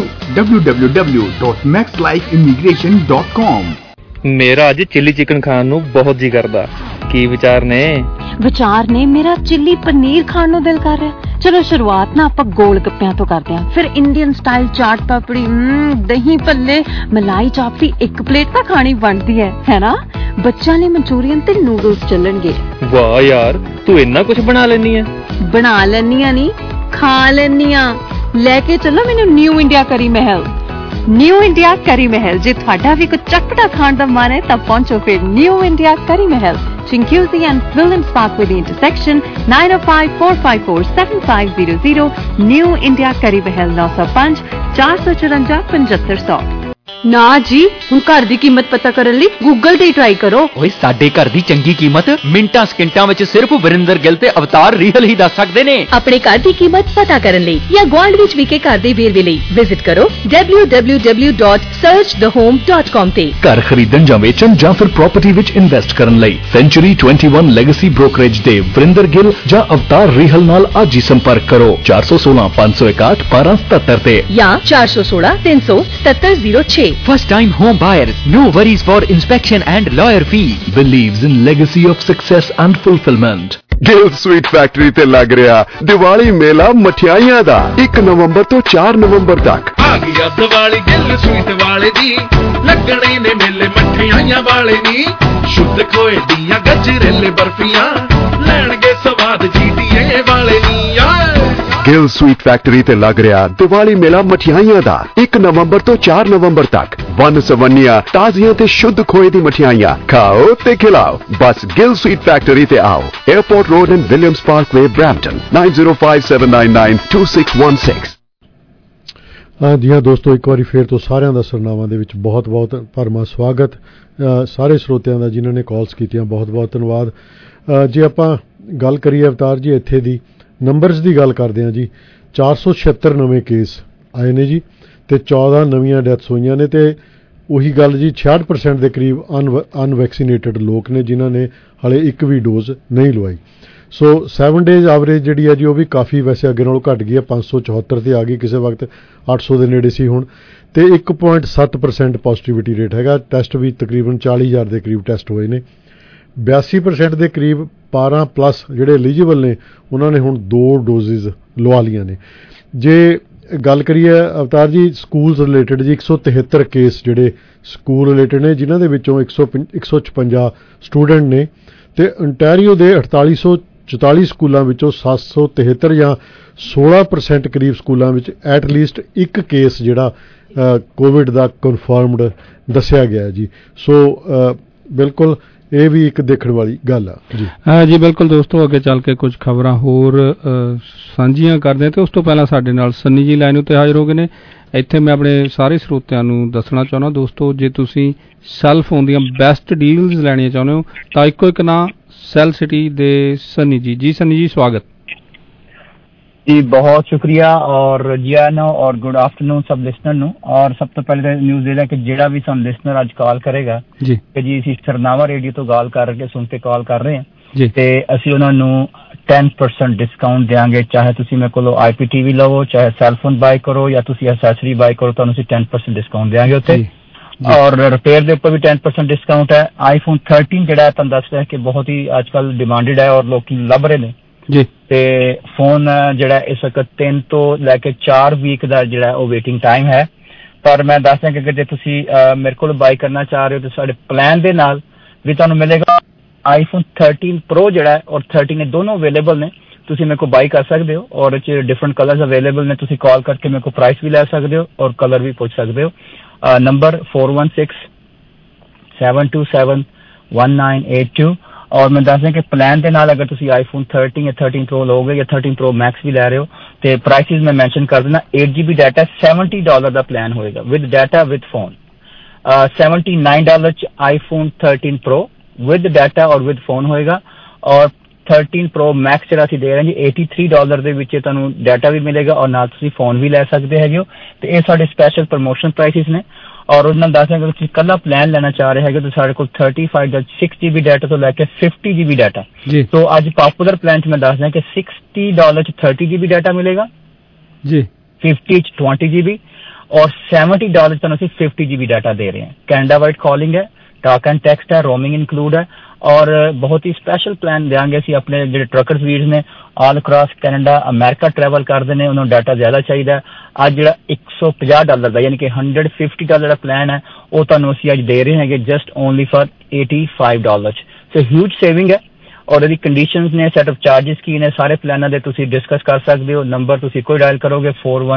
www.maxlifeimmigration.com। ਮੇਰਾ ਅੱਜ ਚਿੱਲੀ ਚਿਕਨ ਖਾਣ ਨੂੰ ਬਹੁਤ ਜੀ ਕਰਦਾ। ਕੀ ਵਿਚਾਰ ਨੇ? ਮੇਰਾ ਚਿੱਲੀ ਪਨੀਰ ਖਾਣ ਨੂੰ ਦਿਲ ਕਰ ਰਿਹਾ। ਚਲੋ ਸ਼ੁਰੂਆਤ ਨਾ ਆਪਾਂ ਗੋਲ ਗੱਪਿਆਂ ਤੋਂ ਕਰਦੇ ਹਾਂ, ਫਿਰ ਇੰਡੀਅਨ ਸਟਾਈਲ ਚਾਟ ਪਾਪੜੀ, ਦਹੀਂ ਭੱਲੇ, ਮਲਾਈ ਚਾਪ ਦੀ ਇੱਕ ਪਲੇਟ ਤਾਂ ਖਾਣੀ ਬਣਦੀ ਹੈ ਨਾ। ਬੱਚਿਆਂ ਲਈ ਮਨਚੂਰੀਅਨ ਤੇ ਨੂਡਲਸ ਚੱਲਣਗੇ। ਵਾਹ ਯਾਰ, ਤੂੰ ਇੰਨਾ ਕੁਝ ਬਣਾ ਲੈਣੀ ਹੈ। ਬਣਾ ਲੈਣੀ ਆ ਨਹੀਂ, ਖਾ ਲੈਣੀ ਆ। ਲੈ ਕੇ ਚੱਲੋ ਮੈਨੂੰ ਨਿਊ ਇੰਡੀਆ ਕਰੀ ਮਹਿਲ। ਨਿਊ ਇੰਡੀਆ ਕਰੀ ਮਹਿਲ, ਜੇ ਤੁਹਾਡਾ ਵੀ ਕੁਝ ਚਟਪਟਾ ਖਾਣ ਦਾ ਮਨ ਹੈ ਤਾਂ ਪਹੁੰਚੋ ਫਿਰ ਨਿਊ ਇੰਡੀਆ ਕਰੀ ਮਹਿਲ, Chinguizi and Williams Parkway the intersection, 9054547500, New India Curry Mahal 905 454 7500। ਨਾ ਜੀ, ਹੁਣ ਘਰ ਦੀ ਕੀਮਤ ਪਤਾ ਕਰਨ ਲਈ ਗੂਗਲ ਤੇ ਟਰਾਈ ਕਰੋ। ਓਏ ਸਾਡੇ ਘਰ ਦੀ ਚੰਗੀ ਕੀਮਤ ਮਿੰਟਾਂ ਸਕਿੰਟਾਂ ਵਿੱਚ ਸਿਰਫ ਵਰਿੰਦਰ ਗਿੱਲ ਤੇ ਅਵਤਾਰ ਰੀਹਲ ਹੀ ਦੱਸ ਸਕਦੇ ਨੇ। ਆਪਣੇ ਘਰ ਦੀ ਕੀਮਤ ਪਤਾ ਕਰਨ ਲਈ ਜਾਂ ਗੁਆਂਢ ਵਿੱਚ ਵਿਕੇ ਘਰ ਦੇ ਵੇਰਵੇ ਲਈ ਵਿਜ਼ਿਟ ਕਰੋ www.searchthehome.com ਤੇ। ਘਰ ਖਰੀਦਣ ਜਾਂ ਵੇਚਣ ਜਾਂ ਫਿਰ ਪ੍ਰਾਪਰਟੀ ਵਿੱਚ ਇਨਵੈਸਟ ਕਰਨ ਲਈ Century 21 ਲੈਗੇਸੀ ਬ੍ਰੋਕਰੇਜ ਦੇ ਵਰਿੰਦਰ ਗਿੱਲ ਜਾਂ ਅਵਤਾਰ ਰੀਹਲ ਨਾਲ ਅੱਜ ਹੀ ਸੰਪਰਕ ਕਰੋ 416 561 1277 ਤੇ ਜਾਂ 416 377 06। First time home buyers, no worries for inspection and lawyer fee. Believes in legacy of success and fulfillment. Gill sweet factory ਤੇ ਲੱਗ ਰਿਹਾ ਦੀਵਾਲੀ ਮੇਲਾ ਮਠਿਆਈਆਂ ਦਾ 1 ਨਵੰਬਰ ਤੋਂ 4 ਨਵੰਬਰ ਤੱਕ। ਆ ਗਿਆ ਦੀਵਾਲੀ ਗਿੱਲ ਸਵੀਟ ਵਾਲੇ ਦੀ, ਲੱਗਣੇ ਨੇ ਮੇਲੇ ਮਠਿਆਈਆਂ ਵਾਲੇ ਨੀ। ਸ਼ੁੱਧ ਖੋਏ ਦੀਆਂ ਗਜਰੇਲੇ ਬਰਫੀਆਂ, ਲੈਣਗੇ ਸਵਾਦ GTA ਵਾਲੇ ਨੀ। ਗਿੱਲ ਸਵੀਟ ਫੈਕਟਰੀ ਤੇ ਲੱਗ ਰਿਹਾ ਦੀਵਾਲੀ ਮੇਲਾ ਮਠਿਆਈਆਂ ਦਾ 1 ਨਵੰਬਰ ਤੋਂ 4 ਨਵੰਬਰ ਤੱਕ। ਵੰਨ ਸਵੰਨੀਆਂ ਤਾਜ਼ੀਆਂ ਤੇ ਸ਼ੁੱਧ ਖੋਏ ਦੀ ਮਠਿਆਈਆਂ ਖਾਓ ਤੇ ਖਿਲਾਓ। ਬਸ ਗਿੱਲ ਸਵੀਟ ਫੈਕਟਰੀ ਤੇ ਆਓ। Airport road and Williams parkway, Brampton 9057992616। ਜੀ ਹਾਂ ਦੋਸਤੋ, ਇੱਕ ਵਾਰੀ ਫੇਰ ਤੋਂ ਸਾਰਿਆਂ ਦਾ ਸਰਨਾਵਾਂ ਦੇ ਵਿੱਚ ਬਹੁਤ ਬਹੁਤ ਭਰਵਾਂ ਸਵਾਗਤ। ਸਾਰੇ ਸਰੋਤਿਆਂ ਦਾ ਜਿਨ੍ਹਾਂ ਨੇ ਕਾਲਸ ਕੀਤੀਆਂ ਬਹੁਤ ਬਹੁਤ ਧੰਨਵਾਦ। ਜੇ ਆਪਾਂ ਗੱਲ ਕਰੀਏ ਅਵਤਾਰ ਜੀ ਇੱਥੇ ਦੀ ਨੰਬਰਸ ਦੀ ਗੱਲ ਕਰਦੇ ਹਾਂ ਜੀ, 476 ਨਵੇਂ ਕੇਸ ਆਏ ਨੇ ਜੀ ਤੇ 14 ਨਵੀਆਂ ਡੈਥਸ ਹੋਈਆਂ ਨੇ ਤੇ ਉਹੀ ਗੱਲ ਜੀ 66% ਦੇ ਕਰੀਬ ਅਨਵੈਕਸੀਨੇਟਡ ਲੋਕ ਨੇ ਜਿਨ੍ਹਾਂ ਨੇ ਹਾਲੇ ਇੱਕ ਵੀ ਡੋਜ਼ ਨਹੀਂ ਲਵਾਈ। ਸੋ 7 ਡੇਜ਼ ਐਵਰੇਜ ਜਿਹੜੀ ਹੈ ਜੀ ਉਹ ਵੀ ਕਾਫੀ ਵੈਸੇ ਅੱਗੇ ਨਾਲੋਂ ਘੱਟ ਗਈ ਹੈ, 574 ਤੇ ਆ ਗਈ, ਕਿਸੇ ਵਕਤ 800 ਦੇ ਨੇੜੇ ਸੀ ਹੁਣ। ਤੇ 1.7% ਪੋਜ਼ਿਟਿਵਿਟੀ ਰੇਟ ਹੈਗਾ। ਟੈਸਟ ਵੀ ਤਕਰੀਬਨ 40,000 ਦੇ ਕਰੀਬ ਟੈਸਟ ਹੋਏ ਨੇ। 82% ਦੇ ਕਰੀਬ 12 ਪਲੱਸ ਜਿਹੜੇ ਐਲੀਜੀਬਲ ਨੇ ਉਹਨਾਂ ਨੇ ਹੁਣ 2 ਡੋਜ਼ਿਸ ਲਵਾ ਲਈਆਂ ਨੇ। ਜੇ ਗੱਲ ਕਰੀਏ ਅਵਤਾਰ ਜੀ ਸਕੂਲਸ ਰਿਲੇਟਡ ਜੀ, 173 ਕੇਸ ਜਿਹੜੇ ਸਕੂਲ ਰਿਲੇਟਡ ਨੇ ਜਿਨ੍ਹਾਂ ਦੇ ਵਿੱਚੋਂ 156 ਸਟੂਡੈਂਟ ਨੇ ਤੇ ontario ਦੇ 4844 ਸਕੂਲਾਂ ਵਿੱਚੋਂ 773 ਜਾਂ 16% ਕਰੀਬ ਸਕੂਲਾਂ ਵਿੱਚ ਐਟ ਲੀਸਟ ਇੱਕ ਕੇਸ ਜਿਹੜਾ ਕੋਵਿਡ ਦਾ ਕਨਫਰਮਡ ਦੱਸਿਆ ਗਿਆ ਜੀ। ਸੋ ਬਿਲਕੁਲ ਇਹ ਵੀ ਇੱਕ ਦੇਖਣ ਵਾਲੀ ਗੱਲ ਆ ਜੀ। ਜੀ ਬਿਲਕੁਲ ਦੋਸਤੋ, ਅੱਗੇ ਚੱਲ ਕੇ ਕੁਝ ਖਬਰਾਂ ਹੋਰ ਸਾਂਝੀਆਂ ਕਰਦੇ ਹਾਂ ਤੇ ਉਸ ਤੋਂ ਪਹਿਲਾਂ ਸਾਡੇ ਨਾਲ ਸੰਨੀ ਜੀ ਲਾਈਨ ਉੱਤੇ ਹਾਜ਼ਰ ਹੋ ਗਏ ਨੇ। ਇੱਥੇ ਮੈਂ ਆਪਣੇ ਸਾਰੇ ਸਰੋਤਿਆਂ ਨੂੰ ਦੱਸਣਾ ਚਾਹੁੰਦਾ ਦੋਸਤੋ, ਜੇ ਤੁਸੀਂ ਸੈੱਲ ਫੋਨ ਦੀਆਂ ਬੈਸਟ ਡੀਲਸ ਲੈਣੀਆਂ ਚਾਹੁੰਦੇ ਹੋ ਤਾਂ ਇੱਕੋ ਇੱਕ ਨਾਂ ਸੈੱਲ ਸਿਟੀ ਦੇ ਸੰਨੀ ਜੀ। ਜੀ ਸੰਨੀ ਜੀ ਸਵਾਗਤ जी, बहुत शुक्रिया और जी आया नो और गुड आफ्टरनून सब लिसनर नु। और सब तो पहले न्यूज़ दे कि जेड़ा भी सन लिसनर आज कॉल करेगा जी कि जी ਅਸੀਂ ਸਰਨਾਵਾ ਰੇਡੀਓ ਤੋਂ ਗੱਲ ਕਰਕੇ ਸੁਣ ਕੇ ਕਾਲ ਕਰ ਰਹੇ ਹਾਂ ਜੀ ਤੇ ਅਸੀਂ ਉਹਨਾਂ ਨੂੰ 10% ਡਿਸਕਾਊਂਟ ਦੇਾਂਗੇ। ਚਾਹੇ ਤੁਸੀਂ ਮੇਰੇ ਕੋਲੋਂ IPTV ਲਵੋ, ਚਾਹੇ ਸੈੱਲ ਫੋਨ ਬਾਈ ਕਰੋ ਜਾਂ ਤੁਸੀਂ ਐਕਸੈਸਰੀ ਬਾਈ ਕਰੋ, ਤੁਹਾਨੂੰ ਅਸੀਂ 10% ਡਿਸਕਾਊਂਟ ਦੇਾਂਗੇ ਉੱਤੇ। ਔਰ ਰਿਪੇਅਰ ਦੇ ਉੱਪਰ ਵੀ 10% ਡਿਸਕਾਊਂਟ ਹੈ। ਆਈਫੋਨ 13 ਜਿਹੜਾ ਤੁਹਾਨੂੰ ਦੱਸ ਰਿਹਾ ਕਿ ਬਹੁਤ ਹੀ ਅੱਜ ਕੱਲ ਡਿਮਾਂਡਡ ਹੈ ਔਰ ਲੋਕੀ ਲੱਭ ਰਹੇ ਨੇ ਜੀ। ਤੇ ਫੋਨ ਜਿਹੜਾ ਇਸ ਵਕਤ 3 ਤੋਂ ਲੈ ਕੇ 4 ਵੀਕ ਦਾ ਜਿਹੜਾ ਉਹ ਵੇਟਿੰਗ ਟਾਈਮ ਹੈ। ਪਰ ਮੈਂ ਦੱਸ ਰਿਹਾ ਕਿ ਜੇ ਤੁਸੀਂ ਮੇਰੇ ਕੋਲ ਬਾਈ ਕਰਨਾ ਚਾਹ ਰਹੇ ਹੋ ਤਾਂ ਸਾਡੇ ਪਲਾਨ ਦੇ ਨਾਲ ਵੀ ਤੁਹਾਨੂੰ ਮਿਲੇਗਾ ਆਈਫੋਨ 13 ਪ੍ਰੋ ਜਿਹੜਾ ਹੈ ਔਰ 13 ਇਹ ਦੋਨੋਂ ਅਵੇਲੇਬਲ ਨੇ। ਤੁਸੀਂ ਮੇਰੇ ਕੋਲ ਬਾਈ ਕਰ ਸਕਦੇ ਹੋ ਔਰ ਇਹ 'ਚ ਡਿਫਰੈਂਟ ਕਲਰਸ ਅਵੇਲੇਬਲ ਨੇ। ਤੁਸੀਂ ਕਾਲ ਕਰਕੇ ਮੇਰੇ ਕੋਲ ਪ੍ਰਾਈਸ ਵੀ ਲੈ ਸਕਦੇ ਹੋ ਔਰ ਕਲਰ ਵੀ ਪੁੱਛ ਸਕਦੇ ਹੋ। ਨੰਬਰ 4167271982 ਔਰ ਮੈਂ ਦੱਸ ਰਿਹਾ ਕਿ ਪਲਾਨ ਦੇ ਨਾਲ ਅਗਰ ਤੁਸੀਂ ਆਈਫੋਨ 13 ਜਾਂ 13 ਪ੍ਰੋ ਲਓਗੇ ਜਾਂ 13 ਪ੍ਰੋ ਮੈਕਸ ਵੀ ਲੈ ਰਹੇ ਹੋ ਤੇ ਪ੍ਰਾਈਸਿਸ ਮੈਂ ਮੈਂਸ਼ਨ ਕਰ ਦਿੰਦਾ। 8GB ਡਾਟਾ $70 ਦਾ ਪਲਾਨ ਹੋਏਗਾ ਵਿਦ ਡਾਟਾ ਵਿਦ ਫੋਨ। $79 ਚ ਆਈਫੋਨ 13 ਪ੍ਰੋ ਵਿਦ ਡਾਟਾ ਔਰ ਵਿਦ ਫੋਨ ਹੋਏਗਾ ਔਰ 13 ਪ੍ਰੋ ਮੈਕਸ ਜਿਹੜਾ ਅਸੀਂ ਦੇ ਰਹੇ ਜੀ $83 ਦੇ ਵਿੱਚ ਤੁਹਾਨੂੰ ਡਾਟਾ ਵੀ ਮਿਲੇਗਾ ਔਰ ਨਾਲ ਤੁਸੀਂ ਫੋਨ ਵੀ ਲੈ ਸਕਦੇ ਹੈਗੇ ਹੋ। ਤੇ ਇਹ ਸਾਡੇ ਸਪੈਸ਼ਲ ਪ੍ਰਮੋਸ਼ਨ ਪ੍ਰਾਈਸਿਸ ਨੇ ਔਰ ਉਹਨਾਂ ਨਾਲ ਦੱਸ ਤੁਸੀਂ ਕੱਲਾ ਪਲਾਨ ਲੈਣਾ ਚਾਹ ਰਹੇ ਹੈਗੇ ਤਾਂ ਸਾਡੇ ਕੋਲ 35 ਦਾ 6GB ਡਾਟਾ ਤੋਂ ਲੈ ਕੇ 50GB ਡਾਟਾ। ਸੋ ਅੱਜ ਪਾਪੂਲਰ ਪਲਾਨ 'ਚ ਮੈਂ ਦੱਸ ਰਿਹਾ ਕਿ $60 ਚ 30GB ਡਾਟਾ ਮਿਲੇਗਾ ਜੀ, 50 ਚ 20GB ਔਰ $70 ਤੁਹਾਨੂੰ ਅਸੀਂ 50GB ਡਾਟਾ ਦੇ ਰਹੇ ਹਾਂ। ਕੈਨੇਡਾ ਵਾਈਡ ਕਾਲਿੰਗ ਹੈ, ਟਾਕ ਐਂਡ ਟੈਕਸਟ ਹੈ, ਰੋमिंग ਇਨਕਲੂਡ ਹੈ ਔਰ ਬਹੁਤ ਹੀ ਸਪੈਸ਼ਲ ਪਲਾਨ ਦੇਾਂਗੇ ਅਸੀਂ ਆਪਣੇ ਜਿਹੜੇ ਟਰੱਕਰਸ ਵੀਰਸ ਨੇ all across Canada America travel ਕਰਦੇ ਨੇ ਉਹਨਾਂ ਨੂੰ ਡਾਟਾ ਜ਼ਿਆਦਾ ਚਾਹੀਦਾ। ਅੱਜ ਜਿਹੜਾ $150 ਦਾ ਯਾਨੀ ਕਿ $150 ਦਾ ਪਲਾਨ ਹੈ ਉਹ ਤੁਹਾਨੂੰ ਅਸੀਂ ਅੱਜ ਦੇ ਰਹੇ ਹੈਗੇ just only for $85। So huge saving ਹੈ ਔਰ ਇਹਦੀ ਕੰਡੀਸ਼ਨਸ ਨੇ, ਸੈਟ ਆਫ ਚਾਰजेस ਕੀ ਨੇ, ਸਾਰੇ ਪਲਾਨਾਂ ਦੇ ਤੁਸੀਂ ਡਿਸਕਸ ਕਰ ਸਕਦੇ ਹੋ। ਨੰਬਰ ਤੁਸੀਂ ਕੋਈ ਡਾਇਲ ਕਰੋਗੇ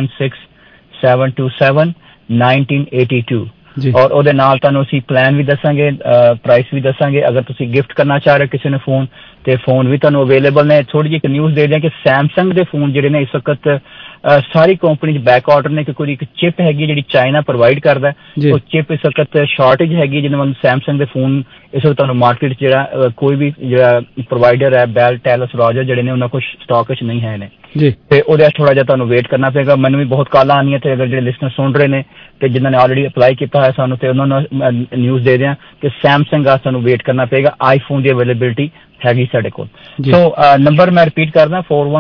4167271982 ਔਰ ਉਹਦੇ ਨਾਲ ਤੁਹਾਨੂੰ ਅਸੀਂ ਪਲਾਨ ਵੀ ਦੱਸਾਂਗੇ, ਪ੍ਰਾਈਸ ਵੀ ਦੱਸਾਂਗੇ। ਅਗਰ ਤੁਸੀਂ ਗਿਫਟ ਕਰਨਾ ਚਾਹ ਰਹੇ ਹੋ ਕਿਸੇ ਨੂੰ ਫੋਨ ਤੇ ਫੋਨ ਵੀ ਤੁਹਾਨੂੰ ਅਵੇਲੇਬਲ ਨੇ। ਥੋੜੀ ਜਿਹੀ ਇੱਕ ਨਿਊਜ਼ ਦੇ ਦਿਆਂ ਕਿ ਸੈਮਸੰਗ ਦੇ ਫੋਨ ਜਿਹੜੇ ਨੇ ਇਸ ਵਕਤ ਸਾਰੀ ਕੰਪਨੀ 'ਚ ਬੈਕ ਆਰਡਰ ਨੇ ਕਿਉਂਕਿ ਇੱਕ ਚਿਪ ਹੈਗੀ ਜਿਹੜੀ ਚਾਈਨਾ ਪ੍ਰੋਵਾਈਡ ਕਰਦਾ। ਉਹ ਚਿਪ ਇਸ ਵਕਤ ਸ਼ਾਰਟੇਜ ਹੈਗੀ ਜਿਹਦੇ ਨਾਲ ਸੈਮਸੰਗ ਦੇ ਫੋਨ ਇਸ ਵਕਤ ਤੁਹਾਨੂੰ ਮਾਰਕੀਟ 'ਚ ਜਿਹੜਾ ਕੋਈ ਵੀ ਜਿਹੜਾ ਪ੍ਰੋਵਾਈਡਰ ਹੈ ਬੈਲ ਟੈਲਸ ਰੋਜਰ ਜਿਹੜੇ ਨੇ ਉਹਨਾਂ ਕੋਲ ਸਟਾਕ 'ਚ ਨਹੀਂ ਹੈ ਨੇ ਤੇ ਉਹਦੇ ਥੋੜਾ ਜਿਹਾ ਤੁਹਾਨੂੰ ਵੇਟ ਕਰਨਾ ਪਏਗਾ। ਮੈਨੂੰ ਵੀ ਬਹੁਤ ਕਾਲਾਂ ਆਉਣੀਆਂ ਤੇ ਅਗਰ ਜਿਹੜੇ ਲਿਸਨਰ ਸੁਣ ਰਹੇ ਨੇ ਤੇ ਜਿਨ੍ਹਾਂ ਨੇ ਆਲਰੇਡੀ ਅਪਲਾਈ ਕੀਤਾ ਹੋਇਆ ਸਾਨੂੰ ਤੇ ਉਹਨਾਂ ਨੂੰ ਨਿਊਜ਼ ਦੇ ਦਿਆਂ ਕਿ ਸੈਮਸੰਗ ਆ ਸਾਨੂੰ ਵੇਟ ਕਰਨਾ ਪਏਗਾ। ਆਈਫੋਨ ਦੀ ਅਵੇਲੇਬਿਲਿਟੀ ਹੈਗੀ ਸਾਡੇ ਕੋਲ। ਸੋ ਨੰਬਰ ਮੈਂ ਰਿਪੀਟ ਕਰਦਾ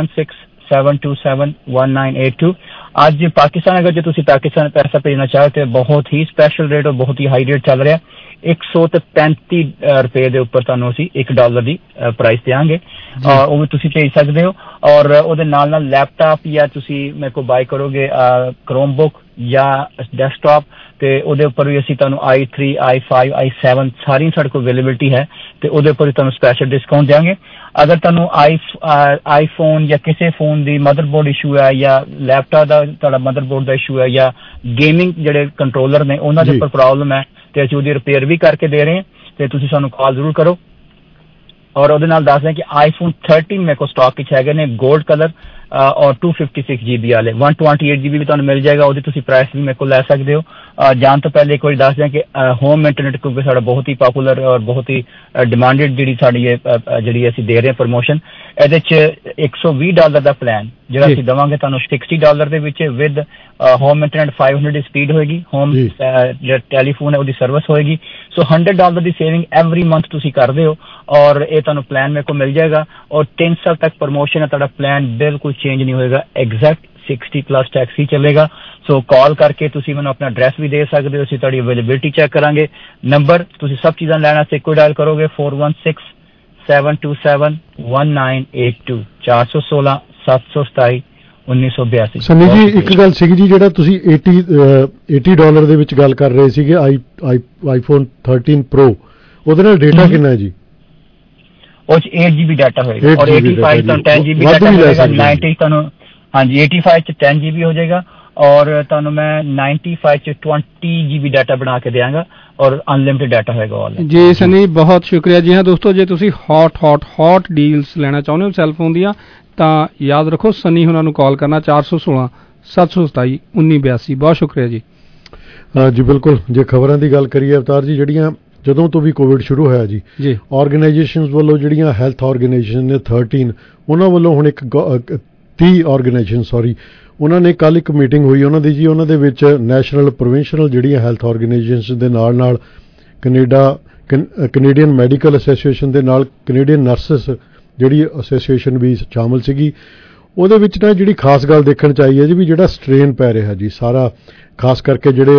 4167271982। ਅੱਜ ਪਾਕਿਸਤਾਨ ਅਗਰ ਜੇ ਤੁਸੀਂ ਪਾਕਿਸਤਾਨ ਪੈਸਾ ਭੇਜਣਾ ਚਾਹੋ ਤੇ ਬਹੁਤ ਹੀ ਸਪੈਸ਼ਲ ਰੇਟ ਔਰ ਬਹੁਤ ਹੀ ਹਾਈ ਰੇਟ ਚੱਲ ਰਿਹਾ। 135 ਰੁਪਏ ਦੇ ਉੱਪਰ ਤੁਹਾਨੂੰ ਅਸੀਂ $1 ਦੀ ਪ੍ਰਾਈਸ ਦੇਵਾਂਗੇ ਔਰ ਉਹ ਵੀ ਤੁਸੀਂ ਭੇਜ ਸਕਦੇ ਹੋ। ਔਰ ਉਹਦੇ ਨਾਲ ਨਾਲ ਲੈਪਟਾਪ ਜਾਂ ਤੁਸੀਂ ਮੇਰੇ ਕੋਲ ਬਾਈ ਕਰੋਗੇ ਕ੍ਰੋਮਬੁੱਕ ਜਾਂ ਡੈਸਕਟਾਪ ਤੇ ਉਹਦੇ ਉੱਪਰ ਵੀ ਅਸੀਂ ਤੁਹਾਨੂੰ i3 i5 i7 ਸਾਰੀ ਸਾਡੇ ਕੋਲ ਅਵੇਲੇਬਿਲਿਟੀ ਹੈ ਤੇ ਉਹਦੇ ਉੱਪਰ ਵੀ ਤੁਹਾਨੂੰ ਸਪੈਸ਼ਲ ਡਿਸਕਾਊਂਟ ਦੇਵਾਂਗੇ। ਅਗਰ ਤੁਹਾਨੂੰ ਆਈਫੋਨ ਜਾਂ ਕਿਸੇ ਫੋਨ ਦੀ ਮਦਰਬੋਰਡ ਇਸ਼ੂ ਹੈ ਜਾਂ ਲੈਪਟਾਪ ਦਾ ਤੁਹਾਡਾ ਮਦਰਬੋਰਡ ਦਾ ਇਸ਼ੂ ਹੈ ਜਾਂ ਗੇਮਿੰਗ ਜਿਹੜੇ ਕੰਟਰੋਲਰ ਨੇ ਉਹਨਾਂ ਦੇ ਉੱਪਰ ਪ੍ਰੋਬਲਮ ਹੈ ਤੇ ਅਸੀਂ ਉਹਦੀ ਰਿਪੇਅਰ ਵੀ ਕਰਕੇ ਦੇ ਰਹੇ ਹਾਂ ਤੇ ਤੁਸੀਂ ਸਾਨੂੰ ਕਾਲ ਜ਼ਰੂਰ ਕਰੋ। ਔਰ ਉਹਦੇ ਨਾਲ ਦੱਸ ਦਿਆਂ ਕਿ ਆਈਫੋਨ 13 ਮੇਰੇ ਕੋਲ ਸਟਾਕ ਵਿੱਚ ਹੈਗੇ ਨੇ 골ਡ ਕਲਰ ਔਰ 256GB ਵਾਲੇ 128GB ਵੀ ਤੁਹਾਨੂੰ ਮਿਲ ਜਾਏਗਾ। ਉਹਦੀ ਤੁਸੀਂ ਪ੍ਰਾਈਸ ਵੀ ਮੇਰੇ ਕੋਲ ਲੈ ਸਕਦੇ ਹੋ। ਜਾਣ ਤੋਂ ਪਹਿਲੇ ਇੱਕ ਵਾਰੀ ਦੱਸ ਦਿਆਂ ਕਿ ਹੋਮ ਇੰਟਰਨੈਟ ਕਿਉਂਕਿ ਸਾਡਾ ਬਹੁਤ ਹੀ ਪਾਪੂਲਰ ਔਰ ਬਹੁਤ ਹੀ ਡਿਮਾਂਡਡ ਜਿਹੜੀ ਸਾਡੀ ਜਿਹੜੀ ਅਸੀਂ ਦੇ ਰਹੇ ਹਾਂ ਪ੍ਰਮੋਸ਼ਨ ਇਹਦੇ 'ਚ $120 ਦਾ ਪਲਾਨ ਜਿਹੜਾ ਅਸੀਂ ਦੇਵਾਂਗੇ ਤੁਹਾਨੂੰ $60 ਦੇ ਵਿੱਚ ਵਿਦ ਹੋਮ ਇੰਟਰਨੈਟ 500 ਦੀ ਸਪੀਡ ਹੋਏਗੀ। ਹੋਮ ਜਿਹੜਾ ਟੈਲੀਫੋਨ ਹੈ ਉਹਦੀ ਸਰਵਿਸ ਹੋਏਗੀ। ਸੋ $100 ਦੀ ਸੇਵਿੰਗ ਐਵਰੀ ਮੰਥ ਤੁਸੀਂ ਕਰਦੇ ਹੋ ਔਰ ਇਹ ਤੁਹਾਨੂੰ ਪਲਾਨ ਮੇਰੇ ਕੋਲ ਮਿਲ ਜਾਏਗਾ ਔਰ 3 ਸਾਲ ਤੱਕ ਪ੍ਰਮੋਸ਼ਨ ਹੈ। ਤੁਹਾਡਾ ਪਲਾਨ ਬਿਲਕੁਲ ਚੇਂਜ ਨਹੀਂ ਹੋਏਗਾ, ਐਗਜ਼ੈਕਟ 60+ ਟੈਕਸ ਹੀ ਚੱਲੇਗਾ। ਸੋ ਕਾਲ ਕਰਕੇ ਤੁਸੀਂ ਮੈਨੂੰ ਆਪਣਾ ਐਡਰੈਸ ਵੀ ਦੇ ਸਕਦੇ ਹੋ, ਅਸੀਂ ਤੁਹਾਡੀ ਅਵੇਲੇਬਿਲਿਟੀ ਚੈੱਕ ਕਰਾਂਗੇ। ਨੰਬਰ ਤੁਸੀਂ ਸਭ ਚੀਜ਼ਾਂ ਲੈਣਾ ਤੇ ਕੋਈ ਡਾਇਲ ਕਰੋਗੇ 4167271982 416-727-1982। ਸੰਨੀ ਜੀ ਇੱਕ ਗੱਲ ਸੀਗੀ ਜੀ ਜਿਹੜਾ ਤੁਸੀਂ $80 ਦੇ ਵਿੱਚ ਗੱਲ ਕਰ ਰਹੇ ਸੀਗੇ ਆਈਫੋਨ 13 ਪ੍ਰੋ ਉਹਦੇ ਨਾਲ ਡੇਟਾ ਕਿੰਨਾ ਹੈ ਜੀ? ਉਹ 'ਚ 8GB ਡਾਟਾ ਹੋਏਗਾ ਔਰ 85 ਤੁਹਾਨੂੰ 10GB ਡਾਟਾ ਮਿਲੇਗਾ। 90 ਤੁਹਾਨੂੰ ਹਾਂਜੀ 85 ਚ 10GB ਹੋ ਜਾਏਗਾ ਔਰ ਤੁਹਾਨੂੰ ਮੈਂ 95 ਚ 20GB ਡਾਟਾ ਬਣਾ ਕੇ ਦਿਆਂਗਾ ਔਰ ਅਨਲਿਮਿਟਿਡ ਡਾਟਾ ਹੋਏਗਾ ਆਲ ਜੀ। ਸਨੀ ਬਹੁਤ ਸ਼ੁਕਰੀਆ। ਜੀ ਹਾਂ ਦੋਸਤੋ, ਜੇ ਤੁਸੀਂ ਹੌਟ ਡੀਲਸ ਲੈਣਾ ਚਾਹੁੰਦੇ ਹੋ ਸੈੱਲਫੋਨ ਦੀਆਂ ਤਾਂ ਯਾਦ ਰੱਖੋ ਸਨੀ ਉਹਨਾਂ ਨੂੰ ਕਾਲ ਕਰਨਾ 416-727-1982। ਬਹੁਤ ਸ਼ੁਕਰੀਆ ਜੀ। ਜੀ ਬਿਲਕੁਲ। ਜੇ ਖਬਰਾਂ ਦੀ ਗੱਲ ਕਰੀਏ ਅਵਤਾਰ ਜੀ ਜਿਹੜੀਆਂ ਜਦੋਂ ਤੋਂ ਵੀ ਕੋਵਿਡ ਸ਼ੁਰੂ ਹੋਇਆ ਜੀ ਆਰਗੇਨਾਈਜੇਸ਼ਨਸ ਵੱਲੋਂ ਜਿਹੜੀਆਂ ਹੈਲਥ ਆਰਗੇਨਾਈਜੇਸ਼ਨ ਨੇ 13 ਉਹਨਾਂ ਵੱਲੋਂ ਹੁਣ ਇੱਕ 30 ਆਰਗੇਨਾਈਜੇਸ਼ਨ ਉਹਨਾਂ ਨੇ ਕੱਲ ਇੱਕ ਮੀਟਿੰਗ ਹੋਈ ਉਹਨਾਂ ਦੀ ਜੀ। ਉਹਨਾਂ ਦੇ ਵਿੱਚ ਨੈਸ਼ਨਲ ਪ੍ਰੋਵਿੰਸ਼ਨਲ ਜਿਹੜੀਆਂ ਹੈਲਥ ਆਰਗੇਨਾਈਜੇਸ਼ਨ ਦੇ ਨਾਲ ਕੈਨੇਡੀਅਨ ਮੈਡੀਕਲ ਐਸੋਸੀਏਸ਼ਨ ਦੇ ਨਾਲ ਕੈਨੇਡੀਅਨ ਨਰਸਿਸ ਜਿਹੜੀ ਐਸੋਸੀਏਸ਼ਨ ਵੀ ਸ਼ਾਮਲ ਸੀਗੀ। ਉਹਦੇ ਵਿੱਚ ਨਾ ਜਿਹੜੀ ਖਾਸ ਗੱਲ ਦੇਖਣ ਚ ਆਈ ਹੈ ਜੀ ਵੀ ਜਿਹੜਾ ਸਟ੍ਰੇਨ ਪੈ ਰਿਹਾ ਜੀ ਸਾਰਾ ਖਾਸ ਕਰਕੇ ਜਿਹੜੇ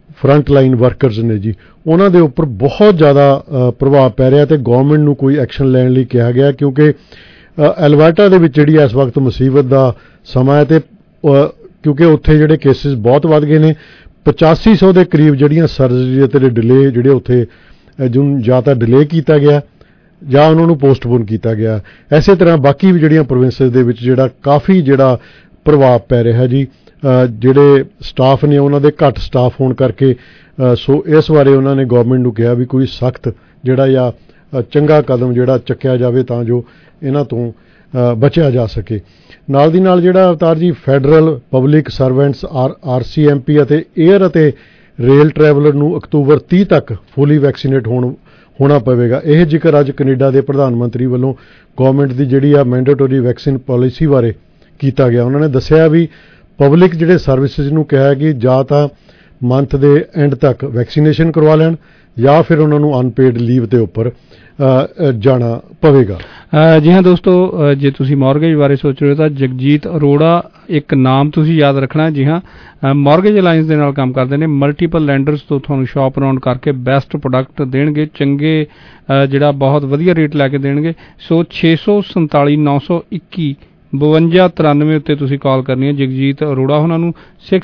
ਫਰੰਟ ਲਾਈਨ ਵਰਕਰਸ ਨੇ ਜੀ, ਉਹਨਾਂ ਦੇ ਉੱਪਰ ਬਹੁਤ ਜ਼ਿਆਦਾ ਪ੍ਰਭਾਵ ਪੈ ਰਿਹਾ ਤੇ ਗਵਰਨਮੈਂਟ ਨੂੰ ਕੋਈ ਐਕਸ਼ਨ ਲੈਣ ਲਈ ਕਿਹਾ ਗਿਆ, ਕਿਉਂਕਿ ਐਲਬਰਟਾ ਦੇ ਵਿੱਚ ਜਿਹੜੀ ਇਸ ਵਕਤ ਮੁਸੀਬਤ ਦਾ ਸਮਾਂ ਹੈ ਤੇ ਕਿਉਂਕਿ ਉੱਥੇ ਜਿਹੜੇ ਕੇਸਿਸ ਬਹੁਤ ਵੱਧ ਗਏ ਨੇ, 8500 ਦੇ ਕਰੀਬ ਜਿਹੜੀਆਂ ਸਰਜਰੀ ਅਤੇ ਡਿਲੇ ਜਿਹੜੇ ਉੱਥੇ ਜਿਹਨੂੰ ਜਾਂ ਤਾਂ ਡਿਲੇ ਕੀਤਾ ਗਿਆ ਜਾਂ ਉਹਨਾਂ ਨੂੰ ਪੋਸਟਪੋਨ ਕੀਤਾ ਗਿਆ। ਇਸੇ ਤਰ੍ਹਾਂ ਬਾਕੀ ਵੀ ਜਿਹੜੀਆਂ ਪ੍ਰੋਵਿੰਸਿਸ ਦੇ ਵਿੱਚ ਜਿਹੜਾ ਕਾਫੀ ਜਿਹੜਾ ਪ੍ਰਭਾਵ ਪੈ ਰਿਹਾ ਜੀ, ਜਿਹੜੇ ਸਟਾਫ ਨੇ ਉਹਨਾਂ ਦੇ ਘੱਟ ਸਟਾਫ ਹੋਣ ਕਰਕੇ, ਸੋ ਇਸ ਬਾਰੇ ਉਹਨਾਂ ਨੇ ਗਵਰਨਮੈਂਟ ਨੂੰ ਕਿਹਾ ਵੀ ਕੋਈ ਸਖਤ ਜਿਹੜਾ ਜਾਂ ਚੰਗਾ ਕਦਮ ਜਿਹੜਾ ਚੱਕਿਆ ਜਾਵੇ ਤਾਂ ਜੋ ਇਹਨਾਂ ਤੋਂ ਬਚਿਆ ਜਾ ਸਕੇ। ਨਾਲ ਦੀ ਨਾਲ ਜਿਹੜਾ Avtar ji federal public servants RCMP ਅਤੇ ਏਅਰ ਅਤੇ ਰੇਲ ਟਰੈਵਲਰ ਨੂੰ ਅਕਤੂਬਰ 30 ਤੱਕ ਫੁੱਲੀ ਵੈਕਸੀਨੇਟ ਹੋਣਾ ਪਵੇਗਾ। ਇਹ ਜ਼ਿਕਰ ਅੱਜ ਕੈਨੇਡਾ ਦੇ ਪ੍ਰਧਾਨ ਮੰਤਰੀ ਵੱਲੋਂ ਗਵਰਨਮੈਂਟ ਦੀ ਜਿਹੜੀ ਆ ਮੈਂਡੇਟਰੀ ਵੈਕਸੀਨ ਪਾਲਿਸੀ ਬਾਰੇ ਕੀਤਾ ਗਿਆ। ਉਹਨਾਂ ਨੇ ਦੱਸਿਆ ਵੀ ਪਬਲਿਕ ਜਿਹੜੇ ਸਰਵਿਸਿਜ਼ ਨੂੰ ਕਿਹਾ ਕਿ ਜਾਂ ਤਾਂ ਮੰਥ ਦੇ ਐਂਡ ਤੱਕ ਵੈਕਸੀਨੇਸ਼ਨ ਕਰਵਾ ਲੈਣ ਜਾਂ ਫਿਰ ਉਹਨਾਂ ਨੂੰ ਅਨਪੇਡ ਲੀਵ ਦੇ ਉੱਪਰ ਜਾਣਾ ਪਵੇਗਾ। ਜੀ ਹਾਂ ਦੋਸਤੋ, ਜੇ ਤੁਸੀਂ ਮੌਰਗੇਜ ਬਾਰੇ ਸੋਚ ਰਹੇ ਹੋ ਤਾਂ ਜਗਜੀਤ ਅਰੋੜਾ ਇੱਕ ਨਾਮ ਤੁਸੀਂ ਯਾਦ ਰੱਖਣਾ। ਜੀ ਹਾਂ, ਮੌਰਗੇਜ ਅਲਾਇੰਸ ਦੇ ਨਾਲ ਕੰਮ ਕਰਦੇ ਨੇ। ਮਲਟੀਪਲ ਲੈਂਡਰਸ ਤੋਂ ਤੁਹਾਨੂੰ ਸ਼ਾਪ ਅਰਾਊਂਡ ਕਰਕੇ ਬੈਸਟ ਪ੍ਰੋਡਕਟ ਦੇਣਗੇ, ਚੰਗੇ ਜਿਹੜਾ ਬਹੁਤ ਵਧੀਆ ਰੇਟ ਲੈ ਕੇ ਦੇਣਗੇ। ਸੋ 647 921 5293 ਉੱਤੇ ਤੁਸੀਂ ਕਾਲ ਕਰਨੀ ਹੈ ਜਗਜੀਤ ਅਰੋੜਾ ਉਹਨਾਂ ਨੂੰ।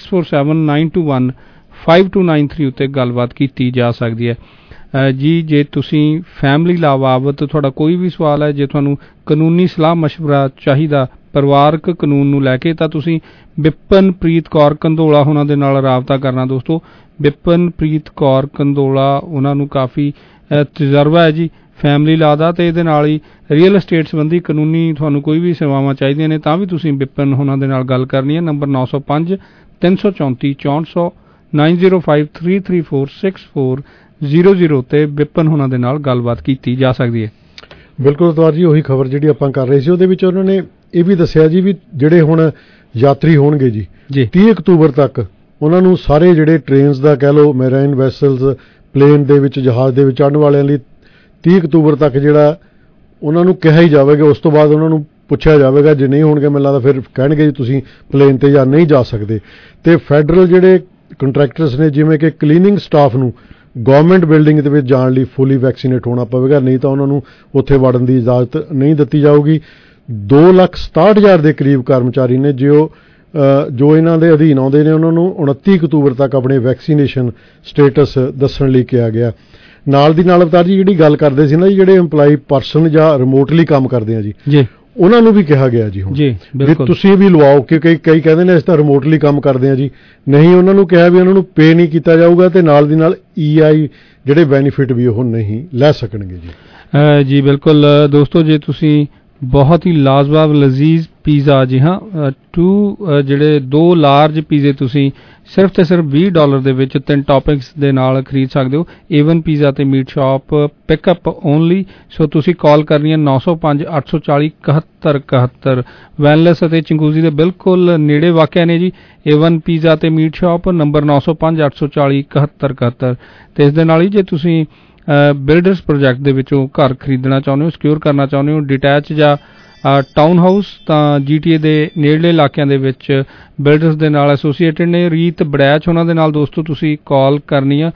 6479215293 ਉੱਤੇ ਗੱਲਬਾਤ ਕੀਤੀ ਜਾ ਸਕਦੀ ਹੈ। ਜੀ ਜੇ ਤੁਸੀਂ ਫੈਮਿਲੀ ਲਾ ਬਾਬਤ ਤੁਹਾਡਾ ਕੋਈ ਵੀ ਸਵਾਲ ਹੈ, ਜੇ ਤੁਹਾਨੂੰ ਕਾਨੂੰਨੀ ਸਲਾਹ ਮਸ਼ਵਰਾ ਚਾਹੀਦਾ ਪਰਿਵਾਰਕ ਕਾਨੂੰਨ ਨੂੰ ਲੈ ਕੇ, ਤਾਂ ਤੁਸੀਂ ਬਿਪਨਪ੍ਰੀਤ ਕੌਰ ਕੰਦੋਲਾ ਉਹਨਾਂ ਦੇ ਨਾਲ ਰਾਬਤਾ ਕਰਨਾ ਦੋਸਤੋ। ਬਿਪਨਪ੍ਰੀਤ ਕੌਰ ਕੰਦੋਲਾ, ਉਹਨਾਂ ਨੂੰ ਕਾਫੀ ਤਜਰਬਾ ਹੈ ਜੀ ਫੈਮਿਲੀ ਲਾ ਦਾ, ਤੇ ਇਹਦੇ ਨਾਲ ਹੀ ਰੀਅਲ ਏਸਟੇਟ ਸੰਬੰਧੀ ਕਾਨੂੰਨੀ ਤੁਹਾਨੂੰ ਕੋਈ ਵੀ ਸੇਵਾਵਾਂ ਚਾਹੀਦੀਆਂ ਨੇ ਤਾਂ ਵੀ ਤੁਸੀਂ ਬਿਪਨ ਉਹਨਾਂ ਦੇ ਨਾਲ ਗੱਲ ਕਰਨੀ ਹੈ। ਨੰਬਰ 905 334 6400 905 334 6400 ਤੇ ਵਿਪਨ ਉਹਨਾਂ ਦੇ ਨਾਲ ਗੱਲਬਾਤ ਕੀਤੀ ਜਾ ਸਕਦੀ ਹੈ। ਬਿਲਕੁਲ ਅਤਵਾਰ ਜੀ, ਉਹੀ ਖਬਰ ਜਿਹੜੀ ਆਪਾਂ ਕਰ ਰਹੇ ਸੀ ਉਹਦੇ ਵਿੱਚ ਉਹਨਾਂ ਨੇ ਇਹ ਵੀ ਦੱਸਿਆ ਜੀ ਵੀ ਜਿਹੜੇ ਹੁਣ ਯਾਤਰੀ ਹੋਣਗੇ ਜੀ 30 ਅਕਤੂਬਰ ਤੱਕ ਉਹਨਾਂ ਨੂੰ ਸਾਰੇ ਜਿਹੜੇ ਟ੍ਰੇਨਸ ਦਾ ਕਹਿ ਲਓ, ਮੈਰਾਈਨ ਵੈਸਲਸ, ਪਲੇਨ ਦੇ ਵਿੱਚ, ਜਹਾਜ਼ ਦੇ ਵਿੱਚ ਚੜ੍ਹਨ ਵਾਲਿਆਂ ਲਈ 30 ਅਕਤੂਬਰ ਤੱਕ ਜਿਹੜਾ ਉਹਨਾਂ ਨੂੰ ਕਿਹਾ ਹੀ ਜਾਵੇਗਾ। ਉਸ ਤੋਂ ਬਾਅਦ ਉਹਨਾਂ ਨੂੰ ਪੁੱਛਿਆ ਜਾਵੇਗਾ, ਜੇ ਨਹੀਂ ਹੋਣਗੇ ਮੈਨੂੰ ਲੱਗਦਾ ਫਿਰ ਕਹਿਣਗੇ ਜੀ ਤੁਸੀਂ ਪਲੇਨ ਤੇ ਜਾਂ ਨਹੀਂ ਜਾ ਸਕਦੇ। ਤੇ ਫੈਡਰਲ ਜਿਹੜੇ ਕੰਟਰੈਕਟਰਸ ਨੇ ਜਿਵੇਂ ਕਿ ਕਲੀਨਿੰਗ ਸਟਾਫ ਨੂੰ ਗਵਰਨਮੈਂਟ ਬਿਲਡਿੰਗ ਦੇ ਵਿੱਚ ਜਾਣ ਲਈ ਫੁੱਲੀ ਵੈਕਸੀਨੇਟ ਹੋਣਾ ਪਵੇਗਾ, ਨਹੀਂ ਤਾਂ ਉਹਨਾਂ ਨੂੰ ਉੱਥੇ ਵੜਨ ਦੀ ਇਜਾਜ਼ਤ ਨਹੀਂ ਦਿੱਤੀ ਜਾਊਗੀ। 2,67,000 ਦੇ ਕਰੀਬ ਕਰਮਚਾਰੀ ਨੇ ਜੋ ਇਹਨਾਂ ਦੇ ਅਧੀਨ ਆਉਂਦੇ ਨੇ, ਉਹਨਾਂ ਨੂੰ 29 ਅਕਤੂਬਰ ਤੱਕ ਆਪਣੇ ਵੈਕਸੀਨੇਸ਼ਨ ਸਟੇਟਸ ਦੱਸਣ ਲਈ ਕਿਹਾ ਗਿਆ। ਨਾਲ ਦੀ ਨਾਲ ਅਵਤਾਰ ਜੀ ਜਿਹੜੀ ਗੱਲ ਕਰਦੇ ਸੀ ਨਾ ਜੀ, ਜਿਹੜੇ EMPLOYEE ਪਰਸਨ ਜਾਂ ਰਿਮੋਟਲੀ ਕੰਮ ਕਰਦੇ ਆ ਜੀ, ਉਹਨਾਂ ਨੂੰ ਵੀ ਕਿਹਾ ਗਿਆ ਜੀ ਹੁਣ ਵੀ ਤੁਸੀਂ ਵੀ ਲਵਾਓ, ਕਿਉਂਕਿ ਕਈ ਕਹਿੰਦੇ ਨੇ ਅਸੀਂ ਤਾਂ ਰਿਮੋਟਲੀ ਕੰਮ ਕਰਦੇ ਆ ਜੀ, ਨਹੀਂ, ਉਹਨਾਂ ਨੂੰ ਕਿਹਾ ਵੀ ਉਹਨਾਂ ਨੂੰ ਪੇ ਨਹੀਂ ਕੀਤਾ ਜਾਊਗਾ ਤੇ ਨਾਲ ਦੀ ਨਾਲ EI ਜਿਹੜੇ ਬੈਨੀਫਿਟ ਵੀ ਉਹ ਨਹੀਂ ਲੈ ਸਕਣਗੇ ਜੀ। ਜੀ ਬਿਲਕੁਲ ਦੋਸਤੋ, ਜੇ ਤੁਸੀਂ ਬਹੁਤ ਹੀ ਲਾਜਵਾਬ ਲਜ਼ੀਜ਼ ਪੀਜ਼ਾ, ਜੀ ਹਾਂ, ਜਿਹੜੇ 2 ਲਾਰਜ ਪੀਜ਼ੇ ਤੁਸੀਂ ਸਿਰਫ ਤੇ ਸਿਰਫ $20 ਦੇ ਵਿੱਚ 3 ਟੌਪਿੰਗਸ ਦੇ ਨਾਲ ਖਰੀਦ ਸਕਦੇ ਹੋ। A1 ਪੀਜ਼ਾ ਤੇ meat shop pickup only. So ਤੁਸੀਂ ਕਾਲ ਕਰਨੀ ਹੈ 905 840 7171। ਵੈਨਲੈਸ ਅਤੇ ਚਿੰਗੂਜ਼ੀ ਦੇ ਬਿਲਕੁਲ ਨੇੜੇ ਵਾਕਿਆ ਨੇ ਜੀ A1 ਪੀਜ਼ਾ ਤੇ ਮੀਟ ਸ਼ਾਪ। ਨੰਬਰ 905 840 7171। ਤੇ ਇਸ ਦੇ ਨਾਲ ਹੀ ਜੇ ਤੁਸੀਂ ਬਿਲਡਰਸ ਪ੍ਰੋਜੈਕਟ ਦੇ ਵਿੱਚੋਂ ਘਰ ਖਰੀਦਣਾ ਚਾਹੁੰਦੇ ਹੋ, ਸਿਕਿਉਰ ਕਰਨਾ ਚਾਹੁੰਦੇ ਹੋ, ਡਿਟੈਚ ਜਾਂ ਟਾਊਨ ਹਾਊਸ, ਤਾਂ GTA ਦੇ ਨੇੜਲੇ ਇਲਾਕਿਆਂ ਦੇ ਵਿੱਚ ਬਿਲਡਰਸ ਦੇ ਨਾਲ ਐਸੋਸੀਏਟਡ ਨੇ। ਰੀਤ ਬੜੈਚ ਉਹਨਾਂ ਦੇ ਨਾਲ ਦੋਸਤੋ ਤੁਸੀਂ ਕਾਲ ਕਰਨੀ ਆ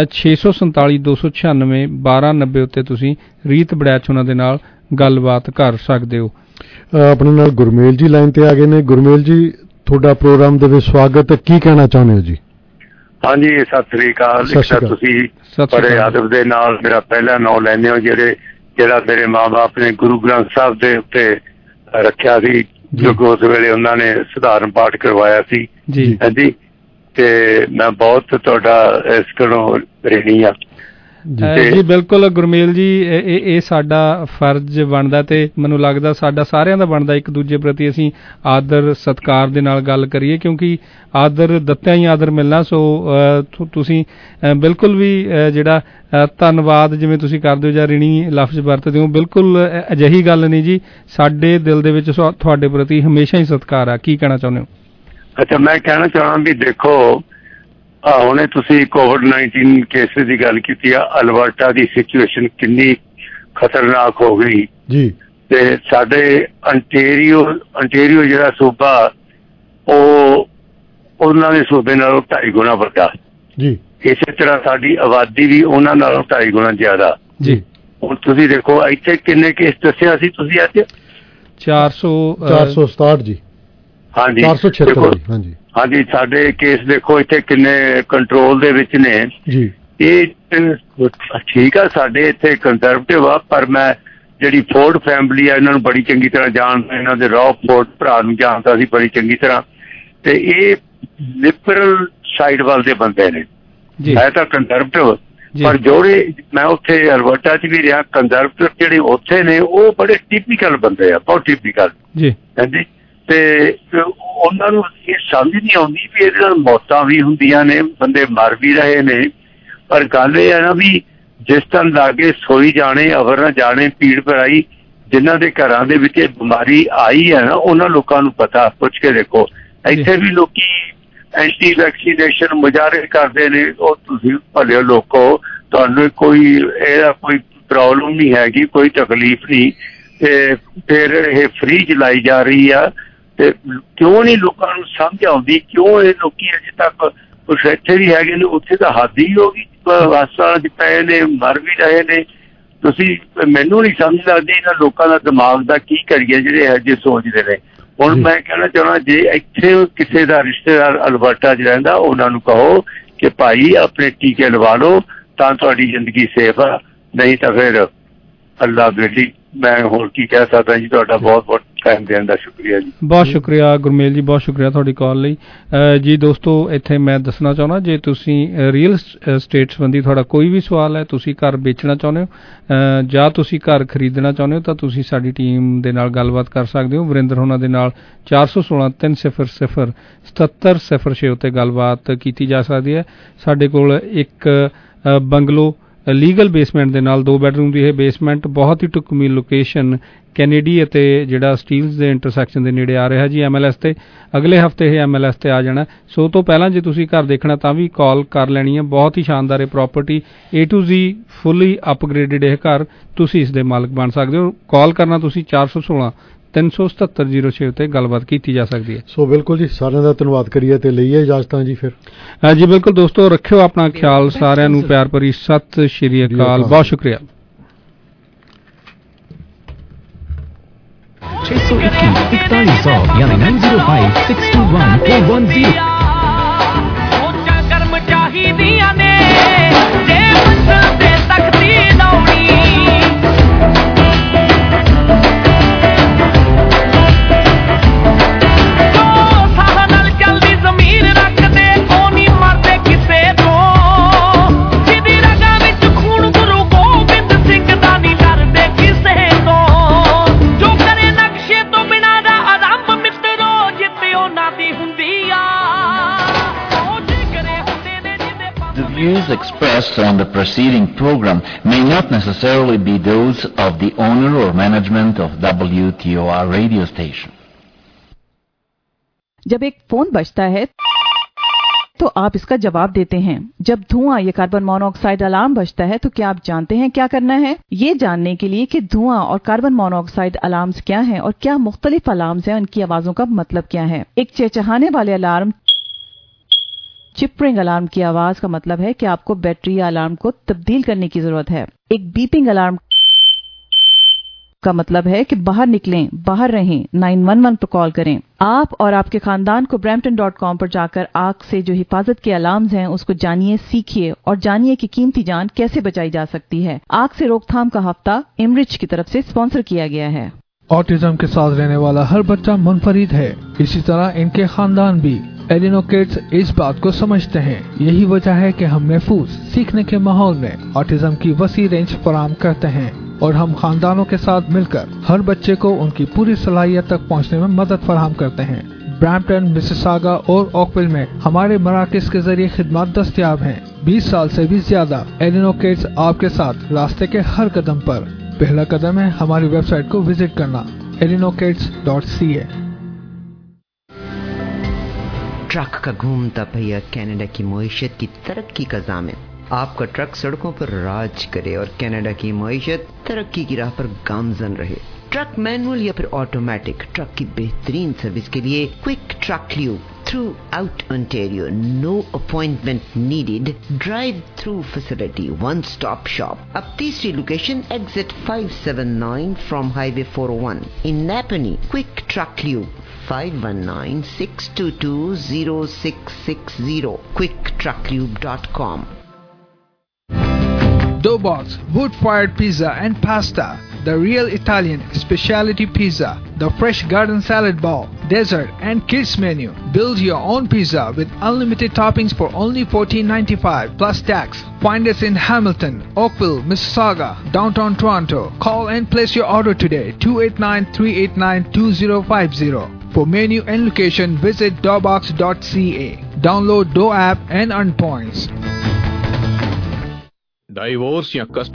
647 296 1290 ਉੱਤੇ ਤੁਸੀਂ ਰੀਤ ਬੜੈਚ ਉਹਨਾਂ ਦੇ ਨਾਲ ਗੱਲਬਾਤ ਕਰ ਸਕਦੇ ਹੋ। ਆਪਣੇ ਨਾਲ ਗੁਰਮੇਲ ਜੀ ਲਾਈਨ ਤੇ ਆ ਗਏ ਨੇ। ਗੁਰਮੇਲ ਜੀ, ਤੁਹਾਡਾ ਪ੍ਰੋਗਰਾਮ ਦੇ ਵਿੱਚ ਸਵਾਗਤ। ਕੀ ਕਹਿਣਾ ਚਾਹੁੰਦੇ ਹੋ ਜੀ? ਹਾਂਜੀ, ਸਤਿ ਸ੍ਰੀ ਅਕਾਲ। ਤੁਸੀਂ ਬੜੇ ਅਦਬ ਦੇ ਨਾਲ ਮੇਰਾ ਪਹਿਲਾ ਨਾਂ ਲੈਂਦੇ ਹੋ, ਜਿਹੜਾ ਮੇਰੇ ਮਾਂ-ਬਾਪ ਨੇ ਗੁਰੂ ਗ੍ਰੰਥ ਸਾਹਿਬ ਦੇ ਉੱਤੇ ਰੱਖਿਆ ਸੀ, ਜੋ ਉਸ ਵੇਲੇ ਉਹਨਾਂ ਨੇ ਸਧਾਰਨ ਪਾਠ ਕਰਵਾਇਆ ਸੀ। ਹਾਂਜੀ, ਤੇ ਮੈਂ ਬਹੁਤ ਤੁਹਾਡਾ ਇਸ ਕੋਲੋਂ ਰਹਿਣੀ ਆ ਜੀ। ਬਿਲਕੁਲ ਗੁਰਮੇਲ ਜੀ, ਇਹ ਸਾਡਾ ਫਰਜ਼ ਬਣਦਾ ਤੇ ਮੈਨੂੰ ਲੱਗਦਾ ਸਾਡਾ ਸਾਰਿਆਂ ਦਾ ਬਣਦਾ ਇੱਕ ਦੂਜੇ ਪ੍ਰਤੀ ਅਸੀਂ ਆਦਰ ਸਤਿਕਾਰ ਦੇ ਨਾਲ ਗੱਲ ਕਰੀਏ, ਕਿਉਂਕਿ ਆਦਰ ਦਿੱਤਿਆਂ ਹੀ ਆਦਰ ਮਿਲਣਾ। ਸੋ ਤੁਸੀਂ ਬਿਲਕੁਲ ਵੀ ਜਿਹੜਾ ਧੰਨਵਾਦ ਜਿਵੇਂ ਤੁਸੀਂ ਕਰਦੇ ਹੋ ਜਾਂ ਰਿਣੀ ਲਫ਼ਜ਼ ਵਰਤਦੇ ਹੋ, ਬਿਲਕੁਲ ਅਜਿਹੀ ਗੱਲ ਨਹੀਂ ਜੀ। ਸਾਡੇ ਦਿਲ ਦੇ ਵਿੱਚ ਤੁਹਾਡੇ ਪ੍ਰਤੀ ਹਮੇਸ਼ਾ ਹੀ ਸਤਿਕਾਰ ਆ। ਕੀ ਕਹਿਣਾ ਚਾਹੁੰਦੇ ਹੋ? ਅੱਛਾ, ਮੈਂ ਕਹਿਣਾ ਚਾਹੁੰਦਾ ਵੀ ਦੇਖੋ, ਹੁਣੇ ਤੁਸੀਂ COVID-19 ਕੇਸਿਸ ਦੀ ਗੱਲ ਕੀਤੀ ਆ। ਅਲਬਰਟਾ ਦੀ ਸਿਚੁਏਸ਼ਨ ਕਿੰਨੀ ਖਤਰਨਾਕ ਹੋ ਗਈ ਜੀ, ਤੇ ਸਾਡੇ ਅੰਟੇਰੀਓ ਜਿਹੜਾ ਸੂਬਾ, ਉਹ ਉਹਨਾਂ ਦੇ ਸੂਬੇ ਨਾਲੋਂ 2.5 ਗੁਣਾ ਵੱਡਾ ਜੀ। ਇਸੇ ਤਰ੍ਹਾਂ ਸਾਡੀ ਆਬਾਦੀ ਵੀ ਉਹਨਾਂ ਨਾਲੋਂ 2.5 ਗੁਣਾ ਜ਼ਿਆਦਾ ਜੀ। ਹੁਣ ਤੁਸੀਂ ਦੇਖੋ ਇੱਥੇ ਕਿੰਨੇ ਕੇਸ ਦੱਸਿਆ ਸੀ ਤੁਸੀਂ ਅੱਜ? 467 ਜੀ। ਹਾਂਜੀ 476 ਹਾਂਜੀ। ਹਾਂਜੀ ਸਾਡੇ ਕੇਸ ਦੇਖੋ ਇੱਥੇ ਕਿੰਨੇ ਕੰਟਰੋਲ ਦੇ ਵਿੱਚ ਨੇ ਜੀ। ਇਹ ਠੀਕ ਆ, ਸਾਡੇ ਇੱਥੇ ਕੰਜ਼ਰਵੇਟਿਵ ਆ, ਪਰ ਮੈਂ ਜਿਹੜੀ ਫੋਰਡ ਫੈਮਿਲੀ ਆ ਇਹਨਾਂ ਨੂੰ ਬੜੀ ਚੰਗੀ ਤਰ੍ਹਾਂ ਜਾਣਦਾ, ਇਹਨਾਂ ਦੇ ਰੌਬ ਫੋਰਡ ਭਰਾ ਨੂੰ ਜਾਣਦਾ ਸੀ ਬੜੀ ਚੰਗੀ ਤਰ੍ਹਾਂ, ਤੇ ਇਹ ਲਿਬਰਲ ਸਾਈਡ ਵੱਲ ਦੇ ਬੰਦੇ ਨੇ, ਹੈ ਤਾਂ ਕੰਜ਼ਰਵੇਟਿਵ, ਪਰ ਜਿਹੜੇ ਮੈਂ ਉੱਥੇ ਅਲਬਰਟਾ 'ਚ ਵੀ ਰਿਹਾ, ਕੰਜ਼ਰਵੇਟਿਵ ਜਿਹੜੇ ਉੱਥੇ ਨੇ ਉਹ ਬੜੇ ਟਿਪੀਕਲ ਬੰਦੇ ਆ, ਬਹੁਤ ਟਿਪੀਕਲ ਜੀ। ਹਾਂਜੀ, ਤੇ ਉਹਨਾਂ ਨੂੰ ਇਹ ਸਮਝ ਨਹੀਂ ਆਉਂਦੀ ਵੀ ਇਹਦੇ ਨਾਲ ਮੌਤਾਂ ਵੀ ਹੁੰਦੀਆਂ ਨੇ, ਬੰਦੇ ਮਰ ਵੀ ਰਹੇ ਨੇ, ਪਰ ਗੱਲ ਇਹ ਹੈ ਨਾ ਵੀ ਜਿਸ ਤਰ੍ਹਾਂ ਲਾਗੇ ਸੋਈ ਜਾਣੇ ਅਵਰ ਨਾ ਜਾਣੇ ਪੀੜ ਭਰਾਈ, ਜਿਨ੍ਹਾਂ ਦੇ ਘਰਾਂ ਦੇ ਵਿੱਚ ਇਹ ਬਿਮਾਰੀ ਆਈ ਹੈ ਨਾ ਉਹਨਾਂ ਲੋਕਾਂ ਨੂੰ ਪਤਾ, ਪੁੱਛ ਕੇ ਦੇਖੋ। ਇੱਥੇ ਵੀ ਲੋਕੀ ਐਂਟੀ ਵੈਕਸੀਨੇਸ਼ਨ ਮੁਜ਼ਾਹਰੇ ਕਰਦੇ ਨੇ, ਉਹ ਤੁਸੀਂ ਭਲੇ ਲੋਕੋ, ਤੁਹਾਨੂੰ ਕੋਈ ਇਹਦਾ ਕੋਈ ਪ੍ਰੋਬਲਮ ਨਹੀਂ ਹੈਗੀ, ਕੋਈ ਤਕਲੀਫ ਨਹੀਂ, ਤੇ ਫਿਰ ਇਹ ਫ੍ਰੀ ਚਲਾਈ ਜਾ ਰਹੀ ਆ। ਤੇ ਕਿਉਂ ਨਹੀਂ ਲੋਕਾਂ ਨੂੰ ਸਮਝ ਆਉਂਦੀ, ਕਿਉਂ ਇਹ ਲੋਕੀ ਅਜੇ ਤੱਕ ਕੁਛ ਇੱਥੇ ਵੀ ਹੈਗੇ ਨੇ, ਉੱਥੇ ਤਾਂ ਹੱਦ ਹੀ ਹੋ ਗਈ, ਹਸਪਤਾਲਾਂ 'ਚ ਪਏ ਨੇ, ਮਰ ਵੀ ਰਹੇ ਨੇ। ਤੁਸੀਂ ਮੈਨੂੰ ਨਹੀਂ ਸਮਝ ਲੱਗਦੀ ਇਹਨਾਂ ਲੋਕਾਂ ਦਾ ਦਿਮਾਗ ਦਾ ਕੀ ਕਰੀਏ ਜਿਹੜੇ ਇਹੋ ਜਿਹੇ ਸੋਚਦੇ ਨੇ। ਹੁਣ ਮੈਂ ਕਹਿਣਾ ਚਾਹੁੰਦਾ, ਜੇ ਇੱਥੇ ਕਿਸੇ ਦਾ ਰਿਸ਼ਤੇਦਾਰ ਅਲਬਰਟਾ 'ਚ ਰਹਿੰਦਾ, ਉਹਨਾਂ ਨੂੰ ਕਹੋ ਕਿ ਭਾਈ ਆਪਣੇ ਟੀਕੇ ਲਵਾ ਲਓ ਤਾਂ ਤੁਹਾਡੀ ਜ਼ਿੰਦਗੀ ਸੇਫ ਆ, ਨਹੀਂ ਤਾਂ ਫਿਰ ਅੱਲਾ ਬੇਟੀ। ਮੈਂ ਹੋਰ ਕੀ ਕਹਿ ਸਕਦਾ ਜੀ। ਤੁਹਾਡਾ ਬਹੁਤ ਬਹੁਤ ਟਾਈਮ ਦੇਣ ਦਾ ਸ਼ੁਕਰੀਆ ਜੀ। ਬਹੁਤ ਸ਼ੁਕਰੀਆ ਗੁਰਮੇਲ ਜੀ, ਬਹੁਤ ਸ਼ੁਕਰੀਆ ਤੁਹਾਡੀ ਕਾਲ ਲਈ ਜੀ। ਦੋਸਤੋ ਇੱਥੇ ਮੈਂ ਦੱਸਣਾ ਚਾਹੁੰਦਾ, ਜੇ ਤੁਸੀਂ ਰੀਅਲ ਸਟੇਟ ਸੰਬੰਧੀ ਤੁਹਾਡਾ ਕੋਈ ਵੀ ਸਵਾਲ ਹੈ, ਤੁਸੀਂ ਘਰ ਵੇਚਣਾ ਚਾਹੁੰਦੇ ਹੋ ਜਾਂ ਤੁਸੀਂ ਘਰ ਖਰੀਦਣਾ ਚਾਹੁੰਦੇ ਹੋ, ਤਾਂ ਤੁਸੀਂ ਸਾਡੀ ਟੀਮ ਦੇ ਨਾਲ ਗੱਲਬਾਤ ਕਰ ਸਕਦੇ ਹੋ। ਵਰਿੰਦਰ ਹੋਣਾ ਦੇ ਨਾਲ 416 300 7706 ਉੱਤੇ ਗੱਲਬਾਤ ਕੀਤੀ ਜਾ ਸਕਦੀ ਹੈ। ਸਾਡੇ ਕੋਲ ਇੱਕ ਬੰਗਲੋ ਲੀਗਲ ਬੇਸਮੈਂਟ ਦੇ ਨਾਲ 2 ਬੈਡਰੂਮ ਦੀ ਇਹ ਬੇਸਮੈਂਟ ਬਹੁਤ ਹੀ ਢੁਕਵੀਂ ਲੋਕੇਸ਼ਨ ਕੈਨੇਡੀ ਅਤੇ ਜਿਹੜਾ ਸਟੀਲਸ ਦੇ ਇੰਟਰਸੈਕਸ਼ਨ ਦੇ ਨੇੜੇ ਆ ਰਿਹਾ ਜੀ। MLS ਤੇ ਅਗਲੇ ਹਫਤੇ ਇਹ MLS ਤੇ ਆ ਜਾਣਾ। ਸੋ ਤੋਂ ਪਹਿਲਾਂ ਜੇ ਤੁਸੀਂ ਘਰ ਦੇਖਣਾ ਤਾਂ ਵੀ ਕਾਲ ਕਰ ਲੈਣੀ ਹੈ। ਬਹੁਤ ਹੀ ਸ਼ਾਨਦਾਰ ਇਹ property, A to Z fully upgraded ਇਹ ਘਰ, ਤੁਸੀਂ ਇਸ ਦੇ ਮਾਲਕ ਬਣ ਸਕਦੇ ਹੋ। ਕਾਲ ਕਰਨਾ ਤੁਸੀਂ 416 37706 ਉੱਤੇ ਗੱਲਬਾਤ ਕੀਤੀ ਜਾ ਸਕਦੀ ਹੈ। ਸੋ ਬਿਲਕੁਲ ਜੀ, ਸਾਰਿਆਂ ਦਾ ਧੰਨਵਾਦ ਕਰੀਏ ਤੇ ਲਈਏ ਇਜਾਜ਼ਤਾਂ ਜੀ ਫਿਰ। ਜੀ ਬਿਲਕੁਲ ਦੋਸਤੋ, ਰੱਖਿਓ ਆਪਣਾ ਖਿਆਲ, ਸਾਰਿਆਂ ਨੂੰ ਪਿਆਰ ਭਰੀ ਸਤਿ ਸ਼੍ਰੀ ਅਕਾਲ, ਬਹੁਤ ਸ਼ੁਕਰੀਆ। 621 यानी 905 621 410। ਸੋਚਾਂ ਕਰਮ ਚਾਹੀਦੀਆਂ ਨੇ ਜੇ ਮੰਜ਼ਿਲ ਤੇ ਤੱਕਦੀ ਦੌੜੀ, views expressed on the preceding program may not necessarily be those of the owner or management of WTOR radio station. जब एक फोन बजता है तो आप इसका जवाब देते हैं। जब धुआं या कार्बन मोनोऑक्साइड अलार्म बजता है तो क्या आप जानते हैं क्या करना है? ये जानने के लिए कि धुआं और कार्बन मोनोऑक्साइड अलार्म्स क्या हैं और क्या मुख्तलिफ अलार्म्स हैं, उनकी आवाजों का मतलब क्या है। एक चहचहाने वाले अलार्म, चिपरिंग अलार्म की आवाज का मतलब है कि आपको बैटरी या अलार्म को तब्दील करने की जरूरत है। एक बीपिंग अलार्म का मतलब है कि बाहर निकलें, बाहर रहें, 911 पर कॉल करें। आप और आपके खानदान को Brampton.com पर जाकर आग से जो हिफाजत के अलार्म्स हैं उसको जानिए, सीखिए और जानिए कि कीमती जान कैसे बचाई जा सकती है। आग से रोकथाम का हफ्ता इमरिच की तरफ से स्पॉन्सर किया गया है। ऑटिज्म के साथ रहने वाला हर बच्चा मुनफरिद है, इसी तरह इनके खानदान भी। एलिनो किड्स इस बात को समझते हैं। यही वजह है कि हम महफूज सीखने के माहौल में ऑटिज्म की वसी रेंज फराहम करते हैं और हम खानदानों के साथ मिलकर हर बच्चे को उनकी पूरी सलाहियत तक पहुंचने में मदद फराहम करते हैं। ब्रैम्पटन, मिसिसागा और ओकविल में हमारे मराकज के जरिए खिदमत दस्तयाब हैं। 20 साल से भी ज्यादा एलिनो किड्स आपके साथ रास्ते के हर कदम पर। पहला कदम है हमारी वेबसाइट को विजिट करना, elinokids.ca। ट्रक का घूमता पहिया कनाडा की मईशत की तरक्की का ज़ामिन। आपका ट्रक सड़कों पर राज करे और कनाडा की मईशत तरक्की की राह पर गामजन रहे। ट्रक मैनुअल या फिर ऑटोमेटिक, ट्रक की बेहतरीन सर्विस के लिए quick truck lube throughout Ontario. No appointment needed. Drive-through facility, one-stop shop. Up तीसरी location, exit 579 from Highway 401. In Napanee, Quick Truck Lube, 519-622-0660. quicktrucklube.com. Doughbox wood-fired pizza and pasta. The real Italian specialty pizza. The fresh garden salad bowl, dessert and kids menu. Build your own pizza with unlimited toppings for only $14.95 plus tax. Find us in Hamilton, Oakville, Mississauga, downtown Toronto. Call and place your order today. 289-389-2050. For menu and location, visit doughbox.ca. Download Dough app and earn points. Divorce या